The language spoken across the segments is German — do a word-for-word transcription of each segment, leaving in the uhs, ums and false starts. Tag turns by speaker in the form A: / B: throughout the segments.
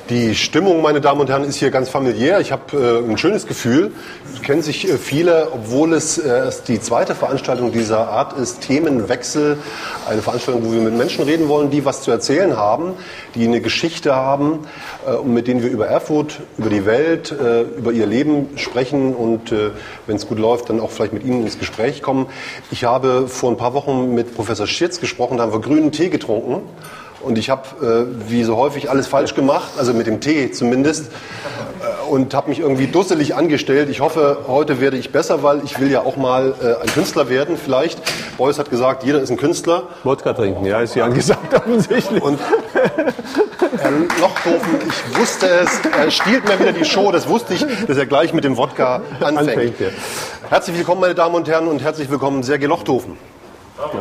A: Die Stimmung, meine Damen und Herren, ist hier ganz familiär. Ich habe äh, ein schönes Gefühl. Es kennen sich äh, viele, obwohl es äh, die zweite Veranstaltung dieser Art ist. Themenwechsel, eine Veranstaltung, wo wir mit Menschen reden wollen, die was zu erzählen haben, die eine Geschichte haben äh, und mit denen wir über Erfurt, über die Welt, äh, über ihr Leben sprechen und äh, wenn es gut läuft, dann auch vielleicht mit Ihnen ins Gespräch kommen. Ich habe vor ein paar Wochen mit Professor Schirz gesprochen, da haben wir grünen Tee getrunken. Und ich habe, äh, wie so häufig, alles falsch gemacht, also mit dem Tee zumindest, äh, und habe mich irgendwie dusselig angestellt. Ich hoffe, heute werde ich besser, weil ich will ja auch mal äh, ein Künstler werden vielleicht. Beuys hat gesagt, jeder ist ein Künstler.
B: Wodka trinken, ja, ist ja angesagt offensichtlich.
A: Und Herr Lochthofen, ich wusste es, er stiehlt mir wieder die Show, das wusste ich, dass er gleich mit dem Wodka anfängt. anfängt ja. Herzlich willkommen, meine Damen und Herren, und herzlich willkommen, Sergej Lochthofen. Ja.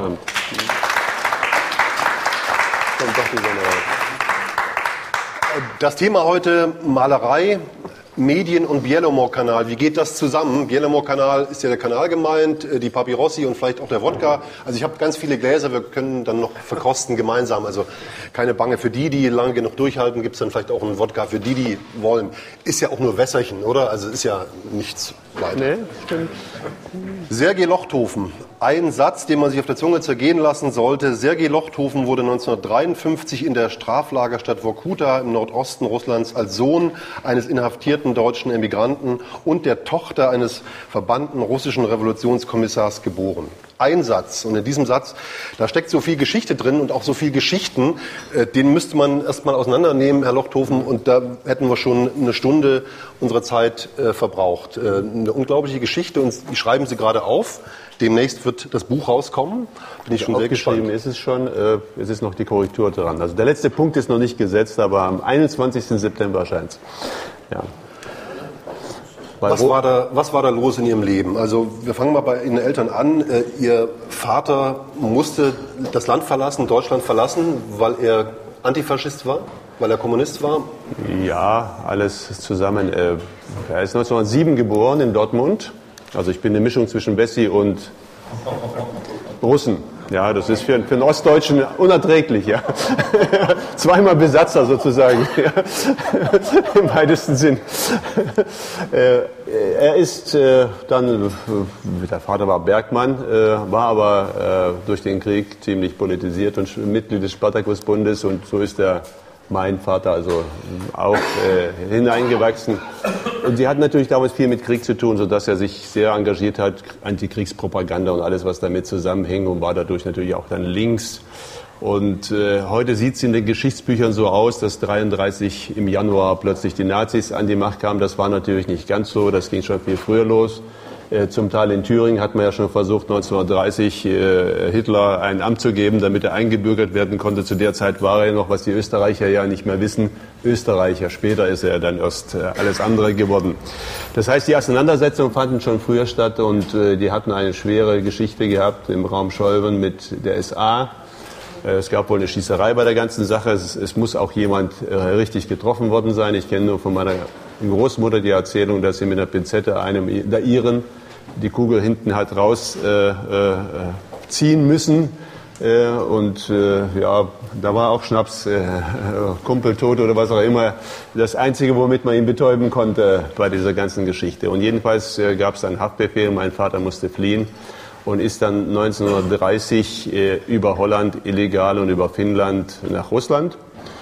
A: Das Thema heute Malerei, Medien und Bielomo-Kanal. Wie geht das zusammen? Bielomo-Kanal ist ja der Kanal gemeint, die Papyrossi und vielleicht auch der Wodka. Also ich habe ganz viele Gläser, wir können dann noch verkosten gemeinsam. Also keine Bange, für die, die lange genug durchhalten, gibt es dann vielleicht auch einen Wodka für die, die wollen. Ist ja auch nur Wässerchen, oder? Also ist ja nichts weiter. Nee, stimmt. Sergej Lochthofen. Ein Satz, den man sich auf der Zunge zergehen lassen sollte. Sergej Lochthofen wurde neunzehnhundertdreiundfünfzig in der Straflagerstadt Vorkuta im Nordosten Russlands als Sohn eines inhaftierten deutschen Emigranten und der Tochter eines verbannten russischen Revolutionskommissars geboren. Ein Satz. Und in diesem Satz, da steckt so viel Geschichte drin und auch so viel Geschichten, äh, den müsste man erstmal auseinandernehmen, Herr Lochthofen, und da hätten wir schon eine Stunde unserer Zeit äh, verbraucht. Äh, eine unglaubliche Geschichte, und die schreiben Sie gerade auf. Demnächst wird das Buch rauskommen. Bin ich schon sehr gespannt.
B: Ist es schon, äh, es ist noch die Korrektur dran. Also der letzte Punkt ist noch nicht gesetzt, aber am einundzwanzigsten September erscheint es. Ja.
A: Was war, da, was war da los in Ihrem Leben? Also wir fangen mal bei Ihren Eltern an. Äh, Ihr Vater musste das Land verlassen, Deutschland verlassen, weil er Antifaschist war, weil er Kommunist war?
B: Ja, alles zusammen. Äh, er ist neunzehnhundertsieben geboren in Dortmund. Also ich bin eine Mischung zwischen Bessi und Russen. Ja, das ist für, für einen Ostdeutschen unerträglich, ja. Zweimal Besatzer sozusagen, ja. Im weitesten Sinn. Äh, er ist äh, dann, der Vater war Bergmann, äh, war aber äh, durch den Krieg ziemlich politisiert und Mitglied des Spartakusbundes, und so ist er, mein Vater, also auch äh, hineingewachsen. Und sie hatten natürlich damals viel mit Krieg zu tun, sodass er sich sehr engagiert hat, Antikriegspropaganda und alles, was damit zusammenhing, und war dadurch natürlich auch dann links. Und äh, heute sieht es in den Geschichtsbüchern so aus, dass dreiunddreißig im Januar plötzlich die Nazis an die Macht kamen. Das war natürlich nicht ganz so, das ging schon viel früher los. Äh, zum Teil in Thüringen hat man ja schon versucht, neunzehnhundertdreißig äh, Hitler ein Amt zu geben, damit er eingebürgert werden konnte. Zu der Zeit war er noch, was die Österreicher ja nicht mehr wissen, Österreicher. Später ist er dann erst äh, alles andere geworden. Das heißt, die Auseinandersetzungen fanden schon früher statt, und äh, die hatten eine schwere Geschichte gehabt im Raum Scholven mit der S A. Äh, es gab wohl eine Schießerei bei der ganzen Sache. Es, es muss auch jemand äh, richtig getroffen worden sein. Ich kenne nur von meiner Großmutter die Erzählung, dass sie mit einer Pinzette einem der Iren die Kugel hinten halt raus äh, äh, ziehen müssen. Äh, und äh, ja, da war auch Schnaps, äh, Kumpeltot oder was auch immer, das Einzige, womit man ihn betäuben konnte bei dieser ganzen Geschichte. Und jedenfalls äh, gab es einen Haftbefehl, mein Vater musste fliehen und ist dann neunzehnhundertdreißig äh, über Holland illegal und über Finnland nach Russland.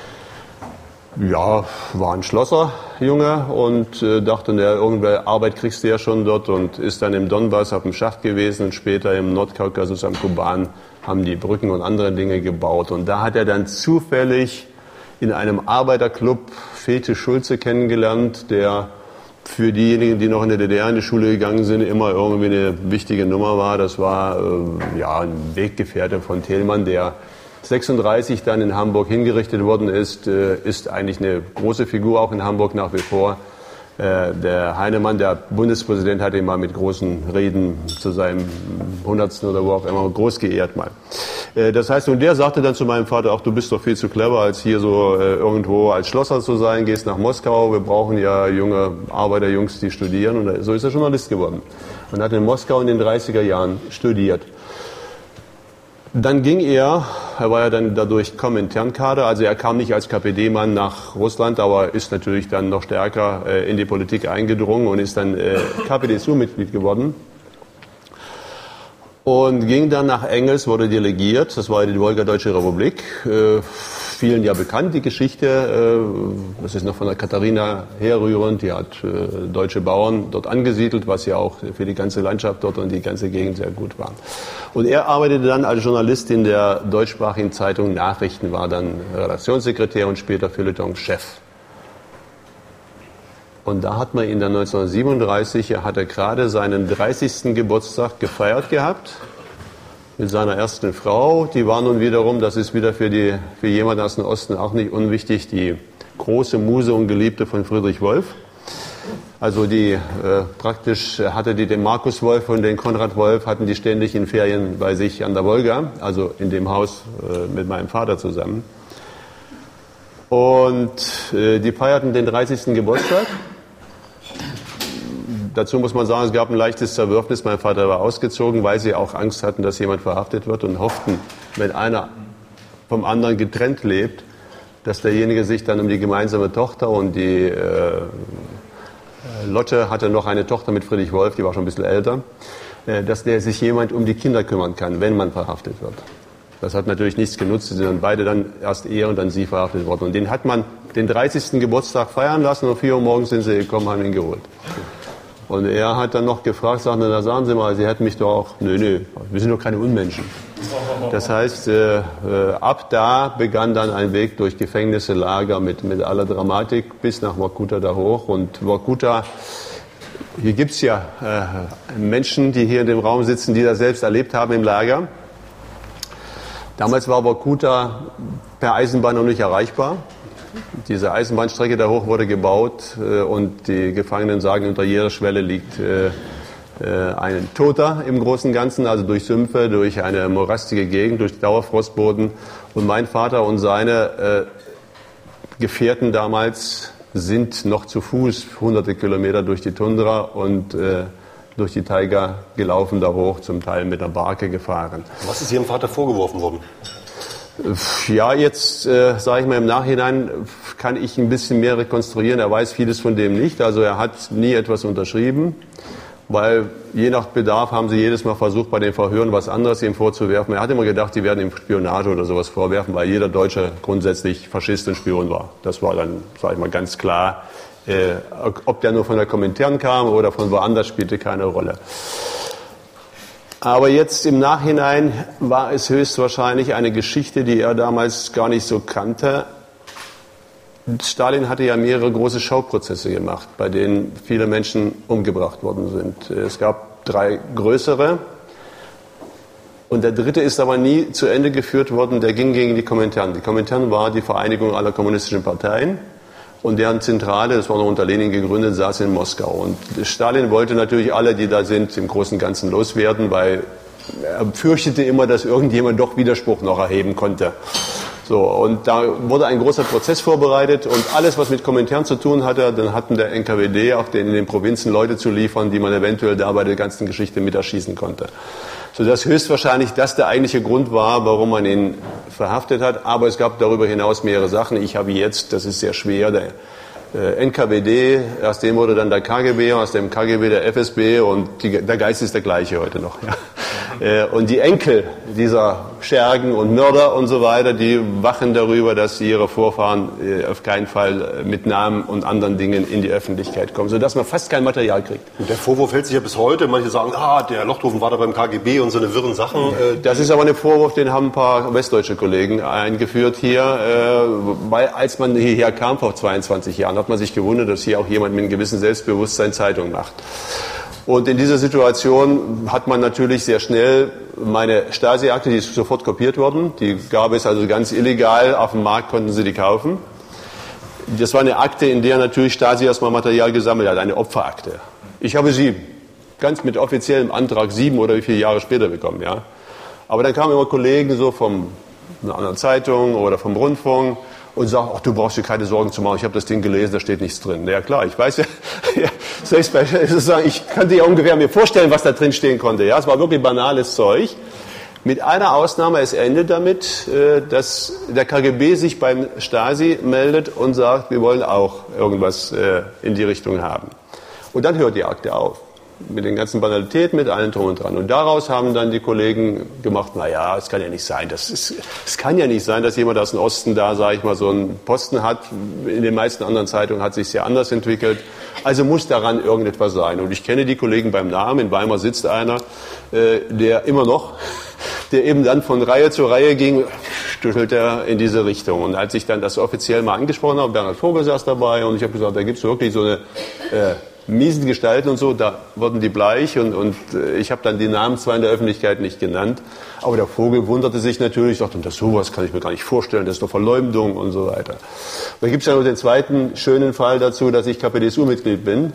B: Ja, war ein Schlosser, Junge, und äh, dachte, na, irgendeine Arbeit kriegst du ja schon dort, und ist dann im Donbass auf dem Schacht gewesen, und später im Nordkaukasus am Kuban haben die Brücken und andere Dinge gebaut. Und da hat er dann zufällig in einem Arbeiterclub Fete Schulze kennengelernt, der für diejenigen, die noch in der D D R in die Schule gegangen sind, immer irgendwie eine wichtige Nummer war. Das war äh, ja ein Weggefährte von Thälmann, der sechsunddreißig dann in Hamburg hingerichtet worden ist, ist eigentlich eine große Figur auch in Hamburg nach wie vor. Der Heinemann, der Bundespräsident, hat ihn mal mit großen Reden zu seinem hundertsten oder wo auch immer groß geehrt mal. Das heißt, und der sagte dann zu meinem Vater, ach, du bist doch viel zu clever, als hier so irgendwo als Schlosser zu sein, gehst nach Moskau, wir brauchen ja junge Arbeiterjungs, die studieren, und so ist er Journalist geworden und hat in Moskau in den dreißiger Jahren studiert. Dann ging er, er war ja dann dadurch Kominternkader, also er kam nicht als K P D-Mann nach Russland, aber ist natürlich dann noch stärker äh, in die Politik eingedrungen und ist dann äh, K P D S U-Mitglied geworden. Und ging dann nach Engels, wurde delegiert, das war die Wolgadeutsche Republik, äh, vielen ja bekannt, die Geschichte, äh, das ist noch von der Katharina herrührend, die hat äh, deutsche Bauern dort angesiedelt, was ja auch für die ganze Landschaft dort und die ganze Gegend sehr gut war. Und er arbeitete dann als Journalist in der deutschsprachigen Zeitung Nachrichten, war dann Redaktionssekretär und später Feuilleton-Chef. Und da hat man ihn dann neunzehnhundertsiebenunddreißig, er hatte gerade seinen dreißigsten Geburtstag gefeiert gehabt mit seiner ersten Frau. Die war nun wiederum, das ist wieder für, die, für jemanden aus dem Osten auch nicht unwichtig, die große Muse und Geliebte von Friedrich Wolf. Also die äh, praktisch hatte die den Markus Wolf und den Konrad Wolf, hatten die ständig in Ferien bei sich an der Wolga, also in dem Haus äh, mit meinem Vater zusammen. Und äh, die feierten den dreißigsten Geburtstag. Dazu muss man sagen, es gab ein leichtes Zerwürfnis. Mein Vater war ausgezogen, weil sie auch Angst hatten, dass jemand verhaftet wird und hofften, wenn einer vom anderen getrennt lebt, dass derjenige sich dann um die gemeinsame Tochter und die äh, Lotte hatte noch eine Tochter mit Friedrich Wolf, die war schon ein bisschen älter, äh, dass der sich jemand um die Kinder kümmern kann, wenn man verhaftet wird. Das hat natürlich nichts genutzt, sie sind dann beide dann erst er und dann sie verhaftet worden. Und den hat man den dreißigsten Geburtstag feiern lassen und um vier Uhr morgens sind sie gekommen, haben ihn geholt. Und er hat dann noch gefragt, sagte, na sagen Sie mal, Sie hätten mich doch auch, nö, nö, wir sind doch keine Unmenschen. Das heißt, äh, äh, ab da begann dann ein Weg durch Gefängnisse, Lager mit, mit aller Dramatik bis nach Vorkuta da hoch. Und Vorkuta, hier gibt es ja äh, Menschen, die hier in dem Raum sitzen, die das selbst erlebt haben im Lager. Damals war Vorkuta per Eisenbahn noch nicht erreichbar. Diese Eisenbahnstrecke da hoch wurde gebaut äh, und die Gefangenen sagen, unter jeder Schwelle liegt äh, äh, ein Toter im Großen und Ganzen, also durch Sümpfe, durch eine morastige Gegend, durch Dauerfrostboden. Und mein Vater und seine äh, Gefährten damals sind noch zu Fuß hunderte Kilometer durch die Tundra und äh, durch die Taiga gelaufen da hoch, zum Teil mit einer Barke gefahren.
A: Was ist Ihrem Vater vorgeworfen worden?
B: Ja, jetzt äh, sage ich mal im Nachhinein, kann ich ein bisschen mehr rekonstruieren. Er weiß vieles von dem nicht. Also er hat nie etwas unterschrieben, weil je nach Bedarf haben sie jedes Mal versucht, bei den Verhören was anderes ihm vorzuwerfen. Er hat immer gedacht, die werden ihm Spionage oder sowas vorwerfen, weil jeder Deutsche grundsätzlich Faschist und Spion war. Das war dann, sage ich mal, ganz klar. Äh, ob der nur von der Komintern kam oder von woanders, spielte keine Rolle. Aber jetzt im Nachhinein war es höchstwahrscheinlich eine Geschichte, die er damals gar nicht so kannte. Stalin hatte ja mehrere große Schauprozesse gemacht, bei denen viele Menschen umgebracht worden sind. Es gab drei größere und der dritte ist aber nie zu Ende geführt worden, der ging gegen die Komintern. Die Komintern war die Vereinigung aller kommunistischen Parteien. Und deren Zentrale, das war noch unter Lenin gegründet, saß in Moskau. Und Stalin wollte natürlich alle, die da sind, im Großen und Ganzen loswerden, weil er fürchtete immer, dass irgendjemand doch Widerspruch noch erheben konnte. So, und da wurde ein großer Prozess vorbereitet und alles, was mit Komintern zu tun hatte, dann hatten der N K W D auch den in den Provinzen Leute zu liefern, die man eventuell da bei der ganzen Geschichte mit erschießen konnte. Sodass höchstwahrscheinlich das der eigentliche Grund war, warum man ihn verhaftet hat. Aber es gab darüber hinaus mehrere Sachen. Ich habe jetzt, das ist sehr schwer, der äh, N K W D, aus dem wurde dann der K G B, aus dem K G B der F S B und die, der Geist ist der gleiche heute noch. Ja. Äh, und die Enkel dieser Schergen und Mörder und so weiter, die wachen darüber, dass ihre Vorfahren äh, auf keinen Fall mit Namen und anderen Dingen in die Öffentlichkeit kommen, sodass man fast kein Material kriegt.
A: Und der Vorwurf hält sich ja bis heute. Manche sagen, ah, der Lochthofen war da beim K G B und so eine wirren Sachen. Äh,
B: das ist aber ein Vorwurf, den haben ein paar westdeutsche Kollegen eingeführt hier, äh, weil als man hierher kam vor zweiundzwanzig Jahren, hat man sich gewundert, dass hier auch jemand mit einem gewissen Selbstbewusstsein Zeitung macht. Und in dieser Situation hat man natürlich sehr schnell meine Stasi-Akte, die ist sofort kopiert worden, die gab es also ganz illegal, auf dem Markt konnten sie die kaufen. Das war eine Akte, in der natürlich Stasi erstmal Material gesammelt hat, eine Opferakte. Ich habe sie ganz mit offiziellem Antrag sieben oder wie viele Jahre später bekommen, ja. Aber dann kamen immer Kollegen so von einer anderen Zeitung oder vom Rundfunk und sagen, ach, du brauchst dir keine Sorgen zu machen, ich habe das Ding gelesen, da steht nichts drin. Ja klar, ich weiß ja, ja ich kann dir ja ungefähr mir vorstellen, was da drin stehen konnte. Ja, es war wirklich banales Zeug. Mit einer Ausnahme, es endet damit, dass der K G B sich beim Stasi meldet und sagt, wir wollen auch irgendwas in die Richtung haben. Und dann hört die Akte auf. Mit den ganzen Banalitäten, mit allem drum und dran. Und daraus haben dann die Kollegen gemacht, na ja, es kann ja nicht sein, das ist, es kann ja nicht sein, dass jemand aus dem Osten da, sage ich mal, so einen Posten hat. In den meisten anderen Zeitungen hat sich sehr anders entwickelt. Also muss daran irgendetwas sein. Und ich kenne die Kollegen beim Namen. In Weimar sitzt einer, äh, der immer noch, der eben dann von Reihe zu Reihe ging, stüttelt er in diese Richtung. Und als ich dann das offiziell mal angesprochen habe, Bernhard Vogel saß dabei und ich habe gesagt, da gibt es wirklich so eine äh, miesen Gestalten und so, da wurden die bleich und, und ich habe dann die Namen zwar in der Öffentlichkeit nicht genannt, aber der Vogel wunderte sich natürlich, sagte, das sowas kann ich mir gar nicht vorstellen, das ist doch Verleumdung und so weiter. Und dann gibt es ja noch den zweiten schönen Fall dazu, dass ich K P D S U-Mitglied bin.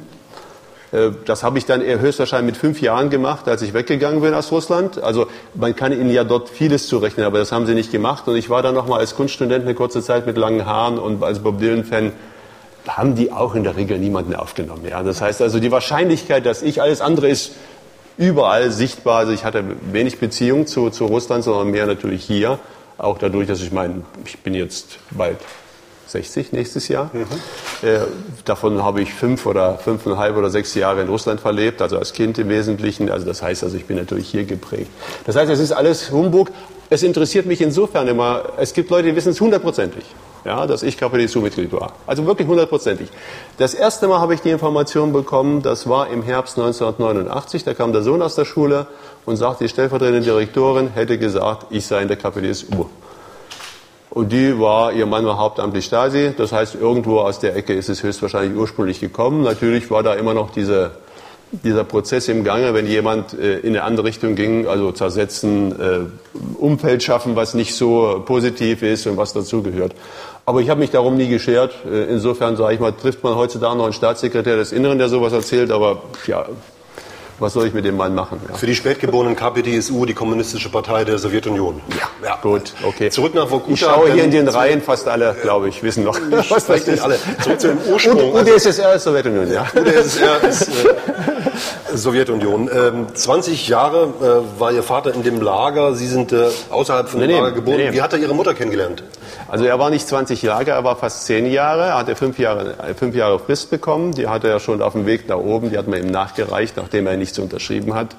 B: Das habe ich dann eher höchstwahrscheinlich mit fünf Jahren gemacht, als ich weggegangen bin aus Russland. Also man kann ihnen ja dort vieles zurechnen, aber das haben sie nicht gemacht. Und ich war dann nochmal als Kunststudent eine kurze Zeit mit langen Haaren und als Bob Dylan-Fan haben die auch in der Regel niemanden aufgenommen. Ja, das heißt also, die Wahrscheinlichkeit, dass ich, alles andere ist überall sichtbar. Also ich hatte wenig Beziehung zu, zu Russland, sondern mehr natürlich hier. Auch dadurch, dass ich meine, ich bin jetzt bald sechzig nächstes Jahr. Mhm. Äh, davon habe ich fünf oder fünfeinhalb oder sechs Jahre in Russland verlebt, also als Kind im Wesentlichen. Also das heißt, also ich bin natürlich hier geprägt. Das heißt, es ist alles Humbug. Es interessiert mich insofern immer, es gibt Leute, die wissen es hundertprozentig. Ja, dass ich K P D S U-Mitglied war. Also wirklich hundertprozentig. Das erste Mal habe ich die Information bekommen, das war im Herbst neunzehnhundertneunundachtzig, da kam der Sohn aus der Schule und sagte, die stellvertretende Direktorin hätte gesagt, ich sei in der K P D S U. Und die war, ihr Mann war hauptamtlich Stasi, das heißt, irgendwo aus der Ecke ist es höchstwahrscheinlich ursprünglich gekommen. Natürlich war da immer noch diese, dieser Prozess im Gange, wenn jemand äh, in eine andere Richtung ging, also zersetzen, äh, Umfeld schaffen, was nicht so positiv ist und was dazugehört. Aber ich habe mich darum nie geschert. Insofern, sage ich mal, trifft man heutzutage noch einen Staatssekretär des Inneren, der sowas erzählt, aber ja, was soll ich mit dem Mann machen? Ja.
A: Für die spätgeborenen K P D S U, die Kommunistische Partei der Sowjetunion.
B: Ja, ja. Gut, okay.
A: Zurück nach Vorkuta.
B: Ich schaue hier in den Reihen, fast alle, glaube ich, wissen noch, was das ist.
A: Alle. Zurück zu dem Ursprung.
B: U D S S R ist Sowjetunion, ja.
A: U D S S R ist äh, Sowjetunion. Ähm, zwanzig Jahre äh, war Ihr Vater in dem Lager, Sie sind äh, außerhalb von dem nee, Lager geboren. Nee. Wie hat er Ihre Mutter kennengelernt?
B: Also er war nicht zwanzig Jahre, er war fast zehn Jahre. Er hatte fünf Jahre, fünf Jahre Frist bekommen. Die hatte er schon auf dem Weg nach oben. Die hat man ihm nachgereicht, nachdem er nichts unterschrieben hat.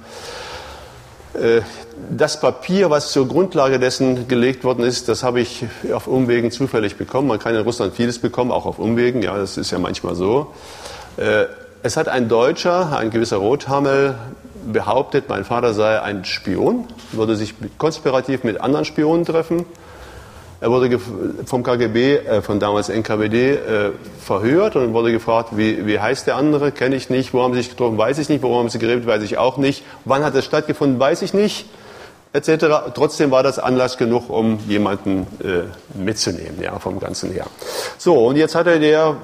B: Das Papier, was zur Grundlage dessen gelegt worden ist, das habe ich auf Umwegen zufällig bekommen. Man kann in Russland vieles bekommen, auch auf Umwegen. Ja, das ist ja manchmal so. Es hat ein Deutscher, ein gewisser Rothammel, behauptet, mein Vater sei ein Spion, würde sich konspirativ mit anderen Spionen treffen. Er wurde vom K G B, äh, von damals N K W D, äh, verhört und wurde gefragt, wie, wie heißt der andere, kenne ich nicht, wo haben sie sich getroffen, weiß ich nicht, worum haben sie geredet, weiß ich auch nicht, wann hat es stattgefunden, weiß ich nicht, et cetera. Trotzdem war das Anlass genug, um jemanden äh, mitzunehmen, ja, vom Ganzen her. So, und jetzt hat er der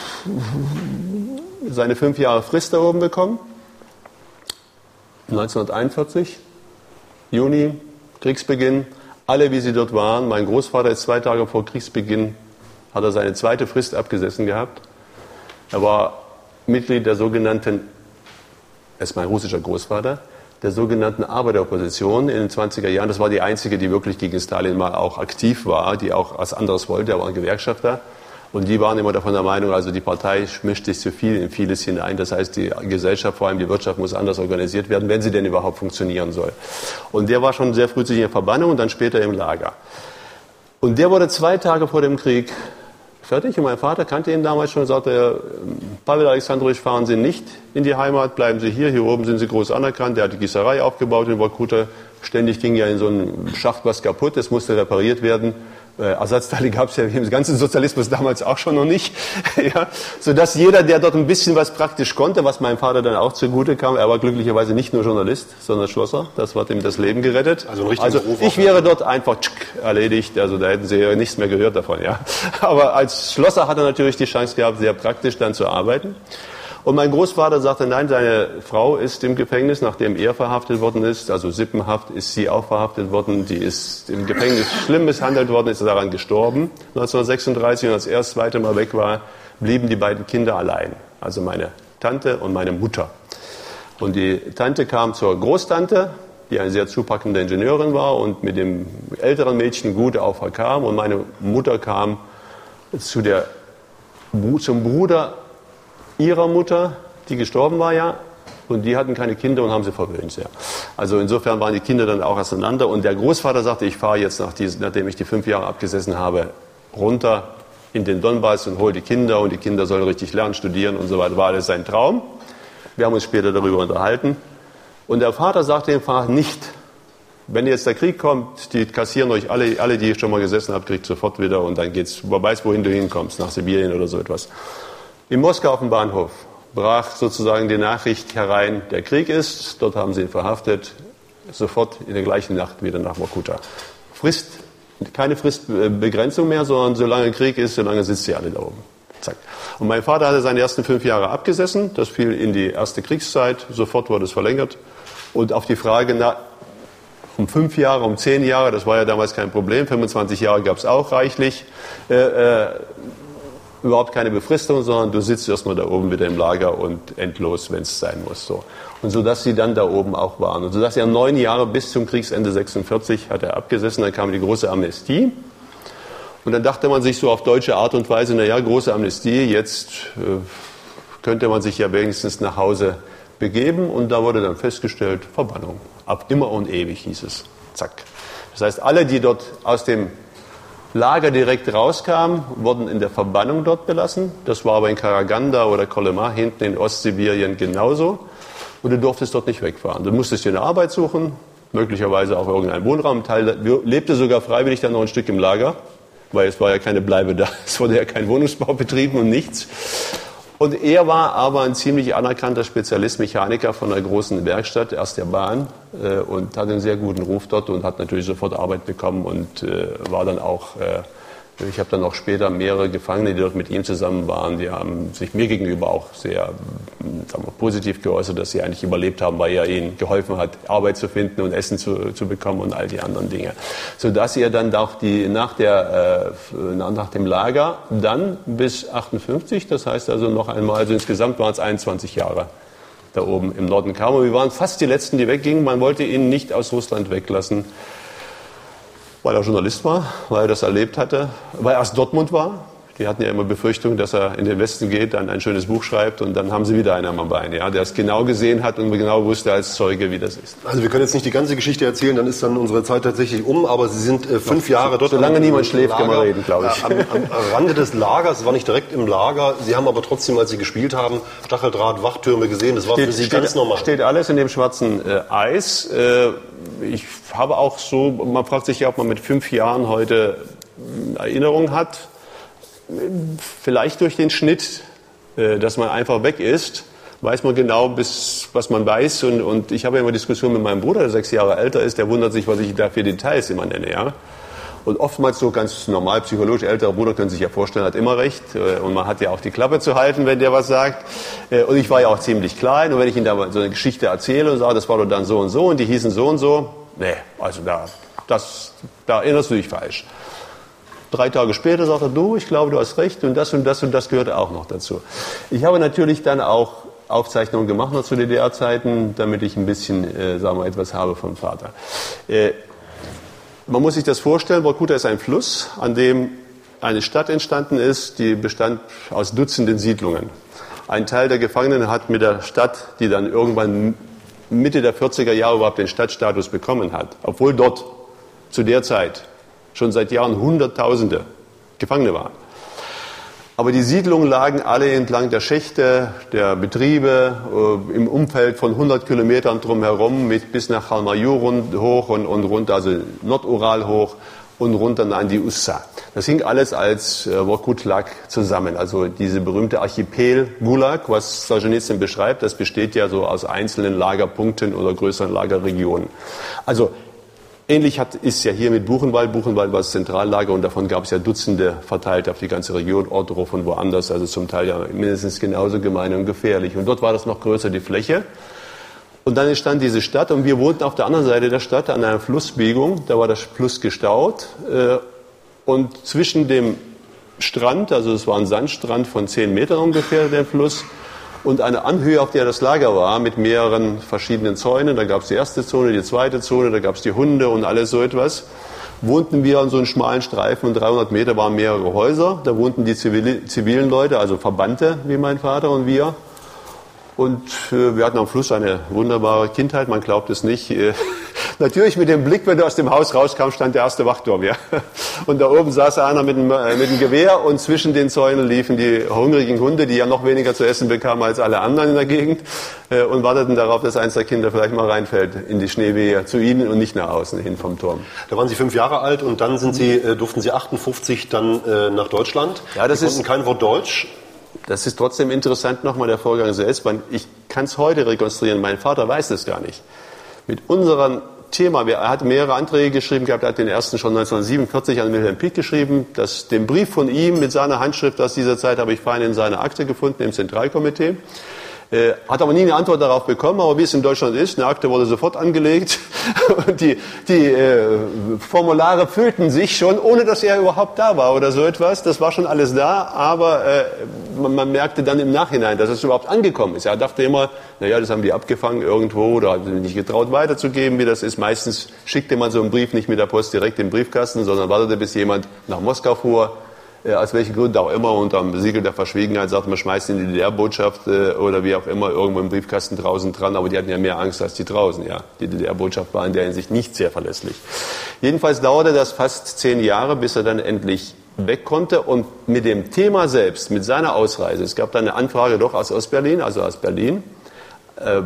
B: seine fünf Jahre Frist da oben bekommen, neunzehnhunderteinundvierzig, Juni, Kriegsbeginn. Alle, wie sie dort waren. Mein Großvater ist zwei Tage vor Kriegsbeginn, hat er seine zweite Frist abgesessen gehabt. Er war Mitglied der sogenannten, er ist mein russischer Großvater, der sogenannten Arbeiteropposition in den zwanziger Jahren. Das war die einzige, die wirklich gegen Stalin mal auch aktiv war, die auch was anderes wollte. Er war ein Gewerkschafter. Und die waren immer davon der Meinung, also die Partei mischt sich zu viel in vieles hinein. Das heißt, die Gesellschaft, vor allem die Wirtschaft, muss anders organisiert werden, wenn sie denn überhaupt funktionieren soll. Und der war schon sehr frühzeitig in der Verbannung und dann später im Lager. Und der wurde zwei Tage vor dem Krieg fertig. Und mein Vater kannte ihn damals schon und sagte, Pavel Alexandrowitsch, fahren Sie nicht in die Heimat, bleiben Sie hier. Hier oben sind Sie groß anerkannt. Der hat die Gießerei aufgebaut in Vorkuta. Ständig ging ja in so einem Schacht was kaputt. Es musste repariert werden. Ersatzteile gab es ja im ganzen Sozialismus damals auch schon noch nicht, ja, sodass jeder, der dort ein bisschen was praktisch konnte, was meinem Vater dann auch zugute kam, er war glücklicherweise nicht nur Journalist, sondern Schlosser, das hat ihm das Leben gerettet. Also, ein also ich wäre dort einfach tschk, erledigt, also da hätten Sie ja nichts mehr gehört davon, ja. Aber als Schlosser hat er natürlich die Chance gehabt, sehr praktisch dann zu arbeiten. Und mein Großvater sagte, nein, seine Frau ist im Gefängnis, nachdem er verhaftet worden ist, also sippenhaft ist sie auch verhaftet worden, die ist im Gefängnis schlimm misshandelt worden, ist daran gestorben. neunzehnhundertsechsunddreißig, und als er das zweite Mal weg war, blieben die beiden Kinder allein, also meine Tante und meine Mutter. Und die Tante kam zur Großtante, die eine sehr zupackende Ingenieurin war und mit dem älteren Mädchen gut auch verkam. Und meine Mutter kam zu der, zum Bruder ihrer Mutter, die gestorben war ja. Und die hatten keine Kinder und haben sie verwöhnt. Ja. Also insofern waren die Kinder dann auch auseinander. Und der Großvater sagte, ich fahre jetzt, nach diesen, nachdem ich die fünf Jahre abgesessen habe, runter in den Donbass und hole die Kinder. Und die Kinder sollen richtig lernen, studieren und so weiter. War alles sein Traum. Wir haben uns später darüber unterhalten. Und der Vater sagte dem Vater nicht, wenn jetzt der Krieg kommt, die kassieren euch alle, alle die schon mal gesessen habt, kriegt sofort wieder. Und dann geht's, wer weiß, wohin du hinkommst, nach Sibirien oder so etwas. In Moskau auf dem Bahnhof brach sozusagen die Nachricht herein, der Krieg ist, dort haben sie ihn verhaftet, sofort in der gleichen Nacht wieder nach Vorkuta. Frist, keine Fristbegrenzung mehr, sondern solange Krieg ist, solange sitzt sie alle da oben. Zack. Und mein Vater hatte seine ersten fünf Jahre abgesessen, das fiel in die erste Kriegszeit, sofort wurde es verlängert. Und auf die Frage, na, um fünf Jahre, um zehn Jahre, das war ja damals kein Problem, fünfundzwanzig Jahre gab es auch reichlich, äh, äh, überhaupt keine Befristung, sondern du sitzt erstmal da oben wieder im Lager und endlos, wenn es sein muss. So. Und so dass sie dann da oben auch waren. Und so dass er neun Jahre bis zum Kriegsende sechsundvierzig hat er abgesessen, dann kam die große Amnestie. Und dann dachte man sich so auf deutsche Art und Weise, naja, große Amnestie, jetzt äh, könnte man sich ja wenigstens nach Hause begeben. Und da wurde dann festgestellt, Verbannung. Ab immer und ewig hieß es. Zack. Das heißt, alle, die dort aus dem Lager direkt rauskamen, wurden in der Verbannung dort belassen. Das war aber in Karaganda oder Kolyma hinten in Ostsibirien genauso. Und du durftest dort nicht wegfahren. Du musstest dir eine Arbeit suchen, möglicherweise auch irgendeinen Wohnraum. Teil lebte sogar freiwillig dann noch ein Stück im Lager, weil es war ja keine Bleibe da. Es wurde ja kein Wohnungsbau betrieben und nichts. Und er war aber ein ziemlich anerkannter Spezialist, Mechaniker von einer großen Werkstatt, erst der Bahn, äh, und hatte einen sehr guten Ruf dort und hat natürlich sofort Arbeit bekommen und äh, war dann auch, äh, ich habe dann auch später mehrere Gefangene, die dort mit ihm zusammen waren, die haben sich mir gegenüber auch sehr sagen wir, positiv geäußert, dass sie eigentlich überlebt haben, weil er ihnen geholfen hat, Arbeit zu finden und Essen zu, zu bekommen und all die anderen Dinge. Sodass er dann auch die, nach, der, äh, nach dem Lager dann bis achtundfünfzig, das heißt also noch einmal, also insgesamt waren es einundzwanzig Jahre da oben im Norden kam. Und wir waren fast die Letzten, die weggingen. Man wollte ihn nicht aus Russland weglassen, weil er Journalist war, weil er das erlebt hatte, weil er aus Dortmund war. Die hatten ja immer Befürchtung, dass er in den Westen geht, dann ein schönes Buch schreibt und dann haben sie wieder einen am Bein, ja, der es genau gesehen hat und genau wusste als Zeuge, wie das ist.
A: Also wir können jetzt nicht die ganze Geschichte erzählen, dann ist dann unsere Zeit tatsächlich um, aber Sie sind äh, fünf Jahre so, dort.
B: Solange niemand schläft, können wir reden, glaube ich.
A: Am, am Rande des Lagers, war nicht direkt im Lager, Sie haben aber trotzdem, als Sie gespielt haben, Stacheldraht, Wachtürme gesehen, das war steht, für Sie
B: steht,
A: ganz normal.
B: Steht alles in dem schwarzen äh, Eis. Äh, ich habe auch so, man fragt sich ja, ob man mit fünf Jahren heute Erinnerungen hat. Vielleicht durch den Schnitt, dass man einfach weg ist, weiß man genau, bis, was man weiß. Und, und ich habe ja immer Diskussionen mit meinem Bruder, der sechs Jahre älter ist, der wundert sich, was ich da für Details immer nenne. Ja? Und oftmals so ganz normal, psychologisch älterer Bruder, können Sie sich ja vorstellen, hat immer recht. Und man hat ja auch die Klappe zu halten, wenn der was sagt. Und ich war ja auch ziemlich klein. Und wenn ich Ihnen da so eine Geschichte erzähle und sage, das war doch dann so und so und die hießen so und so, nee, also da, das, da erinnerst du dich falsch. Drei Tage später sagt er, du, ich glaube, du hast recht und das und das und das gehört auch noch dazu. Ich habe natürlich dann auch Aufzeichnungen gemacht noch zu D D R-Zeiten, damit ich ein bisschen, äh, sagen wir, etwas habe vom Vater. Äh, man muss sich das vorstellen, Vorkuta ist ein Fluss, an dem eine Stadt entstanden ist, die bestand aus Dutzenden Siedlungen. Ein Teil der Gefangenen hat mit der Stadt, die dann irgendwann Mitte der vierziger Jahre überhaupt den Stadtstatus bekommen hat, obwohl dort zu der Zeit schon seit Jahren Hunderttausende Gefangene waren. Aber die Siedlungen lagen alle entlang der Schächte, der Betriebe, äh, im Umfeld von hundert Kilometern drumherum, mit bis nach Chalmajur hoch und, und runter, also Nordural hoch und runter an die Ussa. Das hing alles als äh, Vorkut-Lag zusammen. Also diese berühmte Archipel Gulag, was Solzhenitsyn beschreibt, das besteht ja so aus einzelnen Lagerpunkten oder größeren Lagerregionen. Also ähnlich hat, ist ja hier mit Buchenwald. Buchenwald war das Zentrallager und davon gab es ja Dutzende verteilt auf die ganze Region, Orthof und woanders, also zum Teil ja mindestens genauso gemein und gefährlich. Und dort war das noch größer, die Fläche. Und dann entstand diese Stadt und wir wohnten auf der anderen Seite der Stadt an einer Flussbiegung, da war der Fluss gestaut und zwischen dem Strand, also es war ein Sandstrand von zehn Metern ungefähr, der Fluss, und eine Anhöhe, auf der das Lager war, mit mehreren verschiedenen Zäunen. Da gab es die erste Zone, die zweite Zone, da gab es die Hunde und alles so etwas. Wohnten wir an so einem schmalen Streifen und dreihundert Meter waren mehrere Häuser. Da wohnten die zivile, zivilen Leute, also Verbannte, wie mein Vater und wir. Und äh, wir hatten am Fluss eine wunderbare Kindheit, man glaubt es nicht. Äh, natürlich mit dem Blick, wenn du aus dem Haus rauskam, stand der erste Wachturm. Ja? Und da oben saß einer mit einem, äh, mit einem Gewehr und zwischen den Zäunen liefen die hungrigen Hunde, die ja noch weniger zu essen bekamen als alle anderen in der Gegend, äh, und warteten darauf, dass eins der Kinder vielleicht mal reinfällt in die Schneewehe zu ihnen und nicht nach außen hin vom Turm.
A: Da waren Sie fünf Jahre alt und dann sind Sie, äh, durften Sie achtundfünfzig dann äh, nach Deutschland.
B: Ja, das
A: Sie konnten
B: ist
A: kein Wort Deutsch.
B: Das ist trotzdem interessant nochmal der Vorgang selbst, weil ich kann es heute rekonstruieren, mein Vater weiß es gar nicht. Mit unserem Thema, er hat mehrere Anträge geschrieben gehabt, er hat den ersten schon neunzehnhundertsiebenundvierzig an Wilhelm Pieck geschrieben. Das, den Brief von ihm mit seiner Handschrift aus dieser Zeit habe ich fein in seiner Akte gefunden, im Zentralkomitee. Äh, hat aber nie eine Antwort darauf bekommen, aber wie es in Deutschland ist, eine Akte wurde sofort angelegt und die, die äh, Formulare füllten sich schon, ohne dass er überhaupt da war oder so etwas. Das war schon alles da, aber äh, man, man merkte dann im Nachhinein, dass es überhaupt angekommen ist. Er dachte immer, naja, das haben die abgefangen irgendwo oder haben sie nicht getraut weiterzugeben, wie das ist. Meistens schickte man so einen Brief nicht mit der Post direkt in den Briefkasten, sondern wartete, bis jemand nach Moskau fuhr. Äh, aus welchen Gründen auch immer, unter dem Siegel der Verschwiegenheit sagt man, schmeißt in die D D R-Botschaft äh, oder wie auch immer irgendwo im Briefkasten draußen dran, aber die hatten ja mehr Angst als die draußen. Ja. Die D D R-Botschaft war in der Hinsicht nicht sehr verlässlich. Jedenfalls dauerte das fast zehn Jahre, bis er dann endlich weg konnte und mit dem Thema selbst, mit seiner Ausreise, es gab dann eine Anfrage doch aus Ostberlin, also aus Berlin. Äh,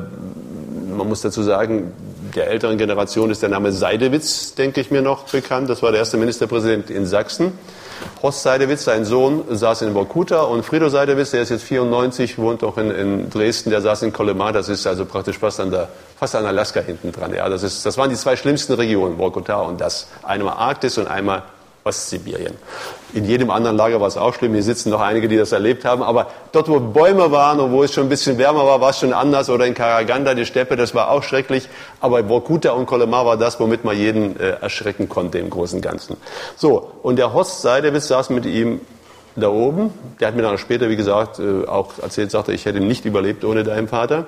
B: man muss dazu sagen, der älteren Generation ist der Name Seydewitz, denke ich mir noch, bekannt. Das war der erste Ministerpräsident in Sachsen. Horst Seydewitz, sein Sohn, saß in Vorkuta und Frido Seydewitz, der ist jetzt vierundneunzig, wohnt auch in, in Dresden, der saß in Colmar, das ist also praktisch fast an, der, fast an Alaska hinten dran. Ja, das, ist, das waren die zwei schlimmsten Regionen, Vorkuta und das. Einmal Arktis und einmal Ostsibirien. In jedem anderen Lager war es auch schlimm. Hier sitzen noch einige, die das erlebt haben. Aber dort, wo Bäume waren und wo es schon ein bisschen wärmer war, war es schon anders. Oder in Karaganda, die Steppe, das war auch schrecklich. Aber Vorkuta und Colmar war das, womit man jeden äh, erschrecken konnte im Großen und Ganzen. So, und der Horst Seydewitz saß mit ihm da oben. Der hat mir dann später, wie gesagt, äh, auch erzählt, sagte, ich hätte ihn nicht überlebt ohne deinen Vater.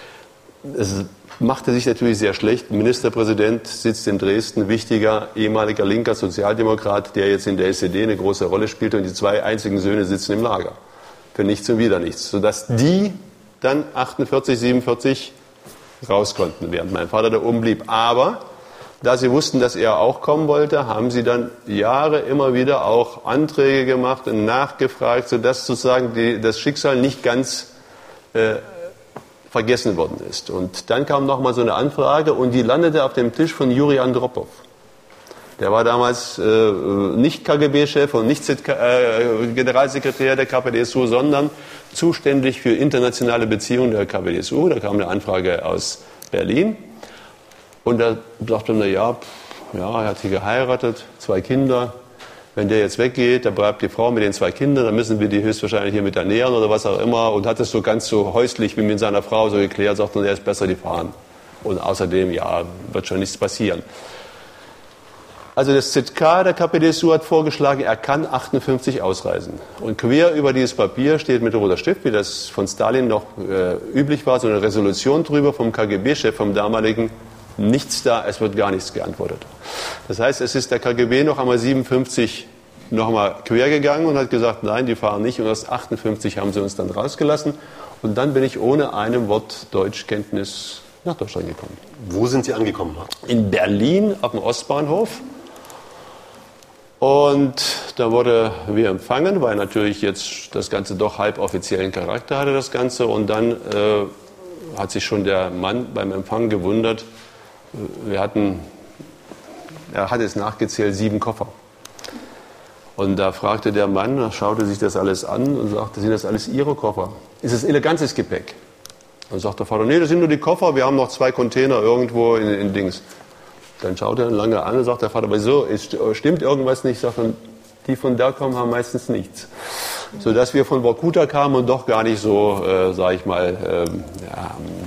B: Es machte sich natürlich sehr schlecht. Ministerpräsident sitzt in Dresden, wichtiger ehemaliger linker Sozialdemokrat, der jetzt in der S E D eine große Rolle spielte und die zwei einzigen Söhne sitzen im Lager. Für nichts und wieder nichts. Sodass die dann achtundvierzig, siebenundvierzig raus konnten, während mein Vater da oben blieb. Aber da sie wussten, dass er auch kommen wollte, haben sie dann Jahre immer wieder auch Anträge gemacht und nachgefragt, sodass sozusagen die, das Schicksal nicht ganz äh, vergessen worden ist. Und dann kam noch mal so eine Anfrage und die landete auf dem Tisch von Juri Andropow. Der war damals äh, nicht K G B-Chef und nicht Z K, äh, Generalsekretär der K P D S U, sondern zuständig für internationale Beziehungen der K P D S U. Da kam eine Anfrage aus Berlin und da sagte man, ja, ja, er hat hier geheiratet, zwei Kinder. Wenn der jetzt weggeht, da bleibt die Frau mit den zwei Kindern, dann müssen wir die höchstwahrscheinlich hier mit ernähren oder was auch immer. Und hat es so ganz so häuslich wie mit seiner Frau so geklärt, sagt er, er ist besser, die fahren. Und außerdem, ja, wird schon nichts passieren. Also das Z K der K P D S U hat vorgeschlagen, er kann achtundfünfzig ausreisen. Und quer über dieses Papier steht mit roter Stift, wie das von Stalin noch äh, üblich war, so eine Resolution drüber vom K G B-Chef, vom damaligen. Nichts da, es wird gar nichts geantwortet. Das heißt, es ist der K G B noch einmal siebenundfünfzig noch einmal quer gegangen und hat gesagt, nein, die fahren nicht. Und aus achtundfünfzig haben sie uns dann rausgelassen. Und dann bin ich ohne einem Wort Deutschkenntnis nach Deutschland gekommen.
A: Wo sind Sie angekommen?
B: In Berlin auf dem Ostbahnhof. Und da wurde wir empfangen, weil natürlich jetzt das Ganze doch halb offiziellen Charakter hatte, das Ganze. Und dann äh, hat sich schon der Mann beim Empfang gewundert. Wir hatten, er hat es nachgezählt, sieben Koffer. Und da fragte der Mann, er schaute sich das alles an und sagte, sind das alles Ihre Koffer? Ist es elegantes Gepäck? Und sagt der Vater, nee, das sind nur die Koffer, wir haben noch zwei Container irgendwo in, in Dings. Dann schaut er ihn lange an und sagt der Vater, wieso, ist, stimmt irgendwas nicht? Sagt er, die von da kommen, haben meistens nichts. Sodass wir von Vorkuta kamen und doch gar nicht so, äh, sage ich mal, ähm, ja,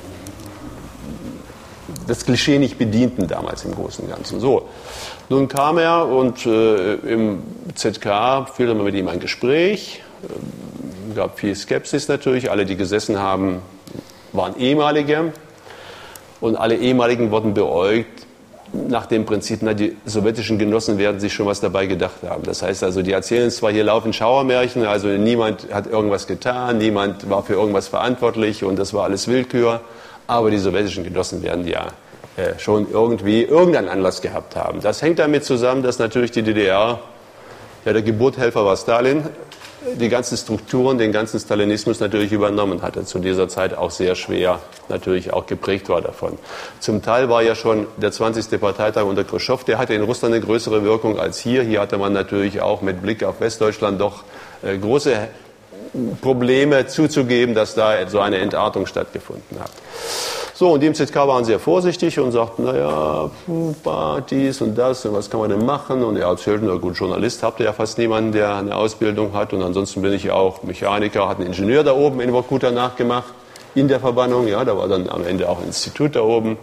B: das Klischee nicht bedienten damals im Großen und Ganzen. So, nun kam er und äh, im Z K führte man mit ihm ein Gespräch. gab viel Skepsis natürlich. Alle, die gesessen haben, waren ehemalige. Und alle ehemaligen wurden beäugt nach dem Prinzip, na, die sowjetischen Genossen werden sich schon was dabei gedacht haben. Das heißt also, die erzählen zwar hier laufend Schauermärchen, also niemand hat irgendwas getan, niemand war für irgendwas verantwortlich und das war alles Willkür, aber die sowjetischen Genossen werden ja äh, schon irgendwie irgendeinen Anlass gehabt haben. Das hängt damit zusammen, dass natürlich die D D R, ja, der Geburtshelfer war Stalin, die ganzen Strukturen, den ganzen Stalinismus natürlich übernommen hatte, zu dieser Zeit auch sehr schwer natürlich auch geprägt war davon. Zum Teil war ja schon der zwanzigste Parteitag unter Khrushchev, der hatte in Russland eine größere Wirkung als hier. Hier hatte man natürlich auch mit Blick auf Westdeutschland doch äh, große Probleme zuzugeben, dass da so eine Entartung stattgefunden hat. So, und die M Z K waren sehr vorsichtig und sagten, naja, dies und das und was kann man denn machen? Und er erzählte, na gut, Journalist habt ihr ja fast niemanden, der eine Ausbildung hat. Und ansonsten bin ich ja auch Mechaniker, hat einen Ingenieur da oben in Vorkuta nachgemacht, in der Verbannung. Ja, da war dann am Ende auch ein Institut da oben.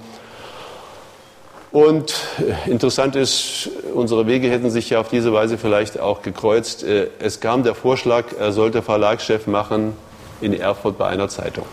B: Und interessant ist, unsere Wege hätten sich ja auf diese Weise vielleicht auch gekreuzt. Es kam der Vorschlag, er sollte Verlagschef machen in Erfurt bei einer Zeitung.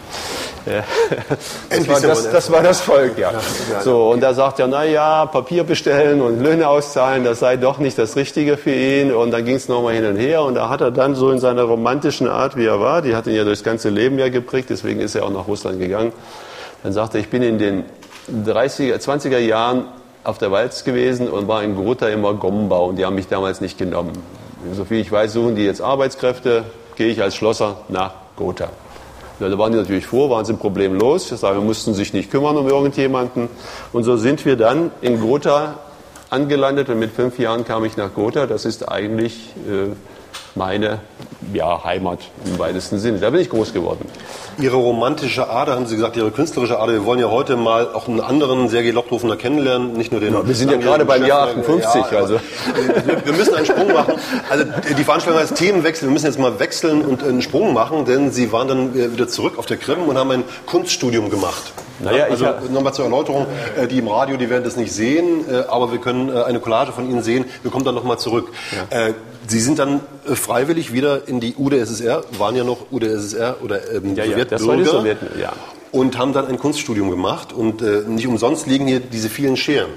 B: Das war das, das war das Volk, ja. So, und da sagt er, na ja, Papier bestellen und Löhne auszahlen, das sei doch nicht das Richtige für ihn. Und dann ging es nochmal hin und her. Und da hat er dann so in seiner romantischen Art, wie er war, die hat ihn ja durchs ganze Leben ja geprägt, deswegen ist er auch nach Russland gegangen. Dann sagt er, ich bin in den dreißiger, zwanziger Jahren auf der Walz gewesen und war in Gruta im Waggonbau. Und die haben mich damals nicht genommen. Soviel ich weiß, suchen die jetzt Arbeitskräfte, gehe ich als Schlosser nach Gotha. Ja, da waren die natürlich vor, waren sie problemlos. Das heißt, wir mussten sich nicht kümmern um irgendjemanden. Und so sind wir dann in Gotha angelandet und mit fünf Jahren kam ich nach Gotha. Das ist eigentlich äh, meine ja, Heimat im weitesten Sinne. Da bin ich groß geworden.
A: Ihre romantische Ader, haben Sie gesagt, Ihre künstlerische Ader. Wir wollen ja heute mal auch einen anderen Sergei Lochhofener kennenlernen, nicht nur den...
B: Ja, wir sind ja gerade beim Jahr achtundfünfzig. Ja, also.
A: Wir, wir müssen einen Sprung machen. Also die Veranstaltung heißt Themenwechsel. Wir müssen jetzt mal wechseln und einen Sprung machen, denn Sie waren dann wieder zurück auf der Krim und haben ein Kunststudium gemacht.
B: Naja,
A: also nochmal zur Erläuterung, die im Radio, die werden das nicht sehen, aber wir können eine Collage von Ihnen sehen. Wir kommen dann nochmal zurück. Ja. Sie sind dann freiwillig wieder in die U d S S R, waren ja noch U d S S R oder ähm,
B: ja, ja, das war die Sowjeten, ja.
A: Und haben dann ein Kunststudium gemacht und äh, nicht umsonst liegen hier diese vielen Scheren.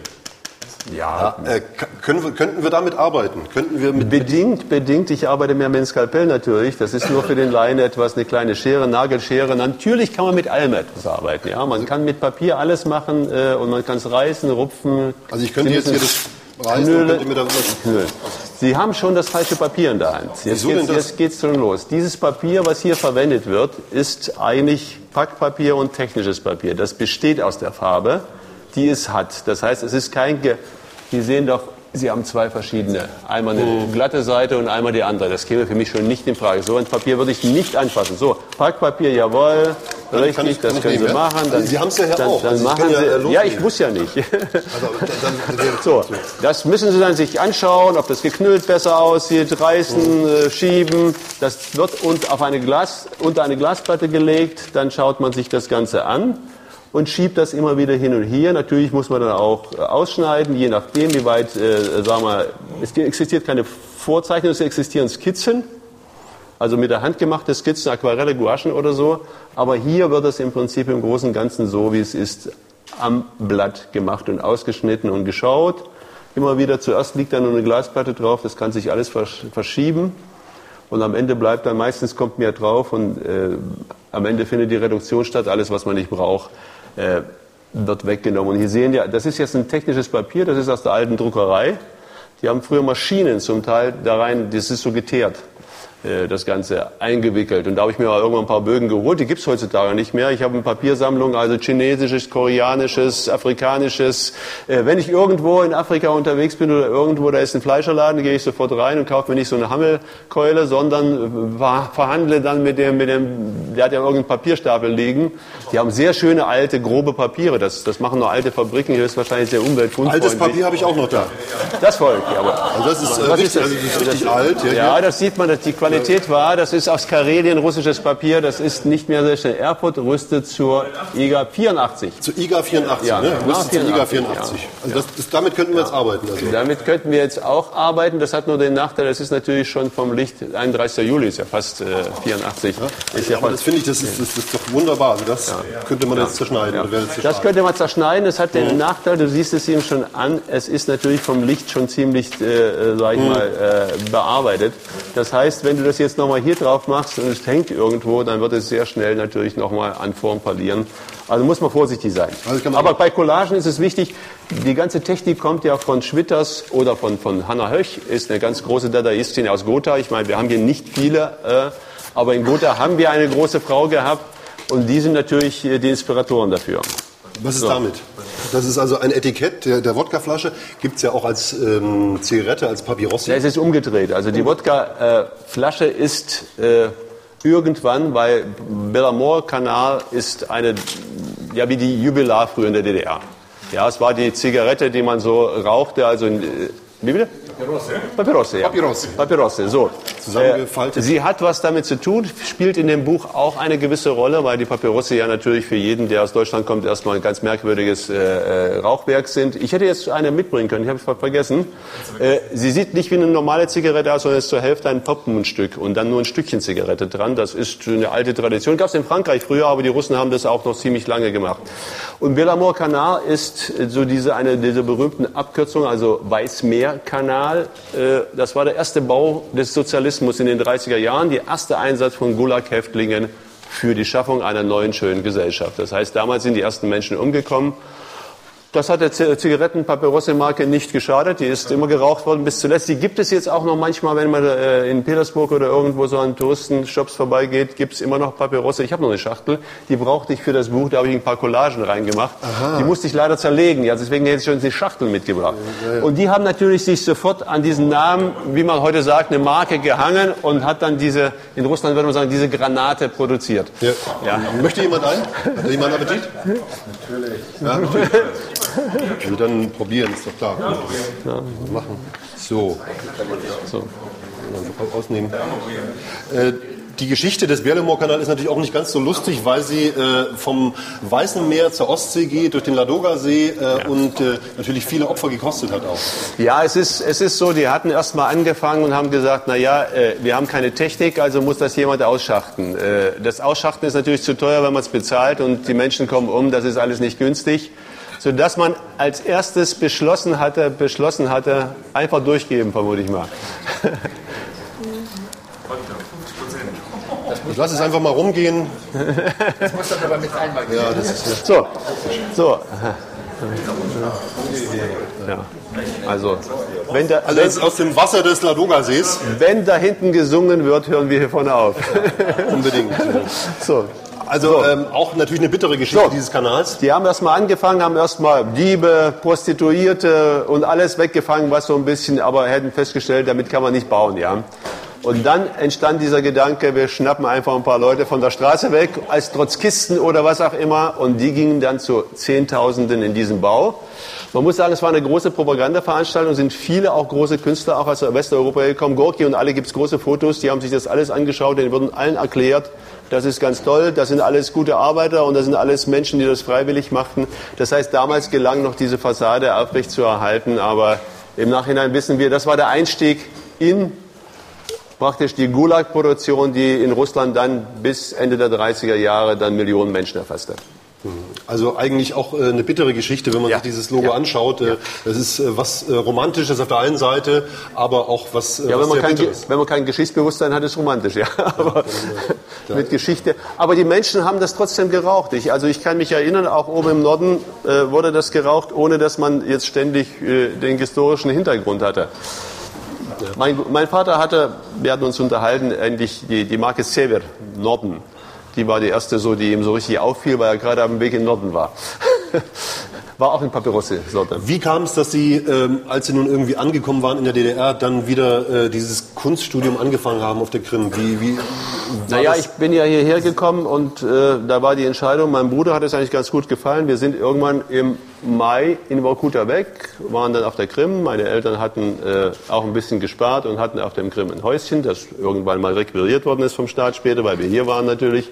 B: Ja.
A: ja äh, können wir, könnten wir damit arbeiten? Könnten wir mit
B: bedingt, bedingt. Ich arbeite mehr mit dem Skalpell natürlich. Das ist nur für den Laien etwas, eine kleine Schere, Nagelschere. Natürlich kann man mit allem etwas arbeiten. Ja, man kann mit Papier alles machen äh, und man kann es reißen, rupfen.
A: Also ich könnte Sie jetzt hier das reißen und könnte mir da
B: Knüllen. Sie haben schon das falsche Papier in der Hand. Jetzt, jetzt, jetzt geht's schon los. Dieses Papier, was hier verwendet wird, ist eigentlich Packpapier und technisches Papier. Das besteht aus der Farbe, die es hat. Das heißt, es ist kein... Ge Sie sehen doch, Sie haben zwei verschiedene. Einmal eine glatte Seite und einmal die andere. Das käme für mich schon nicht in Frage. So ein Papier würde ich nicht anfassen. So, Packpapier, jawohl,
A: dann
B: richtig,
A: ich,
B: das können Sie machen. Dann,
A: Sie haben es ja hier
B: dann,
A: auch.
B: Dann
A: also
B: machen Sie, ja, ja, ich muss ja nicht. Also,
A: dann, dann,
B: so, das müssen Sie dann sich anschauen, ob das geknüllt besser aussieht, reißen, äh, schieben. Das wird und auf eine Glas, unter eine Glasplatte gelegt. Dann schaut man sich das Ganze an und schiebt das immer wieder hin und her. Natürlich muss man dann auch äh, ausschneiden, je nachdem, wie weit, äh, sagen wir, es existiert keine Vorzeichnung, es existieren Skizzen, also mit der Hand gemachte Skizzen, Aquarelle, Gouachen oder so. Aber hier wird es im Prinzip im Großen und Ganzen so, wie es ist, am Blatt gemacht und ausgeschnitten und geschaut. Immer wieder, zuerst liegt da nur eine Glasplatte drauf, das kann sich alles versch verschieben. Und am Ende bleibt dann, meistens kommt mehr drauf und äh, am Ende findet die Reduktion statt, alles, was man nicht braucht. Äh, wird weggenommen. Und hier sehen wir, das ist jetzt ein technisches Papier, das ist aus der alten Druckerei. Die haben früher Maschinen zum Teil da rein, das ist so geteert, äh, das Ganze eingewickelt. Und da habe ich mir mal irgendwann ein paar Bögen geholt, die gibt es heutzutage nicht mehr. Ich habe eine Papiersammlung, also chinesisches, koreanisches, afrikanisches. Äh, wenn ich irgendwo in Afrika unterwegs bin oder irgendwo, da ist ein Fleischerladen, gehe ich sofort rein und kaufe mir nicht so eine Hammelkeule, sondern äh, verhandle dann mit dem, mit dem der hat ja irgendeinen Papierstapel liegen. Die haben sehr schöne, alte, grobe Papiere. Das, das machen nur alte Fabriken. Hier ist wahrscheinlich sehr umweltunfreundlich.
A: Altes Papier habe ich auch noch da.
B: Das Volk, aber.
A: Also das ist, äh,
B: was
A: richtig,
B: ist das?
A: also das ist richtig das, alt. Ja,
B: ja, das sieht man, dass die Qualität war. Das ist aus Karelien russisches Papier. Das ist nicht mehr sehr schnell. Erfurt rüstet zur I G A vierundachtzig.
A: Zu I G A vierundachtzig, ja, ne? Rüstet zur I G A vierundachtzig. Ja. Also das, das, damit könnten wir jetzt arbeiten. Also.
B: Damit könnten wir jetzt auch arbeiten. Das hat nur den Nachteil, das ist natürlich schon vom Licht, einunddreißigster Juli ist ja fast äh, vierundachtzig.
A: Ja,
B: ist ja
A: aber das finde ich, das ist, das ist doch wunderbar. Also das ja. könnte man jetzt zerschneiden.
B: Ja.
A: Oder das,
B: das könnte man zerschneiden. Es hat den mhm. Nachteil, du siehst es ihm schon an, es ist natürlich vom Licht schon ziemlich, äh, sag ich mhm. mal, äh, bearbeitet. Das heißt, wenn du das jetzt nochmal hier drauf machst und es hängt irgendwo, dann wird es sehr schnell natürlich nochmal an Form verlieren. Also muss man vorsichtig sein. Also man aber bei Collagen ist es wichtig, die ganze Technik kommt ja von Schwitters oder von, von Hannah Höch, ist eine ganz große Dadaistin aus Gotha. Ich meine, wir haben hier nicht viele, äh, aber in Gotha haben wir eine große Frau gehabt und die sind natürlich die Inspiratoren dafür.
A: Was ist so. damit? Das ist also ein Etikett der, der Wodkaflasche. Gibt es ja auch als ähm, Zigarette, als Papyrossi.
B: Ja, es ist umgedreht. Also die Wodkaflasche äh, ist äh, irgendwann, weil Bellamore-Kanal ist eine, ja wie die Jubilar früher in der D D R. Ja, es war die Zigarette, die man so rauchte, also in, wie bitte?
A: Papyrosse.
B: Papyrosse, ja.
A: Papyrosse.
B: Papyrosse, so.
A: Zusammengefaltet.
B: Äh, sie hat was damit zu tun, spielt in dem Buch auch eine gewisse Rolle, weil die Papyrosse ja natürlich für jeden, der aus Deutschland kommt, erstmal ein ganz merkwürdiges äh, Rauchwerk sind. Ich hätte jetzt eine mitbringen können, ich habe es vergessen. Äh, sie sieht nicht wie eine normale Zigarette aus, sondern ist zur Hälfte ein Poppenmundstück und dann nur ein Stückchen Zigarette dran. Das ist eine alte Tradition. Gab es in Frankreich früher, aber die Russen haben das auch noch ziemlich lange gemacht. Und Bellamore-Kanal ist so diese, eine dieser berühmten Abkürzungen, also Weißmeer-Kanal. Das war der erste Bau des Sozialismus in den dreißiger Jahren, der erste Einsatz von Gulag-Häftlingen für die Schaffung einer neuen, schönen Gesellschaft. Das heißt, damals sind die ersten Menschen umgekommen. Das hat der Zigaretten-Papyrosse-Marke nicht geschadet. Die ist immer geraucht worden bis zuletzt. Die gibt es jetzt auch noch manchmal, wenn man äh, in Petersburg oder irgendwo so an Touristenshops vorbeigeht, gibt es immer noch Papyrosse. Ich habe noch eine Schachtel, die brauchte ich für das Buch, da habe ich ein paar Collagen reingemacht. Aha. Die musste ich leider zerlegen, ja, deswegen hätte ich schon die Schachtel mitgebracht. Ja, ja. Und die haben natürlich sich sofort an diesen Namen, wie man heute sagt, eine Marke gehangen und hat dann diese, in Russland würde man sagen, diese Granate produziert.
A: Ja. Ja. Möchte jemand ein? Hat jemand Appetit? Natürlich. Ja, natürlich. Also dann probieren, ist doch klar. Ja. Machen. So. So. Ausnehmen. Äh, die Geschichte des Bellamore-Kanal ist natürlich auch nicht ganz so lustig, weil sie äh, vom Weißen Meer zur Ostsee geht, durch den Ladoga-See äh, ja. und äh, natürlich viele Opfer gekostet hat auch.
B: Ja, es ist, es ist so, die hatten erst mal angefangen und haben gesagt, na ja, äh, wir haben keine Technik, also muss das jemand ausschachten. Äh, das Ausschachten ist natürlich zu teuer, wenn man es bezahlt und die Menschen kommen um, das ist alles nicht günstig. Sodass man als erstes beschlossen hatte, beschlossen hatte, einfach durchgeben, vermute ich mal.
A: Ich lass es einfach mal rumgehen.
C: Das muss dann aber mit einmal gehen.
A: Ja, das ist ja.
B: So, so. Ja. Also, wenn da,
A: also wenn, aus dem Wasser des Ladoga-Sees.
B: Wenn da hinten gesungen wird, hören wir hier vorne auf.
A: Unbedingt.
B: So.
A: Also so. ähm, auch natürlich eine bittere Geschichte so. dieses Kanals.
B: Die haben erstmal angefangen, haben erstmal Diebe, Prostituierte und alles weggefangen, was so ein bisschen, aber hätten festgestellt, damit kann man nicht bauen, ja. Und dann entstand dieser Gedanke, wir schnappen einfach ein paar Leute von der Straße weg, als Trotzkisten oder was auch immer, und die gingen dann zu Zehntausenden in diesen Bau. Man muss sagen, es war eine große Propagandaveranstaltung, sind viele auch große Künstler auch aus Westeuropa gekommen. Gorki und alle, gibt's große Fotos, die haben sich das alles angeschaut, denen wurden allen erklärt, das ist ganz toll, das sind alles gute Arbeiter und das sind alles Menschen, die das freiwillig machten. Das heißt, damals gelang noch diese Fassade aufrecht zu erhalten, aber im Nachhinein wissen wir, das war der Einstieg in praktisch die Gulag-Produktion, die in Russland dann bis Ende der dreißiger Jahre dann Millionen Menschen erfasste.
A: Also eigentlich auch äh, eine bittere Geschichte, wenn man ja. sich dieses Logo ja. anschaut. Äh, ja. Das ist äh, was äh, Romantisches auf der einen Seite, aber auch was, äh,
B: ja,
A: was
B: wenn man
A: sehr
B: kein,
A: Bitteres.
B: Wenn man kein Geschichtsbewusstsein hat, ist romantisch, ja. Aber mit Geschichte. Aber die Menschen haben das trotzdem geraucht. Ich, also ich kann mich erinnern, auch oben im Norden äh, wurde das geraucht, ohne dass man jetzt ständig äh, den historischen Hintergrund hatte. Ja. Mein, mein Vater hatte, wir hatten uns unterhalten, eigentlich die, die Marke Sever, Norden. Die war die erste, so, die ihm so richtig auffiel, weil er gerade am Weg in den Norden war. war auch in Papyrussi-Sorte.
A: Wie kam es, dass Sie, ähm, als Sie nun irgendwie angekommen waren in der D D R, dann wieder äh, dieses Kunststudium angefangen haben auf der Krim? Wie, wie
B: naja, ich bin ja hierher gekommen und äh, da war die Entscheidung, meinem Bruder hat es eigentlich ganz gut gefallen. Wir sind irgendwann im Mai in Vorkuta weg, waren dann auf der Krim. Meine Eltern hatten äh, auch ein bisschen gespart und hatten auf dem Krim ein Häuschen, das irgendwann mal requiriert worden ist vom Staat später, weil wir hier waren natürlich.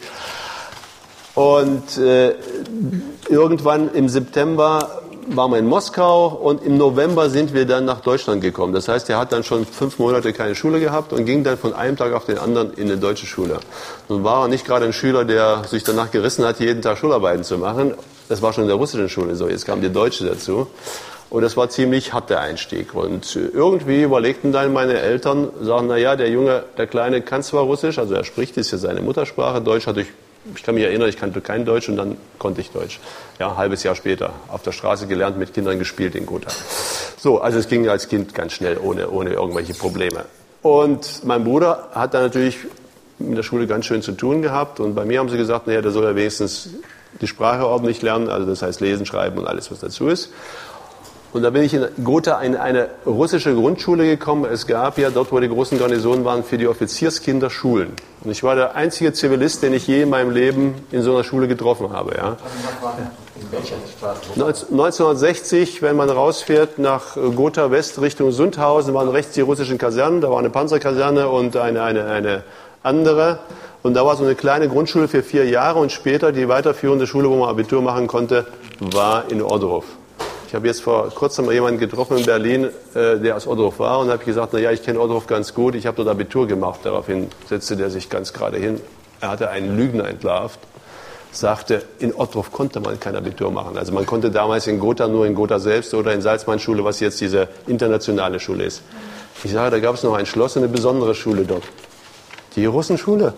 B: Und äh, irgendwann im September waren wir in Moskau und im November sind wir dann nach Deutschland gekommen. Das heißt, er hat dann schon fünf Monate keine Schule gehabt und ging dann von einem Tag auf den anderen in eine deutsche Schule. Nun war er nicht gerade ein Schüler, der sich danach gerissen hat, jeden Tag Schularbeiten zu machen. Das war schon in der russischen Schule so. Jetzt kam die deutsche dazu. Und das war ziemlich hart, der Einstieg. Und irgendwie überlegten dann meine Eltern, sagen, na ja, der Junge, der Kleine kann zwar Russisch, also er spricht, ist ja seine Muttersprache. Deutsch hatte ich, ich kann mich erinnern, ich kannte kein Deutsch und dann konnte ich Deutsch. Ja, ein halbes Jahr später. Auf der Straße gelernt, mit Kindern gespielt in Gotha. So, also es ging als Kind ganz schnell, ohne, ohne irgendwelche Probleme. Und mein Bruder hat dann natürlich in der Schule ganz schön zu tun gehabt. Und bei mir haben sie gesagt, naja, der soll ja wenigstens die Sprache ordentlich lernen, also das heißt lesen, schreiben und alles, was dazu ist. Und da bin ich in Gotha in eine russische Grundschule gekommen. Es gab ja dort, wo die großen Garnisonen waren, für die Offizierskinder Schulen. Und ich war der einzige Zivilist, den ich je in meinem Leben in so einer Schule getroffen habe. Ja.
C: In welcher Straße?
B: neunzehnhundertsechzig, wenn man rausfährt nach Gotha West Richtung Sundhausen, waren rechts die russischen Kasernen. Da war eine Panzerkaserne und eine, eine, eine andere. Und da war so eine kleine Grundschule für vier Jahre. Und später die weiterführende Schule, wo man Abitur machen konnte, war in Ordorf. Ich habe jetzt vor kurzem mal jemanden getroffen in Berlin, äh, der aus Ordorf war, und habe gesagt, na ja, ich kenne Ordorf ganz gut, ich habe dort Abitur gemacht. Daraufhin setzte der sich ganz gerade hin. Er hatte einen Lügner entlarvt, sagte, in Ordorf konnte man kein Abitur machen. Also man konnte damals in Gotha nur in Gotha selbst oder in Salzmann-Schule, was jetzt diese internationale Schule ist. Ich sage, da gab es noch ein Schloss und eine besondere Schule dort. Die Russenschule.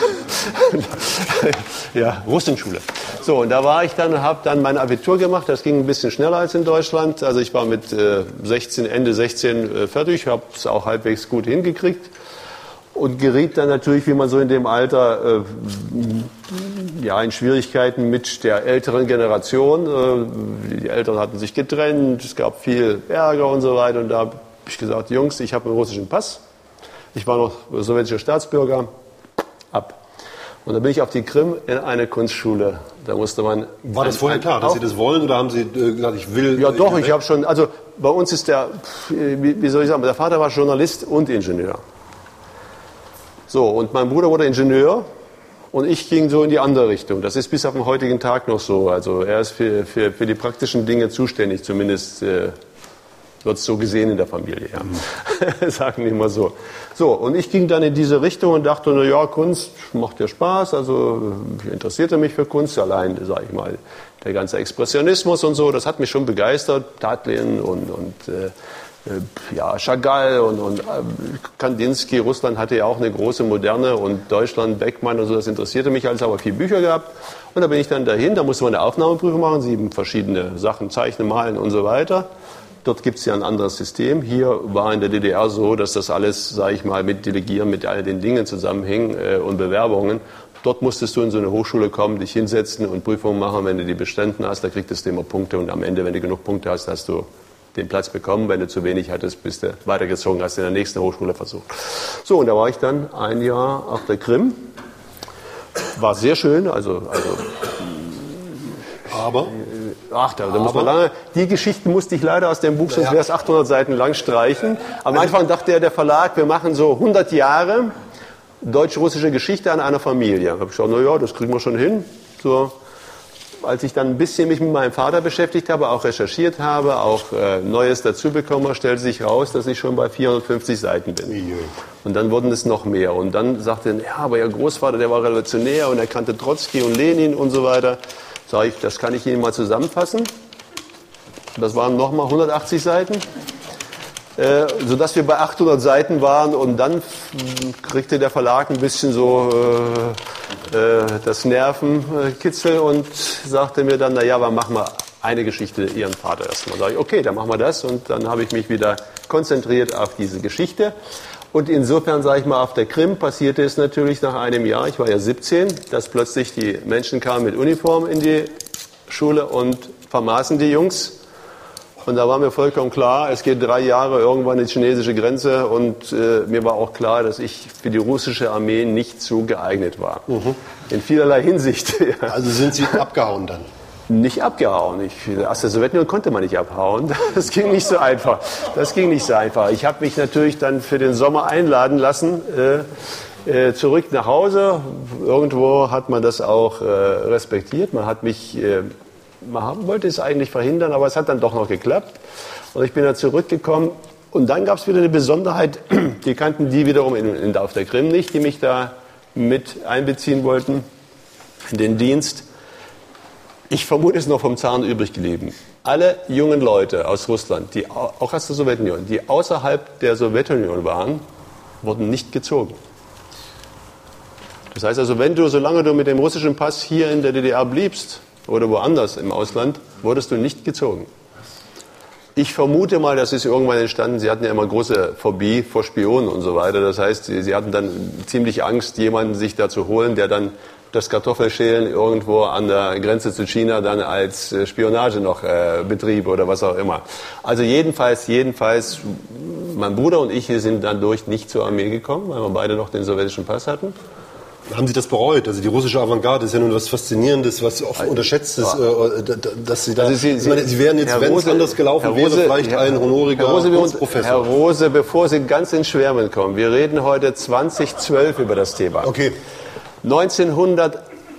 B: Ja, Russenschule. So, und da war ich dann und habe dann mein Abitur gemacht. Das ging ein bisschen schneller als in Deutschland. Also ich war mit äh, sechzehn, Ende sechzehn äh, fertig, habe es auch halbwegs gut hingekriegt und geriet dann natürlich, wie man so in dem Alter, äh, ja, in Schwierigkeiten mit der älteren Generation. Äh, die Eltern hatten sich getrennt, es gab viel Ärger und so weiter. Und da habe ich gesagt, Jungs, ich habe einen russischen Pass. Ich war noch sowjetischer Staatsbürger. Ab. Und dann bin ich auf die Krim in eine Kunstschule. Da musste man.
A: War das vorher klar, dass Sie das wollen, oder haben Sie äh, gesagt, ich will?
B: Ja, doch. Ich habe schon. Also bei uns ist der, wie, wie soll ich sagen, der Vater war Journalist und Ingenieur. So, und mein Bruder wurde Ingenieur und ich ging so in die andere Richtung. Das ist bis auf den heutigen Tag noch so. Also er ist für, für, für die praktischen Dinge zuständig, zumindest. Äh, wird es so gesehen in der Familie, ja. Mhm. Sagen wir mal so. So, und ich ging dann in diese Richtung und dachte, na ja, Kunst macht ja Spaß, also ich interessierte mich für Kunst, allein, sage ich mal, der ganze Expressionismus und so, das hat mich schon begeistert, Tatlin und, und äh, ja, Chagall und, und äh, Kandinsky, Russland hatte ja auch eine große Moderne und Deutschland, Beckmann und so, das interessierte mich alles, aber viele Bücher gehabt. Und da bin ich dann dahin, da musste man eine Aufnahmeprüfung machen, sieben verschiedene Sachen, zeichnen, malen und so weiter. Dort gibt es ja ein anderes System. Hier war in der D D R so, dass das alles, sage ich mal, mit Delegieren, mit all den Dingen zusammenhing äh, und Bewerbungen. Dort musstest du in so eine Hochschule kommen, dich hinsetzen und Prüfungen machen. Wenn du die bestanden hast, da kriegtest du immer Punkte. Und am Ende, wenn du genug Punkte hast, hast du den Platz bekommen. Wenn du zu wenig hattest, bist du weitergezogen, hast in der nächsten Hochschule versucht. So, und da war ich dann ein Jahr auf der Krim. War sehr schön, also... also
A: aber...
B: Ach, da, da muss man lange. Die Geschichten musste ich leider aus dem Buch, sonst wäre es achthundert Seiten lang, streichen. Am Anfang dachte ja der Verlag, wir machen so hundert Jahre deutsch-russische Geschichte an einer Familie. Da habe ich gesagt, na ja, das kriegen wir schon hin. So, als ich dann ein bisschen mich mit meinem Vater beschäftigt habe, auch recherchiert habe, auch äh, Neues dazu bekommen habe, stellte sich raus, dass ich schon bei vierhundertfünfzig Seiten bin. Und dann wurden es noch mehr. Und dann sagte er, ja, aber Ihr Großvater, der war Revolutionär und er kannte Trotzki und Lenin und so weiter. Sag ich, das kann ich Ihnen mal zusammenfassen. Das waren nochmal hundertachtzig Seiten, äh, sodass wir bei achthundert Seiten waren. Und dann kriegte der Verlag ein bisschen so äh, äh, das Nervenkitzel und sagte mir dann, naja, aber machen wir eine Geschichte Ihren Vater erstmal. Sag ich, okay, dann machen wir das. Und dann habe ich mich wieder konzentriert auf diese Geschichte. Und insofern, sage ich mal, auf der Krim passierte es natürlich nach einem Jahr, ich war ja siebzehn, dass plötzlich die Menschen kamen mit Uniform in die Schule und vermaßen die Jungs. Und da war mir vollkommen klar, es geht drei Jahre irgendwann in die chinesische Grenze und äh, mir war auch klar, dass ich für die russische Armee nicht so geeignet war. Mhm. In vielerlei Hinsicht.
A: Also sind Sie abgehauen dann?
B: Nicht abgehauen. Ich, aus der Sowjetunion konnte man nicht abhauen. Das ging nicht so einfach. Das ging nicht so einfach. Ich habe mich natürlich dann für den Sommer einladen lassen, äh, äh, zurück nach Hause. Irgendwo hat man das auch äh, respektiert. Man hat mich... Äh, Man wollte es eigentlich verhindern, aber es hat dann doch noch geklappt. Und ich bin dann zurückgekommen. Und dann gab es wieder eine Besonderheit, die kannten die wiederum in, in, auf der Krim nicht, die mich da mit einbeziehen wollten in den Dienst. Ich vermute, es ist noch vom Zaren übrig geblieben. Alle jungen Leute aus Russland, die auch aus der Sowjetunion, die außerhalb der Sowjetunion waren, wurden nicht gezogen. Das heißt also, wenn du, solange du mit dem russischen Pass hier in der D D R bliebst, oder woanders im Ausland, wurdest du nicht gezogen. Ich vermute mal, das ist irgendwann entstanden, sie hatten ja immer große Phobie vor Spionen und so weiter. Das heißt, sie, sie hatten dann ziemlich Angst, jemanden sich da zu holen, der dann das Kartoffelschälen irgendwo an der Grenze zu China dann als Spionage noch äh, betrieb oder was auch immer. Also jedenfalls, jedenfalls, mein Bruder und ich sind dann durch nicht zur Armee gekommen, weil wir beide noch den sowjetischen Pass hatten.
A: Haben Sie das bereut? Also die russische Avantgarde ist ja nun was Faszinierendes, was oft unterschätzt ist, ja. dass Sie da... Also Sie, Sie, meine, Sie wären jetzt, wenn es anders gelaufen Herr Rose, wäre, vielleicht Herr, ein honoriger Herr Rose, Professor.
B: Herr Rose, bevor Sie ganz ins Schwärmen kommen, wir reden heute zweitausendzwölf über das Thema.
A: Okay.
B: neunzehnhundert,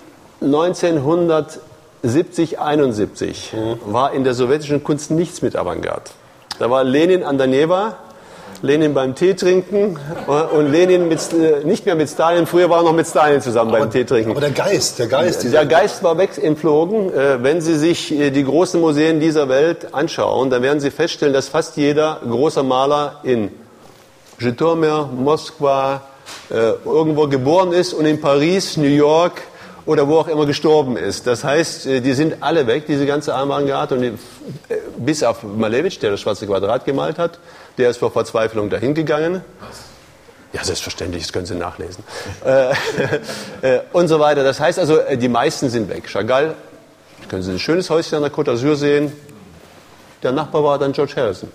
B: neunzehnhundertsiebzig, einundsiebzig mhm. war in der sowjetischen Kunst nichts mit Avantgarde. Da war Lenin an der Neva, Lenin beim Tee trinken und Lenin mit, nicht mehr mit Stalin. Früher war er noch mit Stalin zusammen aber, beim Tee trinken.
A: Aber der Geist, der Geist.
B: Der Geist war weg entflogen. Wenn Sie sich die großen Museen dieser Welt anschauen, dann werden Sie feststellen, dass fast jeder große Maler in Żytomir, Moskwa, irgendwo geboren ist und in Paris, New York oder wo auch immer gestorben ist. Das heißt, die sind alle weg, diese ganze Avantgarde, und die, bis auf Malevich, der das Schwarze Quadrat gemalt hat, der ist vor Verzweiflung dahin gegangen. Ja, selbstverständlich, das können Sie nachlesen. äh, äh, und so weiter. Das heißt also, die meisten sind weg. Chagall, können Sie ein schönes Häuschen an der Côte d'Azur sehen. Der Nachbar war dann George Harrison.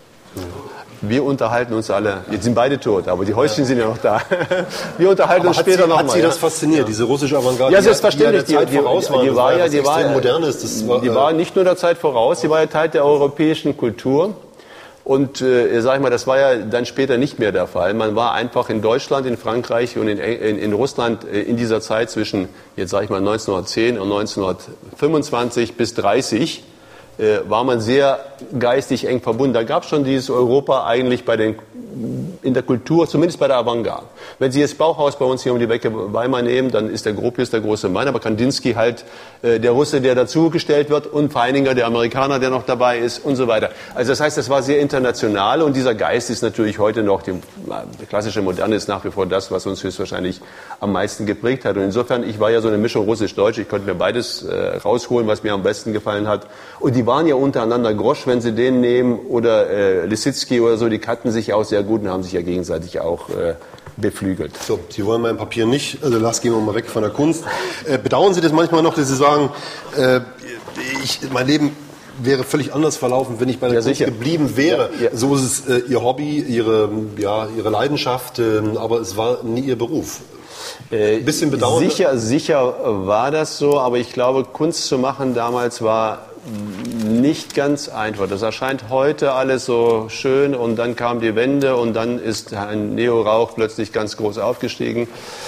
B: Wir unterhalten uns alle, jetzt sind beide tot, aber die Häuschen sind ja noch da. Wir unterhalten aber uns später nochmal.
A: Hat Sie das fasziniert, ja. diese russische Avantgarde?
B: Ja, selbstverständlich. Die, die, die, die, die war ja, die war,
A: modernes, das war,
B: die war nicht nur der Zeit voraus, die war ja Teil der europäischen Kultur. Und äh, sag ich mal, das war ja dann später nicht mehr der Fall. Man war einfach in Deutschland, in Frankreich und in, in, in Russland äh, in dieser Zeit zwischen, jetzt sage ich mal, neunzehnhundertzehn und neunzehnhundertfünfundzwanzig bis dreißig, äh, war man sehr geistig eng verbunden. Da gab es schon dieses Europa eigentlich bei den, in der Kultur, zumindest bei der Avantgarde. Wenn Sie jetzt Bauhaus bei uns hier um die Ecke Weimar nehmen, dann ist der Gropius der große Mann, aber Kandinsky halt äh, der Russe, der dazugestellt wird, und Feininger, der Amerikaner, der noch dabei ist und so weiter. Also das heißt, das war sehr international, und dieser Geist ist natürlich heute noch, die, die klassische Moderne ist nach wie vor das, was uns höchstwahrscheinlich am meisten geprägt hat. Und insofern, ich war ja so eine Mischung russisch-deutsch, ich konnte mir beides äh, rausholen, was mir am besten gefallen hat. Und die waren ja untereinander, Grosch, wenn Sie den nehmen, oder äh, Lissitzky oder so, die kannten sich auch sehr gut und haben sich ja gegenseitig auch äh, beflügelt.
A: So, Sie wollen mein Papier nicht, also lass, gehen wir mal weg von der Kunst. Äh, bedauern Sie das manchmal noch, dass Sie sagen, äh, ich, mein Leben wäre völlig anders verlaufen, wenn ich bei der
B: ja,
A: Kunst
B: sicher.
A: geblieben wäre.
B: Ja, ja.
A: So ist es äh, Ihr Hobby, Ihre, ja, Ihre Leidenschaft, äh, aber es war nie Ihr Beruf. Ein bisschen bedauern.
B: Sicher, sicher war das so, aber ich glaube, Kunst zu machen damals war nicht ganz einfach. Das erscheint heute alles so schön, und dann kam die Wende und dann ist ein Neo-Rauch plötzlich ganz groß aufgestiegen.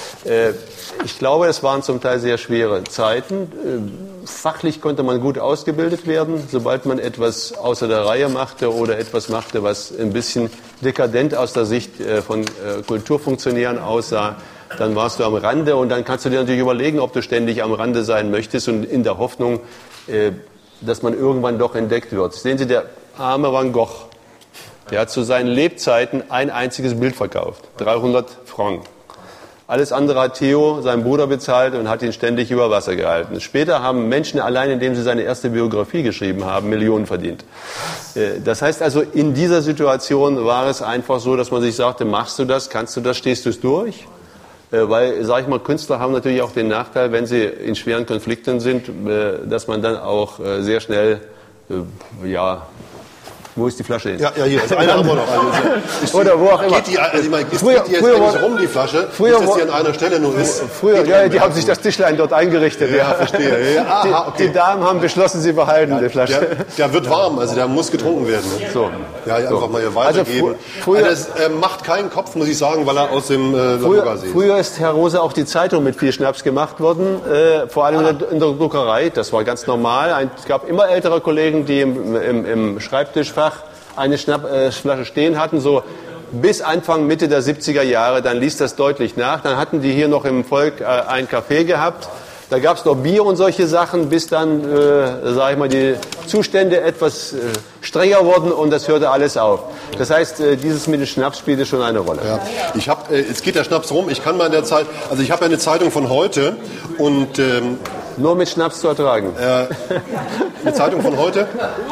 B: Ich glaube, es waren zum Teil sehr schwere Zeiten. Fachlich konnte man gut ausgebildet werden. Sobald man etwas außer der Reihe machte oder etwas machte, was ein bisschen dekadent aus der Sicht von Kulturfunktionären aussah, dann warst du am Rande, und dann kannst du dir natürlich überlegen, ob du ständig am Rande sein möchtest, und in der Hoffnung, dass man irgendwann doch entdeckt wird. Sehen Sie, der arme Van Gogh, der hat zu seinen Lebzeiten ein einziges Bild verkauft, dreihundert Franken. Alles andere hat Theo, sein Bruder, bezahlt und hat ihn ständig über Wasser gehalten. Später haben Menschen, allein indem sie seine erste Biografie geschrieben haben, Millionen verdient. Das heißt also, in dieser Situation war es einfach so, dass man sich sagte, machst du das, kannst du das, stehst du es durch? Weil, sage ich mal, Künstler haben natürlich auch den Nachteil, wenn sie in schweren Konflikten sind, dass man dann auch sehr schnell, ja, wo ist die Flasche hin?
A: Ja, ja, hier, also eine haben wir noch. Also,
B: oder wo auch immer.
A: Geht die, also ich meine,
B: früher,
A: geht die jetzt
B: früher
A: eigentlich
B: war,
A: rum, die Flasche?
B: Früher
A: nicht, dass die an einer Stelle nur ist.
B: Früher, ja, die haben sich das Tischlein dort eingerichtet.
A: Ja, ja. verstehe. Ja, aha, okay.
B: die, die Damen haben beschlossen, sie behalten
A: ja,
B: die Flasche.
A: Der, der wird warm, also der muss getrunken werden. Ne?
B: So.
A: Ja, einfach
B: so.
A: mal hier weitergeben.
B: Also früher,
A: also das äh, macht keinen Kopf, muss ich sagen, weil er aus dem äh,
B: früher, früher ist, Herr Rose, auch die Zeitung mit viel Schnaps gemacht worden, äh, vor allem ah. in, der, in der Druckerei. Das war ganz normal. Ein, es gab immer ältere Kollegen, die im, im, im Schreibtischfach eine Schnappflasche stehen hatten, so bis Anfang, Mitte der siebziger Jahre, dann ließ das deutlich nach. Dann hatten die hier noch im Volk äh, ein Café gehabt, da gab es noch Bier und solche Sachen, bis dann, äh, sag ich mal, die Zustände etwas äh, strenger wurden und das hörte alles auf. Das heißt, äh, dieses mit dem Schnaps spielte schon eine Rolle.
A: Ja. Ich hab, äh, jetzt geht der Schnaps rum, ich kann mal in der Zeit, also ich habe ja eine Zeitung von heute und... Ähm,
B: Nur mit Schnaps zu ertragen.
A: Äh, eine Zeitung von heute.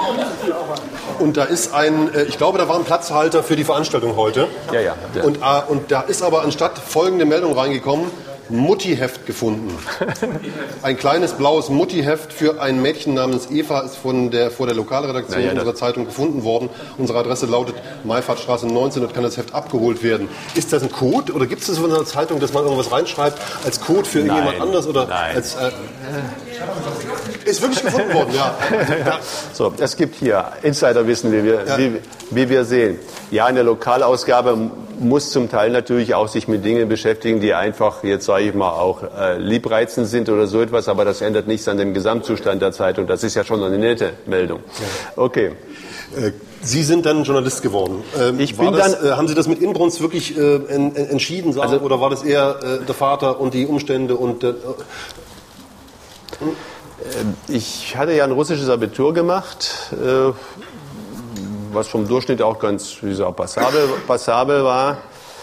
A: Und da ist ein, ich glaube, da war ein Platzhalter für die Veranstaltung heute.
B: Ja, ja. ja.
A: Und, äh, und da ist aber anstatt folgende Meldung reingekommen, Muttiheft gefunden. Ein kleines blaues Muttiheft für ein Mädchen namens Eva ist von der, vor der Lokalredaktion ja, ja, unserer Zeitung gefunden worden. Unsere Adresse lautet Mayfahrtstraße neunzehn und kann das Heft abgeholt werden. Ist das ein Code oder gibt es das in einer Zeitung, dass man irgendwas reinschreibt als Code für
B: Nein.
A: irgendjemand anderes? Oder
B: Nein.
A: Als, äh, ist wirklich gefunden worden, ja.
B: ja. So, es gibt hier Insiderwissen, wie wir,
A: ja.
B: wie, wie wir sehen. Ja, eine Lokalausgabe muss zum Teil natürlich auch sich mit Dingen beschäftigen, die einfach, jetzt sage ich mal, auch äh, liebreizend sind oder so etwas, aber das ändert nichts an dem Gesamtzustand der Zeitung. Das ist ja schon eine nette Meldung. Ja. Okay.
A: Äh, Sie sind dann Journalist geworden. Ähm,
B: ich
A: war
B: bin
A: das,
B: dann,
A: äh, haben Sie das mit Inbrunst wirklich äh, en, en, entschieden, sagen, also, oder war das eher äh, der Vater und die Umstände und äh,
B: Ich hatte ja ein russisches Abitur gemacht, was vom Durchschnitt auch ganz, wie gesagt, passabel, passabel war.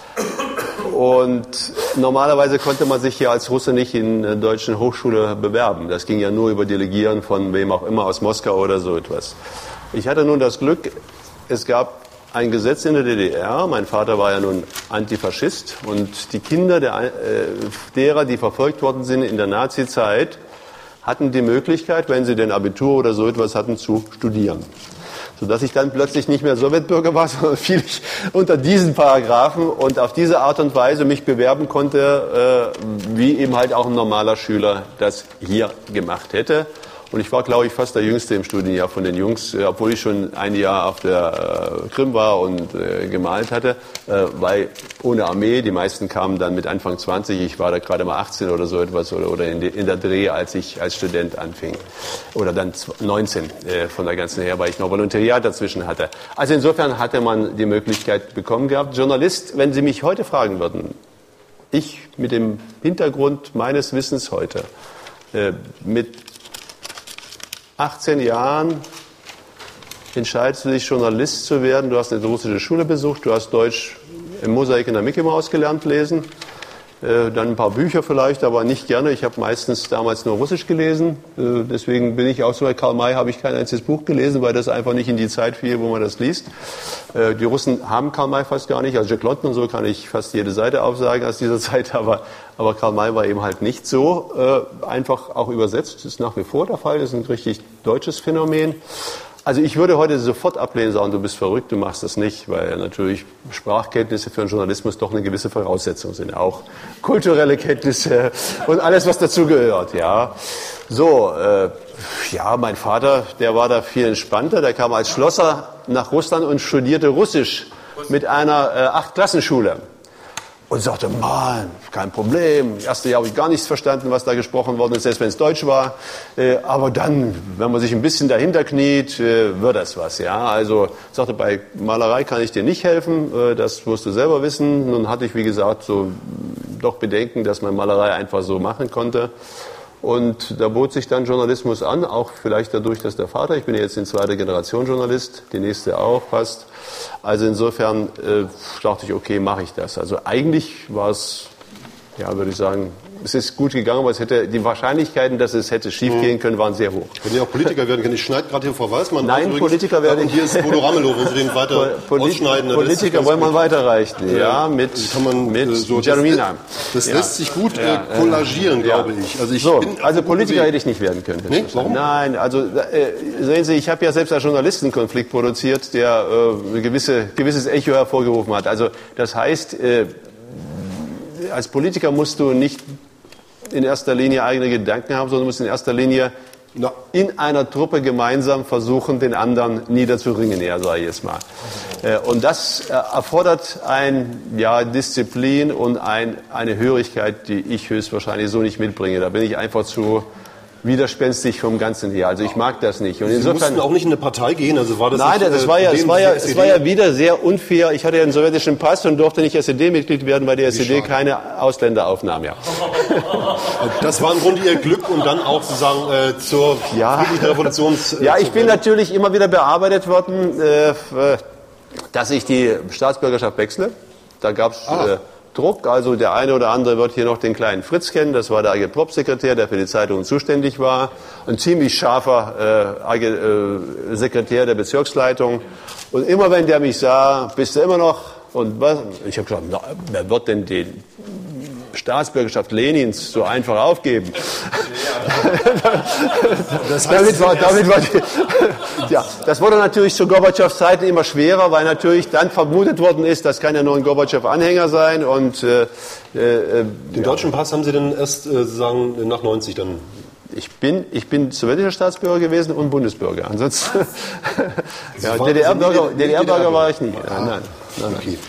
B: Und normalerweise konnte man sich ja als Russe nicht in der deutschen Hochschule bewerben. Das ging ja nur über Delegieren von wem auch immer aus Moskau oder so etwas. Ich hatte nun das Glück, es gab ein Gesetz in der D D R. Mein Vater war ja nun Antifaschist und die Kinder der, äh, derer, die verfolgt worden sind in der Nazizeit, hatten die Möglichkeit, wenn sie den Abitur oder so etwas hatten, zu studieren. Sodass ich dann plötzlich nicht mehr Sowjetbürger war, sondern fiel ich unter diesen Paragraphen und auf diese Art und Weise mich bewerben konnte, äh, wie eben halt auch ein normaler Schüler das hier gemacht hätte. Und ich war, glaube ich, fast der Jüngste im Studienjahr von den Jungs, obwohl ich schon ein Jahr auf der äh, Krim war und äh, gemalt hatte, äh, weil ohne Armee, die meisten kamen dann mit Anfang zwanzig, ich war da gerade mal achtzehn oder so etwas oder, oder in, die, in der Dreh, als ich als Student anfing. Oder dann neunzehn äh, von der ganzen her, weil ich noch Volontariat dazwischen hatte. Also insofern hatte man die Möglichkeit bekommen gehabt. Journalist, wenn Sie mich heute fragen würden, ich mit dem Hintergrund meines Wissens heute, äh, mit achtzehn Jahren entscheidest du dich, Journalist zu werden. Du hast eine russische Schule besucht, du hast Deutsch im Mosaik in der Mickey Maus gelernt lesen, äh, dann ein paar Bücher vielleicht, aber nicht gerne. Ich habe meistens damals nur Russisch gelesen, äh, deswegen bin ich auch so, bei Karl May habe ich kein einziges Buch gelesen, weil das einfach nicht in die Zeit fiel, wo man das liest. Äh, die Russen haben Karl May fast gar nicht, also Jack London und so kann ich fast jede Seite aufsagen aus dieser Zeit, aber Aber Karl May war eben halt nicht so äh, einfach auch übersetzt. Das ist nach wie vor der Fall. Das ist ein richtig deutsches Phänomen. Also ich würde heute sofort ablehnen, sagen, du bist verrückt, du machst das nicht, weil natürlich Sprachkenntnisse für einen Journalismus doch eine gewisse Voraussetzung sind. Auch kulturelle Kenntnisse und alles, was dazugehört. Ja. So, äh, ja, mein Vater, der war da viel entspannter. Der kam als Schlosser nach Russland und studierte Russisch mit einer äh, Acht-Klassenschule. Und sagte, Mann, kein Problem. Das erste Jahr habe ich gar nichts verstanden, was da gesprochen worden ist, selbst wenn es Deutsch war. Äh, aber dann, wenn man sich ein bisschen dahinter kniet, äh, wird das was. Ja, also sagte, bei Malerei kann ich dir nicht helfen. Äh, das musst du selber wissen. Nun hatte ich, wie gesagt, so doch Bedenken, dass man Malerei einfach so machen konnte. Und da bot sich dann Journalismus an, auch vielleicht dadurch, dass der Vater, ich bin ja jetzt in zweiter Generation Journalist, die nächste auch fast. Also insofern äh, dachte ich, okay, mache ich das. Also eigentlich war es, ja, würde ich sagen, es ist gut gegangen, aber es hätte, die Wahrscheinlichkeiten, dass es hätte schief gehen können, waren sehr hoch.
A: Wenn ihr auch Politiker werden können, ich schneide gerade hier Frau Weißmann.
B: Nein, übrigens, Politiker werden.
A: Und hier ist Bodo Ramelow, wo Sie den weiter
B: Poli
A: ausschneiden.
B: Politiker wollen man weiterreichen, ja, ja mit,
A: kann man,
B: mit
A: so,
B: Jeremina.
A: Das, das ja. lässt sich gut
B: ja,
A: äh, kollagieren, ja. glaube ich.
B: Also, ich so, bin also Politiker hätte ich nicht werden können.
A: Nee? Warum?
B: Nein, also äh, sehen Sie, ich habe ja selbst als Journalist einen Konflikt produziert, der äh, ein gewisse, gewisses Echo hervorgerufen hat. Also das heißt, äh, als Politiker musst du nicht in erster Linie eigene Gedanken haben, sondern musst in erster Linie Na. in einer Truppe gemeinsam versuchen, den anderen niederzuringen, ja, sage ich jetzt mal. Äh, und das äh, erfordert ein, ja, Disziplin und ein, eine Hörigkeit, die ich höchstwahrscheinlich so nicht mitbringe. Da bin ich einfach zu widerspenstig vom Ganzen her. Also ich mag das nicht. Und
A: Sie
B: insofern
A: mussten auch nicht in eine Partei gehen. Also war das
B: Nein,
A: nicht,
B: das
A: äh,
B: war ja, es war ja,
A: S E D?
B: es war ja wieder sehr unfair. Ich hatte ja einen sowjetischen Pass und durfte nicht S E D-Mitglied werden, weil die S E D keine Ausländer aufnahm. Ja.
A: Das war im Grunde Ihr Glück und dann auch sozusagen äh, zur
B: ja.
A: Revolutions. Äh,
B: ja, ich bin natürlich immer wieder bearbeitet worden, äh, dass ich die Staatsbürgerschaft wechsle. Da gab es
A: ah.
B: äh, Druck. Also der eine oder andere wird hier noch den kleinen Fritz kennen. Das war der Agitprop-Sekretär, der für die Zeitung zuständig war. Ein ziemlich scharfer äh, äh, Sekretär der Bezirksleitung. Und immer wenn der mich sah, bist du immer noch. Und was? Ich habe gesagt, na, wer wird denn den Staatsbürgerschaft Lenins so einfach aufgeben? Das heißt, damit war, damit war die, ja, das wurde natürlich zu Gorbatschows Zeiten immer schwerer, weil natürlich dann vermutet worden ist, das kann ja nur ein Gorbatschow-Anhänger sein. Und äh, äh,
A: den ja. deutschen Pass haben Sie denn erst äh, sozusagen nach neunzig dann?
B: Ich bin, ich bin sowjetischer Staatsbürger gewesen und Bundesbürger. Ansonsten ja, D D R-Bürger D D R-Bürger war ich nie. Nein, nein, nein, nein.
A: Okay.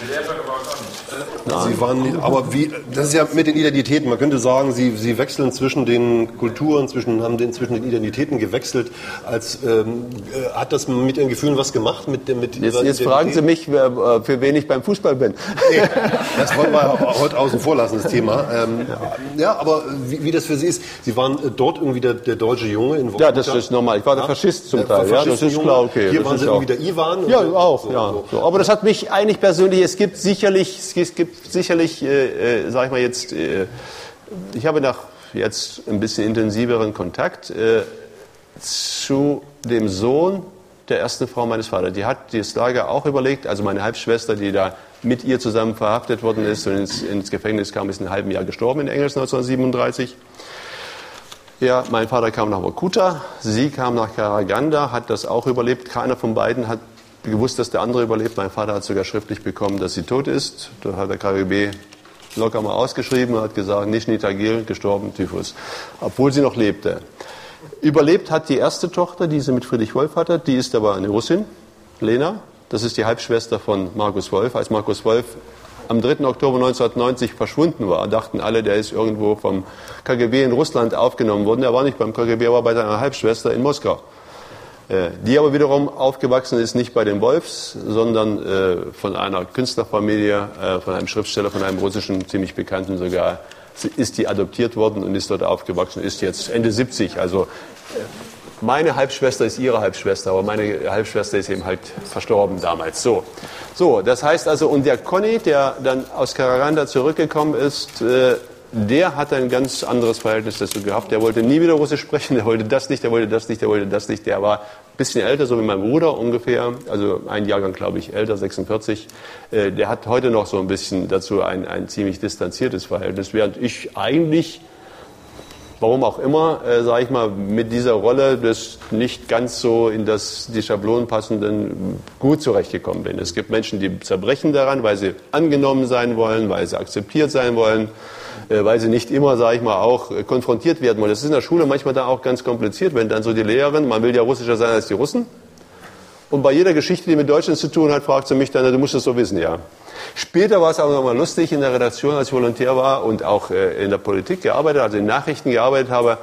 A: Sie waren, aber wie, das ist ja mit den Identitäten. Man könnte sagen, Sie, Sie wechseln zwischen den Kulturen, zwischen, haben den, zwischen den Identitäten gewechselt. Als, ähm, hat das mit Ihren Gefühlen was gemacht? Mit, mit
B: jetzt jetzt fragen Sie mich, für wen ich beim Fußball bin.
A: Nee, das wollen wir heute außen vor lassen, das Thema. Ähm, ja. ja, aber wie, wie das für Sie ist, Sie waren dort irgendwie der, der deutsche Junge in
B: Ja, das ist normal. Ich war der ja? Faschist zum Teil. Ja, das ist klar, okay.
A: Hier
B: das
A: waren Sie
B: auch.
A: irgendwie der Ivan?
B: Ja, auch. So, ja. So. Aber das hat mich eigentlich persönlich, es gibt sicherlich Es gibt sicherlich, äh, äh, sag ich mal jetzt, äh, ich habe nach jetzt ein bisschen intensiveren Kontakt äh, zu dem Sohn der ersten Frau meines Vaters. Die hat das Lager auch überlegt, also meine Halbschwester, die da mit ihr zusammen verhaftet worden ist und ins, ins Gefängnis kam, ist in einem halben Jahr gestorben in Engels neunzehnhundertsiebenunddreißig. Ja, mein Vater kam nach Vorkuta, sie kam nach Karaganda, hat das auch überlebt. Keiner von beiden hat gewusst, dass der andere überlebt. Mein Vater hat sogar schriftlich bekommen, dass sie tot ist. Da hat der K G B locker mal ausgeschrieben und hat gesagt, Nischni Tagil, gestorben, Typhus. Obwohl sie noch lebte. Überlebt hat die erste Tochter, die sie mit Friedrich Wolf hatte. Die ist aber eine Russin, Lena. Das ist die Halbschwester von Markus Wolf. Als Markus Wolf am dritten Oktober neunzehnhundertneunzig verschwunden war, dachten alle, der ist irgendwo vom K G B in Russland aufgenommen worden. Er war nicht beim K G B, er war bei seiner Halbschwester in Moskau. Die aber wiederum aufgewachsen ist nicht bei den Wolfs, sondern äh, von einer Künstlerfamilie, äh, von einem Schriftsteller, von einem russischen, ziemlich bekannten sogar, ist die adoptiert worden und ist dort aufgewachsen, ist jetzt Ende siebzig. Also meine Halbschwester ist ihre Halbschwester, aber meine Halbschwester ist eben halt verstorben damals. So, so das heißt also, und der Conny, der dann aus Karaganda zurückgekommen ist, äh, der hat ein ganz anderes Verhältnis dazu gehabt. Der wollte nie wieder Russisch sprechen, der wollte das nicht, der wollte das nicht, der wollte das nicht. Der war ein bisschen älter, so wie mein Bruder ungefähr, also ein Jahrgang, glaube ich, älter, sechsundvierzig. Äh, der hat heute noch so ein bisschen dazu ein, ein ziemlich distanziertes Verhältnis, während ich eigentlich, warum auch immer, äh, sage ich mal, mit dieser Rolle des nicht ganz so in das, die Schablonen passenden gut zurechtgekommen bin. Es gibt Menschen, die zerbrechen daran, weil sie angenommen sein wollen, weil sie akzeptiert sein wollen, weil sie nicht immer, sage ich mal, auch konfrontiert werden wollen. Das ist in der Schule manchmal da auch ganz kompliziert, wenn dann so die Lehrerin, man will ja russischer sein als die Russen, und bei jeder Geschichte, die mit Deutschland zu tun hat, fragt sie mich dann, du musst das so wissen, ja. Später war es aber nochmal lustig in der Redaktion, als ich Volontär war und auch in der Politik gearbeitet, also in Nachrichten gearbeitet habe.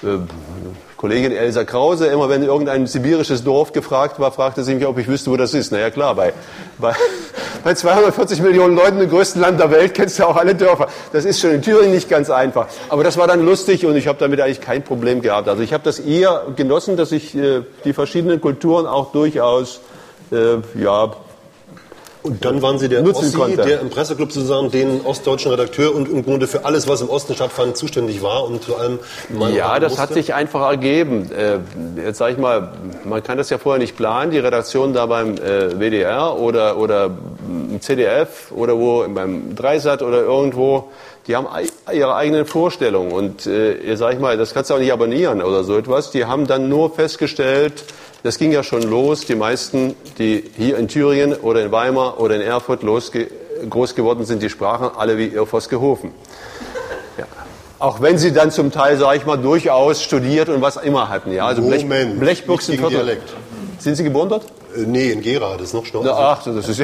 B: Kollegin Elsa Krause, immer wenn irgendein sibirisches Dorf gefragt war, fragte sie mich, ob ich wüsste, wo das ist. Na ja, klar, bei, bei, bei zweihundertvierzig Millionen Leuten im größten Land der Welt kennst du auch alle Dörfer. Das ist schon in Thüringen nicht ganz einfach. Aber das war dann lustig und ich habe damit eigentlich kein Problem gehabt. Also ich habe das eher genossen, dass ich äh, die verschiedenen Kulturen auch durchaus äh, ja,
A: Und dann waren Sie der Ossi, konnte. der im Presseclub sozusagen den ostdeutschen Redakteur und im Grunde für alles, was im Osten stattfand, zuständig war und zu allem Meinung
B: Ja, das
A: musste.
B: hat sich einfach ergeben. Äh, jetzt sage ich mal, man kann das ja vorher nicht planen. Die Redaktion da beim äh, W D R oder, oder im C D F oder wo beim Dreisat oder irgendwo, die haben ihre eigenen Vorstellungen. Und äh, sag ich mal, das kannst du auch nicht abonnieren oder so etwas. Die haben dann nur festgestellt, das ging ja schon los, die meisten, die hier in Thüringen oder in Weimar oder in Erfurt losge- groß geworden sind, die sprachen alle wie Irrvosgehofen. Ja. Auch wenn sie dann zum Teil, sage ich mal, durchaus studiert und was immer hatten. Ja? Also Blech,
A: Moment,
B: Blechbüchsenviertel. Sind Sie geboren dort?
A: Äh, nee, in Gera, das ist noch schneller.
B: Ach, das ist ja,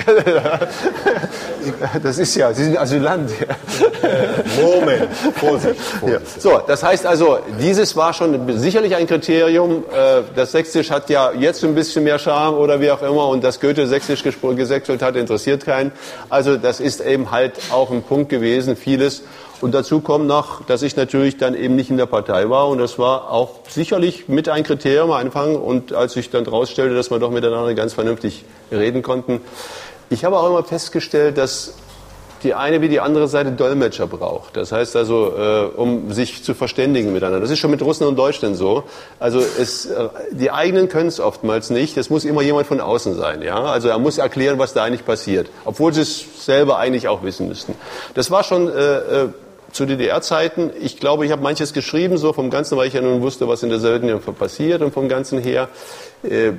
B: das ist ja, Sie sind Asylant.
A: Moment, Vorsicht. Vorsicht.
B: Ja. So, das heißt also, dieses war schon sicherlich ein Kriterium. Das Sächsisch hat ja jetzt ein bisschen mehr Charme oder wie auch immer und dass Goethe Sächsisch gesächselt hat, interessiert keinen. Also das ist eben halt auch ein Punkt gewesen, vieles. Und dazu kommt noch, dass ich natürlich dann eben nicht in der Partei war und das war auch sicherlich mit ein Kriterium am Anfang und als ich dann rausstellte, dass wir doch miteinander ganz vernünftig reden konnten. Ich habe auch immer festgestellt, dass die eine wie die andere Seite Dolmetscher braucht. Das heißt also, äh, um sich zu verständigen miteinander. Das ist schon mit Russen und Deutschen so. Also es, äh, die eigenen können es oftmals nicht. Es muss immer jemand von außen sein. Ja? Also er muss erklären, was da eigentlich passiert. Obwohl sie es selber eigentlich auch wissen müssten. Das war schon äh, äh, zu D D R-Zeiten. Ich glaube, ich habe manches geschrieben, so vom Ganzen, weil ich ja nun wusste, was in der Sowjetunion passiert und vom Ganzen her. Äh,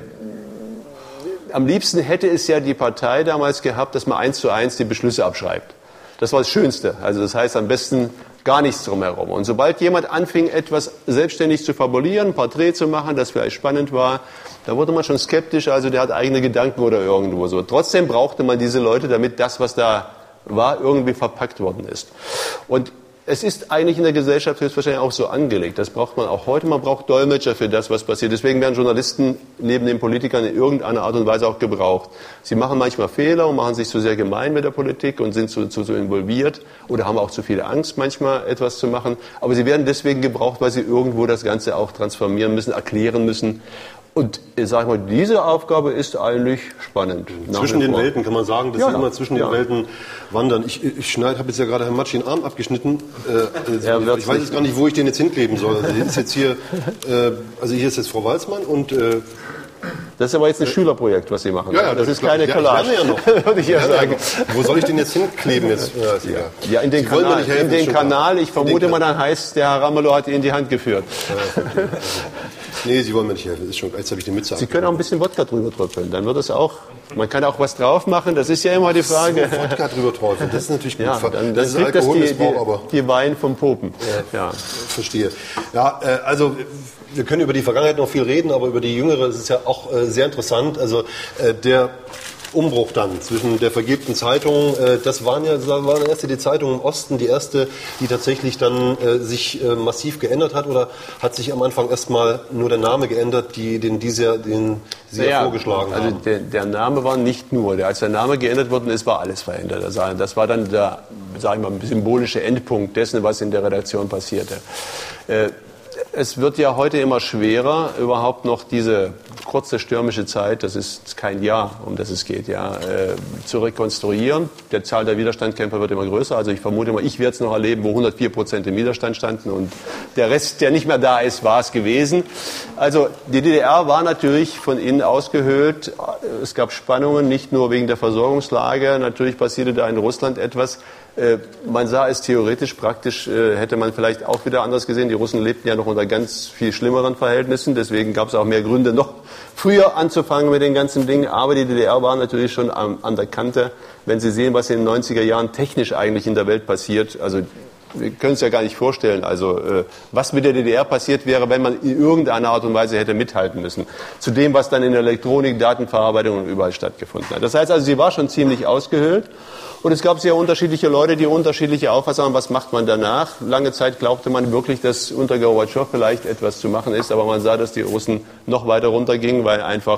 B: Am liebsten hätte es ja die Partei damals gehabt, dass man eins zu eins die Beschlüsse abschreibt. Das war das Schönste. Also das heißt am besten gar nichts drumherum. Und sobald jemand anfing, etwas selbstständig zu fabulieren, ein Porträt zu machen, das vielleicht spannend war, da wurde man schon skeptisch. Also der hat eigene Gedanken oder irgendwo so. Trotzdem brauchte man diese Leute, damit das, was da war, irgendwie verpackt worden ist. Und es ist eigentlich in der Gesellschaft höchstwahrscheinlich auch so angelegt. Das braucht man auch heute. Man braucht Dolmetscher für das, was passiert. Deswegen werden Journalisten neben den Politikern in irgendeiner Art und Weise auch gebraucht. Sie machen manchmal Fehler und machen sich zu sehr gemein mit der Politik und sind zu, zu so involviert oder haben auch zu viel Angst, manchmal etwas zu machen. Aber sie werden deswegen gebraucht, weil sie irgendwo das Ganze auch transformieren müssen, erklären müssen. Und ich sage mal, diese Aufgabe ist eigentlich spannend.
A: Zwischen den Welten kann man sagen, dass
B: ja,
A: sie immer zwischen
B: ja.
A: den Welten wandern. Ich, ich schneid, habe jetzt ja gerade Herrn Matschi den Arm abgeschnitten. Äh,
B: ja,
A: ich, ich weiß jetzt gar nicht, wo ich den jetzt hinkleben soll. Also hier ist jetzt hier, äh, also hier ist jetzt Frau Walzmann und äh,
B: das ist aber jetzt ein äh, Schülerprojekt, was Sie machen.
A: Ja, ja,
B: das, das ist
A: klar,
B: keine
A: ja,
B: Collage.
A: Ich lerne ja noch.
B: Würde ich ja sagen.
A: Ja, wo soll ich den jetzt hinkleben jetzt? Ja, ist egal.
B: Ja, in den
A: Sie wollen mir
B: Kanal.
A: nicht helfen,
B: in den Kanal. Ich vermute
A: den
B: mal, dann heißt, der Herr Ramelow hat ihn in die Hand geführt.
A: Ja, okay. Also, nee, Sie wollen mir nicht helfen. Das ist schon, jetzt habe ich die Mütze.
B: Sie können auch ein bisschen Wodka drüber tröpfeln. Dann wird es auch. Man kann auch was drauf machen. Das ist ja immer die Frage.
A: So, Wodka drüber träufeln. Das ist natürlich gut.
B: Ja, dann, dann
A: das ist
B: kriegt das die, die,
A: aber
B: die Wein vom Popen.
A: Ja,
B: ja.
A: Verstehe. Ja, äh, also wir können über die Vergangenheit noch viel reden, aber über die Jüngere ist es ja auch äh, sehr interessant. Also äh, der Umbruch dann zwischen der vergebten Zeitung, äh, das waren ja das waren erste die Zeitungen im Osten, die erste, die tatsächlich dann äh, sich äh, massiv geändert hat, oder hat sich am Anfang erstmal nur der Name geändert, die, den, dieser, den Sie ja, vorgeschlagen
B: also
A: haben?
B: Also der, der Name war nicht nur, der, als der Name geändert worden ist, war alles verändert. Das war dann der, sagen wir mal, symbolische Endpunkt dessen, was in der Redaktion passierte. Äh, Es wird ja heute immer schwerer, überhaupt noch diese kurze stürmische Zeit, das ist kein Jahr, um das es geht, ja, äh, zu rekonstruieren. Der Zahl der Widerstandskämpfer wird immer größer. Also ich vermute mal, ich werde es noch erleben, wo hundertvier Prozent im Widerstand standen und der Rest, der nicht mehr da ist, war es gewesen. Also die D D R war natürlich von innen ausgehöhlt. Es gab Spannungen, nicht nur wegen der Versorgungslage. Natürlich passierte da in Russland etwas. Man sah es theoretisch, praktisch hätte man vielleicht auch wieder anders gesehen. Die Russen lebten ja noch unter ganz viel schlimmeren Verhältnissen. Deswegen gab es auch mehr Gründe, noch früher anzufangen mit den ganzen Dingen. Aber die D D R war natürlich schon an der Kante. Wenn Sie sehen, was in den neunziger Jahren technisch eigentlich in der Welt passiert, also wir können es ja gar nicht vorstellen, also was mit der D D R passiert wäre, wenn man in irgendeiner Art und Weise hätte mithalten müssen. Zu dem, was dann in der Elektronik, Datenverarbeitung und überall stattgefunden hat. Das heißt also, sie war schon ziemlich ausgehöhlt. Und es gab sehr unterschiedliche Leute, die unterschiedliche Auffassungen haben, was macht man danach. Lange Zeit glaubte man wirklich, dass unter Gorbatschow vielleicht etwas zu machen ist, aber man sah, dass die Russen noch weiter runtergingen, weil einfach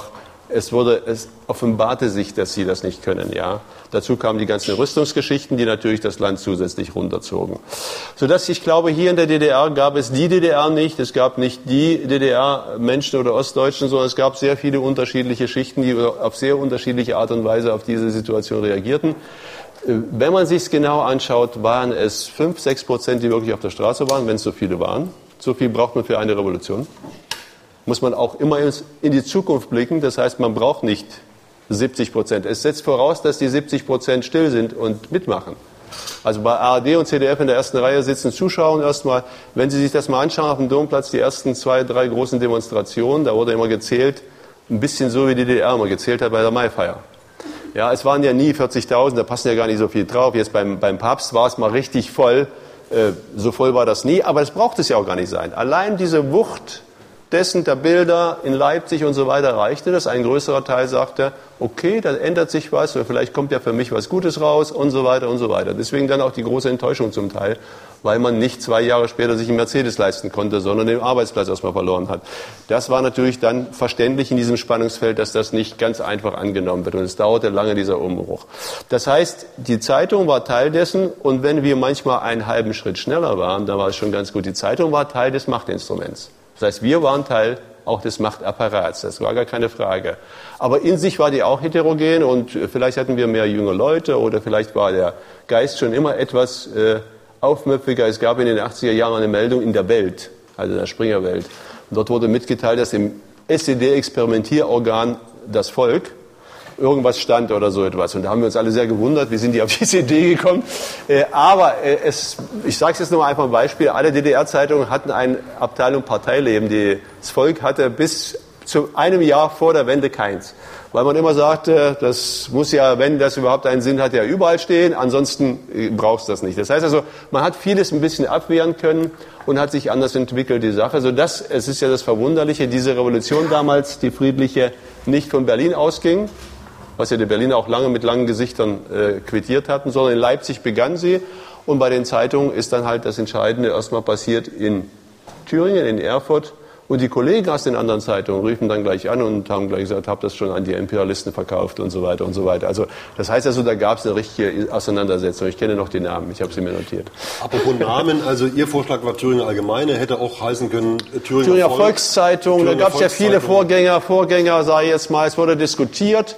B: es wurde, es offenbarte sich, dass sie das nicht können, ja. Dazu kamen die ganzen Rüstungsgeschichten, die natürlich das Land zusätzlich runterzogen. Sodass ich glaube, hier in der D D R gab es die D D R nicht, es gab nicht die D D R-Menschen oder Ostdeutschen, sondern es gab sehr viele unterschiedliche Schichten, die auf sehr unterschiedliche Art und Weise auf diese Situation reagierten. Wenn man sich es genau anschaut, waren es fünf, sechs Prozent, die wirklich auf der Straße waren, wenn es so viele waren. So viel braucht man für eine Revolution. Muss man auch immer in die Zukunft blicken. Das heißt, man braucht nicht siebzig Prozent. Es setzt voraus, dass die siebzig Prozent still sind und mitmachen. Also bei A R D und C D F in der ersten Reihe sitzen Zuschauer erstmal. Wenn Sie sich das mal anschauen auf dem Domplatz, die ersten zwei, drei großen Demonstrationen, da wurde immer gezählt, ein bisschen so wie die D D R immer gezählt hat bei der Maifeier. Ja, es waren ja nie vierzigtausend, da passen ja gar nicht so viel drauf. Jetzt beim, beim Papst war es mal richtig voll. Äh, so voll war das nie, aber das braucht es ja auch gar nicht sein. Allein diese Wucht dessen, der Bilder in Leipzig und so weiter reichte das. Ein größerer Teil sagte, okay, da ändert sich was, oder vielleicht kommt ja für mich was Gutes raus und so weiter und so weiter. Deswegen dann auch die große Enttäuschung zum Teil, weil man nicht zwei Jahre später sich einen Mercedes leisten konnte, sondern den Arbeitsplatz erstmal verloren hat. Das war natürlich dann verständlich in diesem Spannungsfeld, dass das nicht ganz einfach angenommen wird. Und es dauerte lange, dieser Umbruch. Das heißt, die Zeitung war Teil dessen, und wenn wir manchmal einen halben Schritt schneller waren, dann war es schon ganz gut. Die Zeitung war Teil des Machtinstruments. Das heißt, wir waren Teil auch des Machtapparats, das war gar keine Frage. Aber in sich war die auch heterogen, und vielleicht hatten wir mehr junge Leute oder vielleicht war der Geist schon immer etwas äh, aufmüpfiger. Es gab in den achtziger Jahren eine Meldung in der Welt, also in der Springerwelt. Und dort wurde mitgeteilt, dass im S E D-Experimentierorgan das Volk irgendwas stand oder so etwas. Und da haben wir uns alle sehr gewundert, wie sind die auf diese Idee gekommen. Äh, aber äh, es, ich sage es jetzt nur einfach ein Beispiel, alle D D R-Zeitungen hatten eine Abteilung Parteileben. Die, das Volk hatte bis zu einem Jahr vor der Wende keins. Weil man immer sagte, das muss ja, wenn das überhaupt einen Sinn hat, ja überall stehen, ansonsten äh, brauchst du das nicht. Das heißt also, man hat vieles ein bisschen abwehren können und hat sich anders entwickelt, die Sache. Also das, es ist ja das Verwunderliche, diese Revolution damals, die friedliche, nicht von Berlin ausging, was ja die Berliner auch lange mit langen Gesichtern äh, quittiert hatten, sondern in Leipzig begann sie. Und bei den Zeitungen ist dann halt das Entscheidende erstmal passiert in Thüringen, in Erfurt. Und die Kollegen aus den anderen Zeitungen riefen dann gleich an und haben gleich gesagt, habt das schon an die Imperialisten verkauft und so weiter und so weiter. Also das heißt also, da gab es eine richtige Auseinandersetzung. Ich kenne noch die Namen, ich habe sie mir notiert.
A: Apropos Namen, also Ihr Vorschlag war Thüringer Allgemeine, hätte auch heißen können Thüringer,
B: Thüringer
A: Volks,
B: Volkszeitung, Thüringer da gab es ja viele Vorgänger, Vorgänger, sage ich jetzt mal, es wurde diskutiert.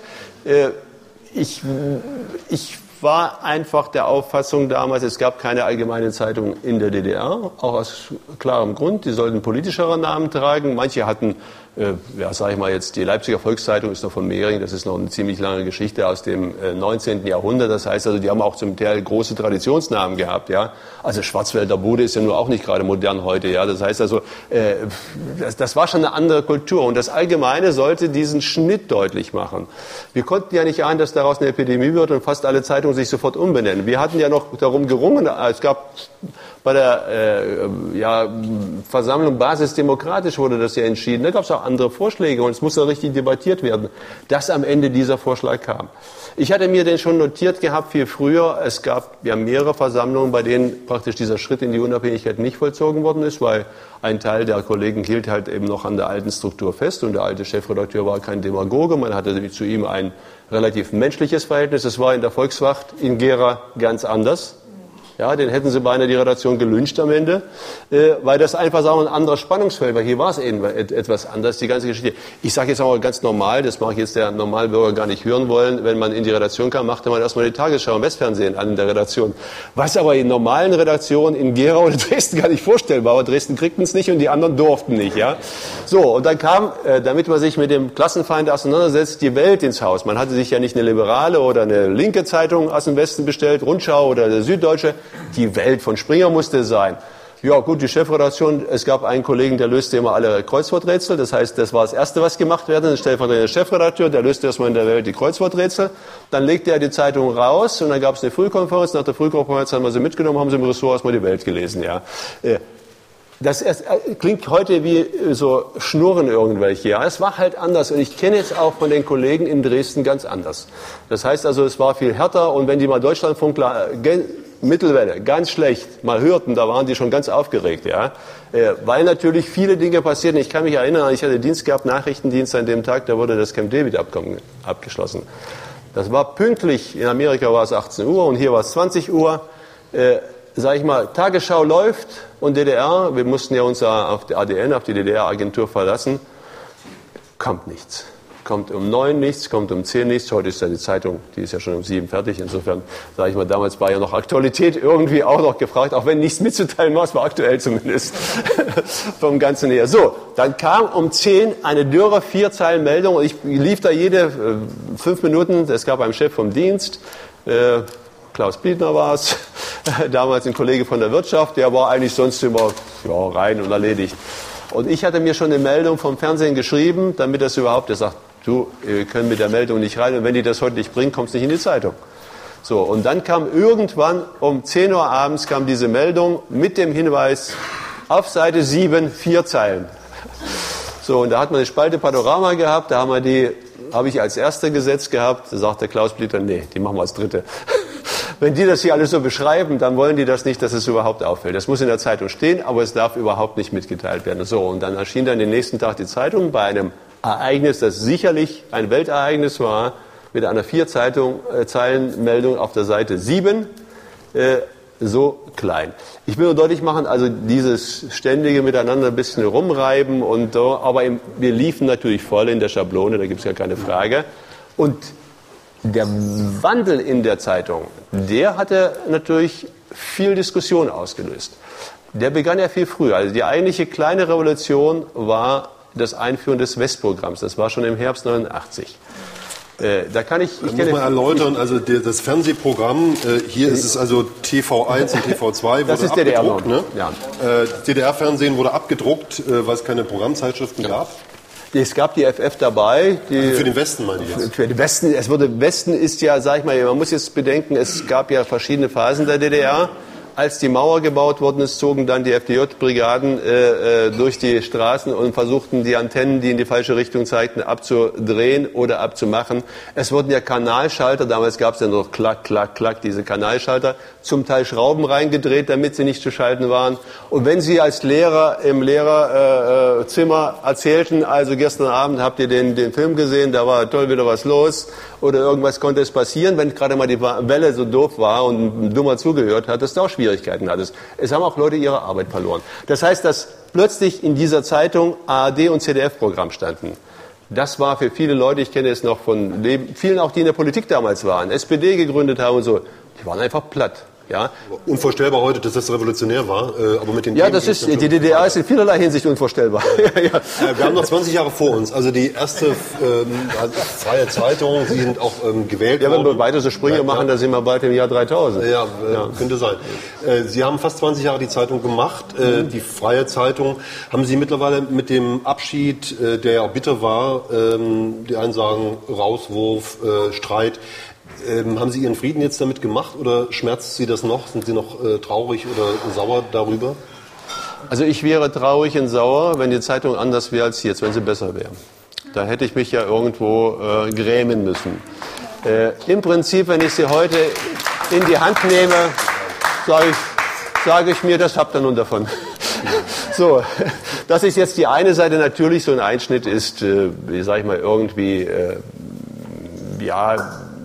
B: Ich, ich war einfach der Auffassung damals, es gab keine allgemeine Zeitung in der D D R, auch aus klarem Grund, die sollten politischere Namen tragen. Manche hatten, äh, ja, sag ich mal jetzt, die Leipziger Volkszeitung ist noch von Mehring, das ist noch eine ziemlich lange Geschichte aus dem äh, neunzehnten Jahrhundert. Das heißt also, die haben auch zum Teil große Traditionsnamen gehabt, ja. Also Schwarzwälder Bude ist ja nur auch nicht gerade modern heute, ja. Das heißt also, äh, das, das war schon eine andere Kultur, und das Allgemeine sollte diesen Schnitt deutlich machen. Wir konnten ja nicht ahnen, dass daraus eine Epidemie wird und fast alle Zeitungen sich sofort umbenennen. Wir hatten ja noch darum gerungen, es gab bei der äh, ja, Versammlung basisdemokratisch wurde das ja entschieden. Da gab es auch andere Vorschläge, und es musste richtig debattiert werden, dass am Ende dieser Vorschlag kam. Ich hatte mir den schon notiert gehabt viel früher. Es gab ja mehrere Versammlungen, bei denen praktisch dieser Schritt in die Unabhängigkeit nicht vollzogen worden ist, weil ein Teil der Kollegen hielt halt eben noch an der alten Struktur fest, und der alte Chefredakteur war kein Demagoge. Man hatte zu ihm ein relativ menschliches Verhältnis. Es war in der Volkswacht in Gera ganz anders. Ja, den hätten sie beinahe die Redaktion gelyncht am Ende, äh, weil das einfach sagen wir, ein anderes Spannungsfeld war. Hier war es eben etwas anders, die ganze Geschichte. Ich sage jetzt auch ganz normal, das mag jetzt der Normalbürger gar nicht hören wollen, wenn man in die Redaktion kam, machte man erstmal die Tagesschau im Westfernsehen an in der Redaktion. Was aber in normalen Redaktionen in Gera oder Dresden gar nicht vorstellbar war. Dresden kriegten es nicht und die anderen durften nicht. Ja, so, und dann kam, äh, damit man sich mit dem Klassenfeind auseinandersetzt, die Welt ins Haus. Man hatte sich ja nicht eine liberale oder eine linke Zeitung aus dem Westen bestellt, Rundschau oder der Süddeutsche. Die Welt von Springer musste sein. Ja gut, die Chefredaktion, es gab einen Kollegen, der löste immer alle Kreuzworträtsel. Das heißt, das war das Erste, was gemacht werden. Der stellvertretende Chefredakteur, der löste erstmal in der Welt die Kreuzworträtsel. Dann legte er die Zeitung raus, und dann gab es eine Frühkonferenz. Nach der Frühkonferenz haben wir sie mitgenommen, haben sie im Ressort erstmal die Welt gelesen. Ja. Das klingt heute wie so Schnurren irgendwelche. Ja, es war halt anders, und ich kenne es auch von den Kollegen in Dresden ganz anders. Das heißt also, es war viel härter, und wenn die mal Deutschlandfunkler Mittelwelle, ganz schlecht, mal hörten, da waren die schon ganz aufgeregt, ja, äh, weil natürlich viele Dinge passierten. Ich kann mich erinnern, ich hatte Dienst gehabt, Nachrichtendienst an dem Tag, da wurde das Camp David-Abkommen abgeschlossen. Das war pünktlich, in Amerika war es achtzehn Uhr und hier war es zwanzig Uhr. Äh, sag ich mal, Tagesschau läuft und D D R, wir mussten ja uns auf die A D N, auf die D D R-Agentur verlassen, kommt nichts. Kommt um neun nichts, kommt um zehn nichts. Heute ist ja die Zeitung, die ist ja schon um sieben fertig. Insofern, sage ich mal, damals war ja noch Aktualität irgendwie auch noch gefragt, auch wenn nichts mitzuteilen war, es war aktuell zumindest vom Ganzen her. So, dann kam um zehn eine dürre Vierzeilen-Meldung und ich lief da jede äh, fünf Minuten, es gab einen Chef vom Dienst, äh, Klaus Biedner war es, damals ein Kollege von der Wirtschaft, der war eigentlich sonst immer ja, rein und erledigt. Und ich hatte mir schon eine Meldung vom Fernsehen geschrieben, damit das überhaupt, der sagt, du, wir können mit der Meldung nicht rein und wenn die das heute nicht bringen, kommt es nicht in die Zeitung. So, und dann kam irgendwann um zehn Uhr abends kam diese Meldung mit dem Hinweis, auf Seite sieben, vier Zeilen. So, und da hat man eine Spalte Panorama gehabt, da haben wir die, habe ich als erste gesetzt gehabt, da sagte Klaus Biedner, nee, die machen wir als dritte. Wenn die das hier alles so beschreiben, dann wollen die das nicht, dass es überhaupt auffällt. Das muss in der Zeitung stehen, aber es darf überhaupt nicht mitgeteilt werden. So, und dann erschien dann den nächsten Tag die Zeitung bei einem Ereignis, das sicherlich ein Weltereignis war, mit einer Vier-Zeilen-Meldung auf der Seite sieben, äh, so klein. Ich will nur deutlich machen, also dieses ständige Miteinander ein bisschen rumreiben, und, aber im, wir liefen natürlich voll in der Schablone, da gibt es ja keine Frage. Und der Wandel in der Zeitung, der hatte natürlich viel Diskussion ausgelöst. Der begann ja viel früher. Also die eigentliche kleine Revolution war das Einführen des Westprogramms. Das war schon im Herbst neunundachtzig. Äh, da kann ich, ich
A: das muss man erläutern, also der, das Fernsehprogramm, äh, hier ist es also T V eins und T V zwei wurde
B: das ist
A: abgedruckt.
B: D D R,
A: ne?
B: Ja.
A: Äh, D D R-Fernsehen wurde abgedruckt, äh, weil es keine Programmzeitschriften ja. gab.
B: Es gab die F F dabei. Die,
A: also für den Westen meine ich jetzt.
B: Für den Westen, es wurde, Westen ist ja, sag ich mal, man muss jetzt bedenken, es gab ja verschiedene Phasen der D D R. Als die Mauer gebaut worden ist, zogen dann die F D J-Brigaden äh, durch die Straßen und versuchten, die Antennen, die in die falsche Richtung zeigten, abzudrehen oder abzumachen. Es wurden ja Kanalschalter, damals gab es ja noch klack, klack, klack, diese Kanalschalter, zum Teil Schrauben reingedreht, damit sie nicht zu schalten waren. Und wenn Sie als Lehrer im Lehrerzimmer äh, erzählten, also gestern Abend habt ihr den, den Film gesehen, da war toll wieder was los, oder irgendwas konnte es passieren, wenn gerade mal die Welle so doof war und ein Dummer zugehört hat, dass du auch Schwierigkeiten hattest. Es haben auch Leute ihre Arbeit verloren. Das heißt, dass plötzlich in dieser Zeitung A R D und C D F-Programm standen. Das war für viele Leute, ich kenne es noch von Leben, vielen auch, die in der Politik damals waren, S P D gegründet haben und so, die waren einfach platt. Ja.
A: Unvorstellbar heute, dass das revolutionär war, äh, aber mit den
B: Ja,
A: Themen
B: das ist, die D D R ist in vielerlei Hinsicht unvorstellbar.
A: ja, ja. Äh, wir haben noch zwanzig Jahre vor uns, also die erste ähm, freie Zeitung, Sie sind auch ähm, gewählt
B: ja,
A: worden.
B: Ja, wenn wir weiter so Sprünge ja, machen, dann sind wir bald im Jahr dreitausend.
A: Ja, äh, ja. könnte sein. Äh, Sie haben fast zwanzig Jahre die Zeitung gemacht, äh, mhm. die freie Zeitung. Haben Sie mittlerweile mit dem Abschied, äh, der ja auch bitter war, ähm, die einen sagen Rauswurf, äh, Streit, Ähm, haben Sie Ihren Frieden jetzt damit gemacht oder schmerzt Sie das noch? Sind Sie noch äh, traurig oder sauer darüber?
B: Also ich wäre traurig und sauer, wenn die Zeitung anders wäre als jetzt, wenn sie besser wäre. Da hätte ich mich ja irgendwo äh, grämen müssen. Äh, Im Prinzip, wenn ich sie heute in die Hand nehme, sage ich, sage ich mir, das habt ihr nun davon. So, das ist jetzt die eine Seite. Natürlich, so ein Einschnitt ist, äh, wie sage ich mal, irgendwie, äh, ja...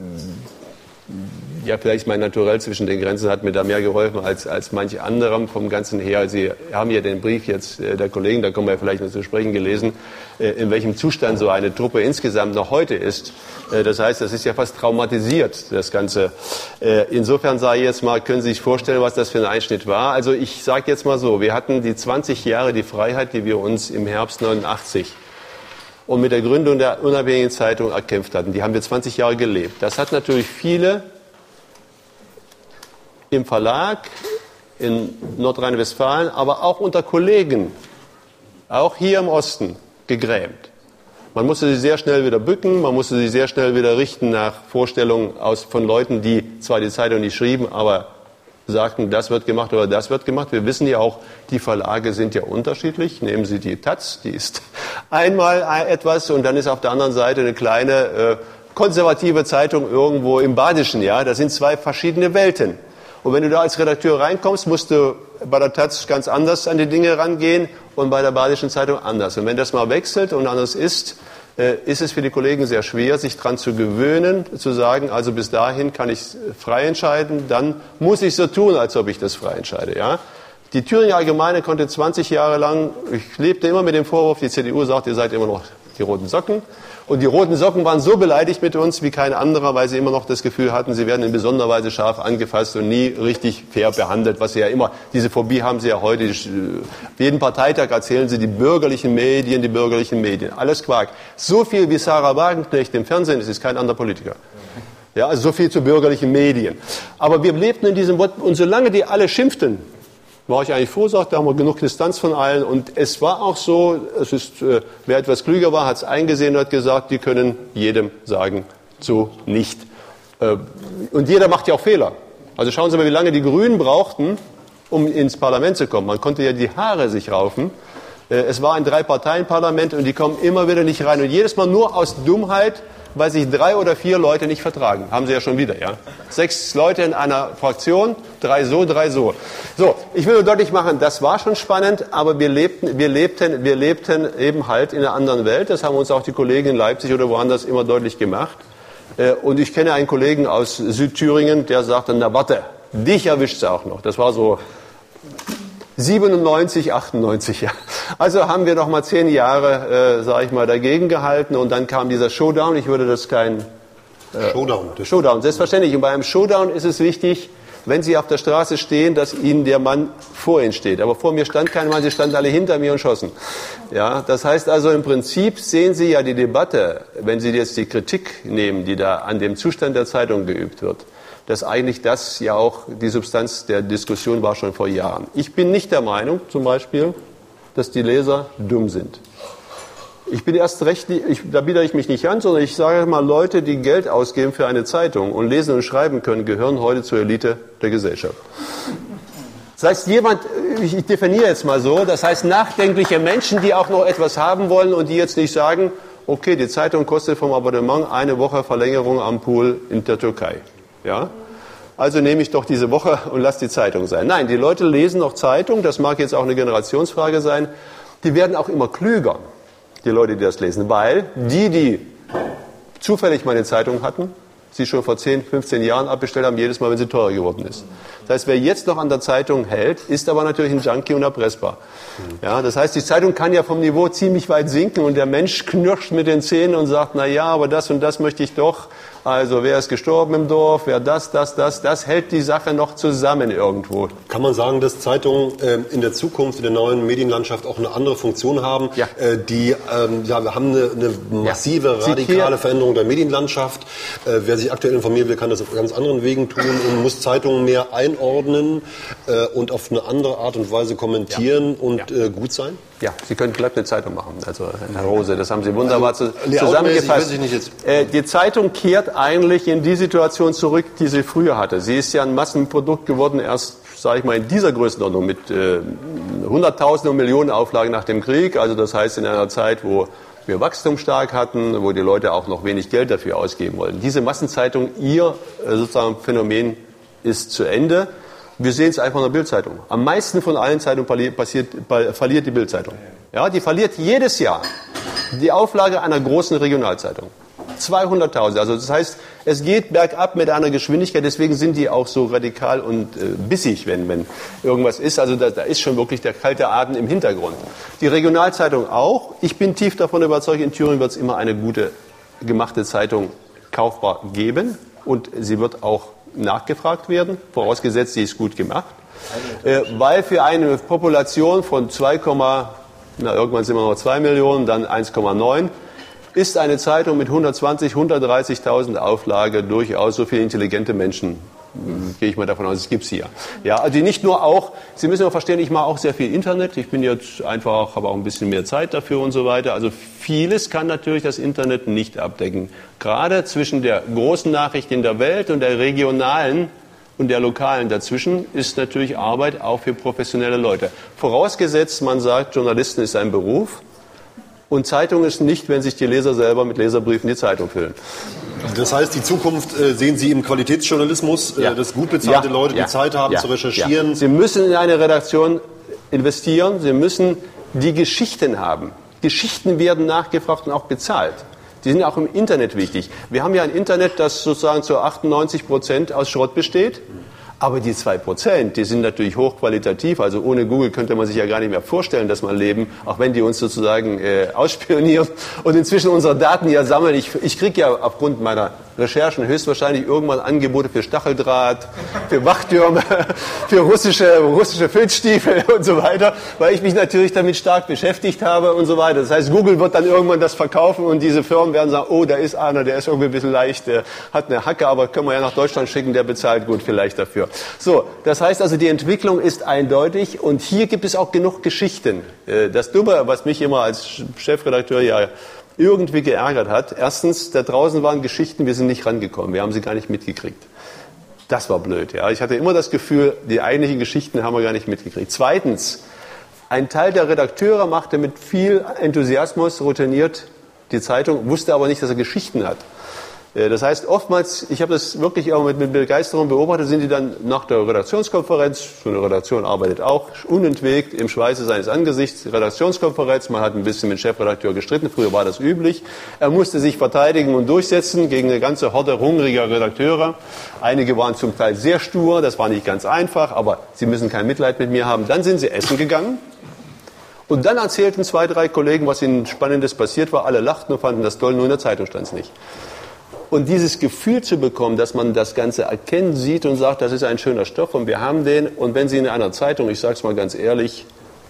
B: Ja, vielleicht mein Naturell zwischen den Grenzen hat mir da mehr geholfen als, als manch anderem vom Ganzen her. Sie haben ja den Brief jetzt äh, der Kollegen, da kommen wir vielleicht noch zu sprechen, gelesen, äh, in welchem Zustand so eine Truppe insgesamt noch heute ist. Äh, das heißt, das ist ja fast traumatisiert, das Ganze. Äh, insofern sage ich jetzt mal, können Sie sich vorstellen, was das für ein Einschnitt war? Also ich sage jetzt mal so, wir hatten die zwanzig Jahre die Freiheit, die wir uns im Herbst neunundachtzig und mit der Gründung der unabhängigen Zeitung erkämpft hatten. Die haben wir zwanzig Jahre gelebt. Das hat natürlich viele im Verlag, in Nordrhein-Westfalen, aber auch unter Kollegen, auch hier im Osten, gegrämt. Man musste sie sehr schnell wieder bücken, man musste sie sehr schnell wieder richten nach Vorstellungen aus, von Leuten, die zwar die Zeitung nicht schrieben, aber sagten, das wird gemacht oder das wird gemacht. Wir wissen ja auch, die Verlage sind ja unterschiedlich. Nehmen Sie die Taz, die ist einmal etwas und dann ist auf der anderen Seite eine kleine äh, konservative Zeitung irgendwo im Badischen. Ja, das sind zwei verschiedene Welten. Und wenn du da als Redakteur reinkommst, musst du bei der Taz ganz anders an die Dinge rangehen und bei der Badischen Zeitung anders. Und wenn das mal wechselt und anders ist, äh, ist es für die Kollegen sehr schwer, sich daran zu gewöhnen, zu sagen, also bis dahin kann ich frei entscheiden, dann muss ich so tun, als ob ich das frei entscheide. Ja? Die Thüringer Allgemeine konnte zwanzig Jahre lang, ich lebte immer mit dem Vorwurf, die C D U sagt, ihr seid immer noch die roten Socken. Und die roten Socken waren so beleidigt mit uns wie kein anderer, weil sie immer noch das Gefühl hatten, sie werden in besonderer Weise scharf angefasst und nie richtig fair behandelt, was sie ja immer, diese Phobie haben sie ja heute, jeden Parteitag erzählen sie die bürgerlichen Medien, die bürgerlichen Medien. Alles Quark. So viel wie Sarah Wagenknecht im Fernsehen, das ist kein anderer Politiker. Ja, also so viel zu bürgerlichen Medien. Aber wir lebten in diesem Wort, und solange die alle schimpften, war ich eigentlich froh, sagt, da haben wir genug Distanz von allen. Und es war auch so, es ist, äh, wer etwas klüger war, hat es eingesehen und hat gesagt, die können jedem sagen, so nicht. Äh, und jeder macht ja auch Fehler. Also schauen Sie mal, wie lange die Grünen brauchten, um ins Parlament zu kommen. Man konnte ja die Haare sich raufen. Äh, es war ein Drei-Parteien-Parlament und die kommen immer wieder nicht rein. Und jedes Mal nur aus Dummheit, weil sich drei oder vier Leute nicht vertragen. Haben sie ja schon wieder, ja. Sechs Leute in einer Fraktion, drei so, drei so. So, ich will nur deutlich machen, das war schon spannend, aber wir lebten, wir lebten, wir lebten eben halt in einer anderen Welt. Das haben uns auch die Kollegen in Leipzig oder woanders immer deutlich gemacht. Und ich kenne einen Kollegen aus Südthüringen, der sagte, na warte, dich erwischt's auch noch. Das war so siebenundneunzig, achtundneunzig, ja. Also haben wir noch mal zehn Jahre, äh, sage ich mal, dagegen gehalten und dann kam dieser Showdown. Ich würde das kein
A: äh, Showdown.
B: Showdown, selbstverständlich. Und bei einem Showdown ist es wichtig, wenn Sie auf der Straße stehen, dass Ihnen der Mann vor Ihnen steht. Aber vor mir stand kein Mann, Sie standen alle hinter mir und schossen. Ja, das heißt also im Prinzip sehen Sie ja die Debatte, wenn Sie jetzt die Kritik nehmen, die da an dem Zustand der Zeitung geübt wird, dass eigentlich das ja auch die Substanz der Diskussion war schon vor Jahren. Ich bin nicht der Meinung, zum Beispiel, dass die Leser dumm sind. Ich bin erst recht, ich, da biete ich mich nicht an, sondern ich sage mal, Leute, die Geld ausgeben für eine Zeitung und lesen und schreiben können, gehören heute zur Elite der Gesellschaft. Das heißt, jemand, ich definiere jetzt mal so, das heißt nachdenkliche Menschen, die auch noch etwas haben wollen und die jetzt nicht sagen, okay, die Zeitung kostet vom Abonnement eine Woche Verlängerung am Pool in der Türkei. Ja? Also nehme ich doch diese Woche und lasse die Zeitung sein. Nein, die Leute lesen noch Zeitung, das mag jetzt auch eine Generationsfrage sein, die werden auch immer klüger, die Leute, die das lesen, weil die, die zufällig meine Zeitung hatten, sie schon vor zehn, fünfzehn Jahren abbestellt haben, jedes Mal, wenn sie teurer geworden ist. Das heißt, wer jetzt noch an der Zeitung hält, ist aber natürlich ein Junkie und erpressbar. Ja, das heißt, die Zeitung kann ja vom Niveau ziemlich weit sinken und der Mensch knirscht mit den Zähnen und sagt, na ja, aber das und das möchte ich doch. Also wer ist gestorben im Dorf, wer das, das, das, das hält die Sache noch zusammen irgendwo.
A: Kann man sagen, dass Zeitungen äh, in der Zukunft, in der neuen Medienlandschaft auch eine andere Funktion haben?
B: Ja.
A: Äh, die, ähm, ja, wir haben eine, eine massive, ja. radikale Veränderung der Medienlandschaft. Äh, wer sich aktuell informieren will, kann das auf ganz anderen Wegen tun und muss Zeitungen mehr einordnen äh, und auf eine andere Art und Weise kommentieren ja. und ja. Äh, gut sein?
B: Ja, Sie können glatt eine Zeitung machen, also Herr Rose, das haben Sie wunderbar also, zusammengefasst. Ich nicht jetzt. Äh, die Zeitung kehrt eigentlich in die Situation zurück, die sie früher hatte. Sie ist ja ein Massenprodukt geworden, erst, sage ich mal, in dieser Größenordnung mit äh, Hunderttausenden und Millionen Auflagen nach dem Krieg. Also das heißt in einer Zeit, wo wir Wachstum stark hatten, wo die Leute auch noch wenig Geld dafür ausgeben wollten. Diese Massenzeitung, ihr äh, sozusagen Phänomen ist zu Ende. Wir sehen es einfach in der Bild-Zeitung. Am meisten von allen Zeitungen passiert, verliert die Bild-Zeitung. Ja, die verliert jedes Jahr die Auflage einer großen Regionalzeitung. zweihunderttausend. Also das heißt, es geht bergab mit einer Geschwindigkeit. Deswegen sind die auch so radikal und äh, bissig, wenn, wenn irgendwas ist. Also da, da ist schon wirklich der kalte Atem im Hintergrund. Die Regionalzeitung auch. Ich bin tief davon überzeugt, in Thüringen wird es immer eine gute gemachte Zeitung kaufbar geben. Und sie wird auch nachgefragt werden, vorausgesetzt, sie ist gut gemacht, äh, weil für eine Population von zwei, na irgendwann sind wir noch zwei Millionen, dann eins Komma neun, ist eine Zeitung mit hundertzwanzig, hundertdreißigtausend Auflage durchaus so viele intelligente Menschen, gehe ich mal davon aus, es gibt sie ja. Ja, also die nicht nur auch, Sie müssen ja verstehen, ich mache auch sehr viel Internet, ich bin jetzt einfach, habe auch ein bisschen mehr Zeit dafür und so weiter, also vieles kann natürlich das Internet nicht abdecken. Gerade zwischen der großen Nachricht in der Welt und der regionalen und der lokalen dazwischen ist natürlich Arbeit auch für professionelle Leute. Vorausgesetzt, man sagt, Journalisten ist ein Beruf und Zeitung ist nicht, wenn sich die Leser selber mit Leserbriefen die Zeitung füllen.
A: Das heißt, die Zukunft äh, sehen Sie im Qualitätsjournalismus, äh,
B: Ja.
A: dass gut bezahlte
B: Ja.
A: Leute,
B: Ja.
A: die Zeit haben
B: Ja.
A: zu recherchieren.
B: Ja. Sie müssen in eine Redaktion investieren, Sie müssen die Geschichten haben. Geschichten werden nachgefragt und auch bezahlt. Die sind auch im Internet wichtig. Wir haben ja ein Internet, das sozusagen zu achtundneunzig Prozent aus Schrott besteht. Aber die zwei Prozent, die sind natürlich hochqualitativ. Also ohne Google könnte man sich ja gar nicht mehr vorstellen, dass man leben, auch wenn die uns sozusagen äh, ausspionieren und inzwischen unsere Daten ja sammeln. Ich, ich kriege ja aufgrund meiner Recherchen höchstwahrscheinlich irgendwann Angebote für Stacheldraht, für Wachtürme, für russische, russische Filzstiefel und so weiter, weil ich mich natürlich damit stark beschäftigt habe und so weiter. Das heißt, Google wird dann irgendwann das verkaufen und diese Firmen werden sagen, oh, da ist einer, der ist irgendwie ein bisschen leicht, der hat eine Hacke, aber können wir ja nach Deutschland schicken, der bezahlt gut vielleicht dafür. So, das heißt also, die Entwicklung ist eindeutig und hier gibt es auch genug Geschichten. Das Dumme, was mich immer als Chefredakteur ja irgendwie geärgert hat, erstens, da draußen waren Geschichten, wir sind nicht rangekommen, wir haben sie gar nicht mitgekriegt. Das war blöd. Ja. Ich hatte immer das Gefühl, die eigentlichen Geschichten haben wir gar nicht mitgekriegt. Zweitens, ein Teil der Redakteure machte mit viel Enthusiasmus routiniert die Zeitung, wusste aber nicht, dass er Geschichten hat. Das heißt, oftmals, ich habe das wirklich auch mit, mit Begeisterung beobachtet, sind die dann nach der Redaktionskonferenz, so eine Redaktion arbeitet auch unentwegt im Schweiße seines Angesichts, Redaktionskonferenz, man hat ein bisschen mit dem Chefredakteur gestritten, früher war das üblich. Er musste sich verteidigen und durchsetzen gegen eine ganze Horde hungriger Redakteure. Einige waren zum Teil sehr stur, das war nicht ganz einfach, aber sie müssen kein Mitleid mit mir haben. Dann sind sie essen gegangen. Und dann erzählten zwei, drei Kollegen, was ihnen Spannendes passiert war. Alle lachten und fanden das toll, nur in der Zeitung stand es nicht. Und dieses Gefühl zu bekommen, dass man das Ganze erkennt, sieht und sagt, das ist ein schöner Stoff und wir haben den. Und wenn Sie in einer Zeitung, ich sage es mal ganz ehrlich,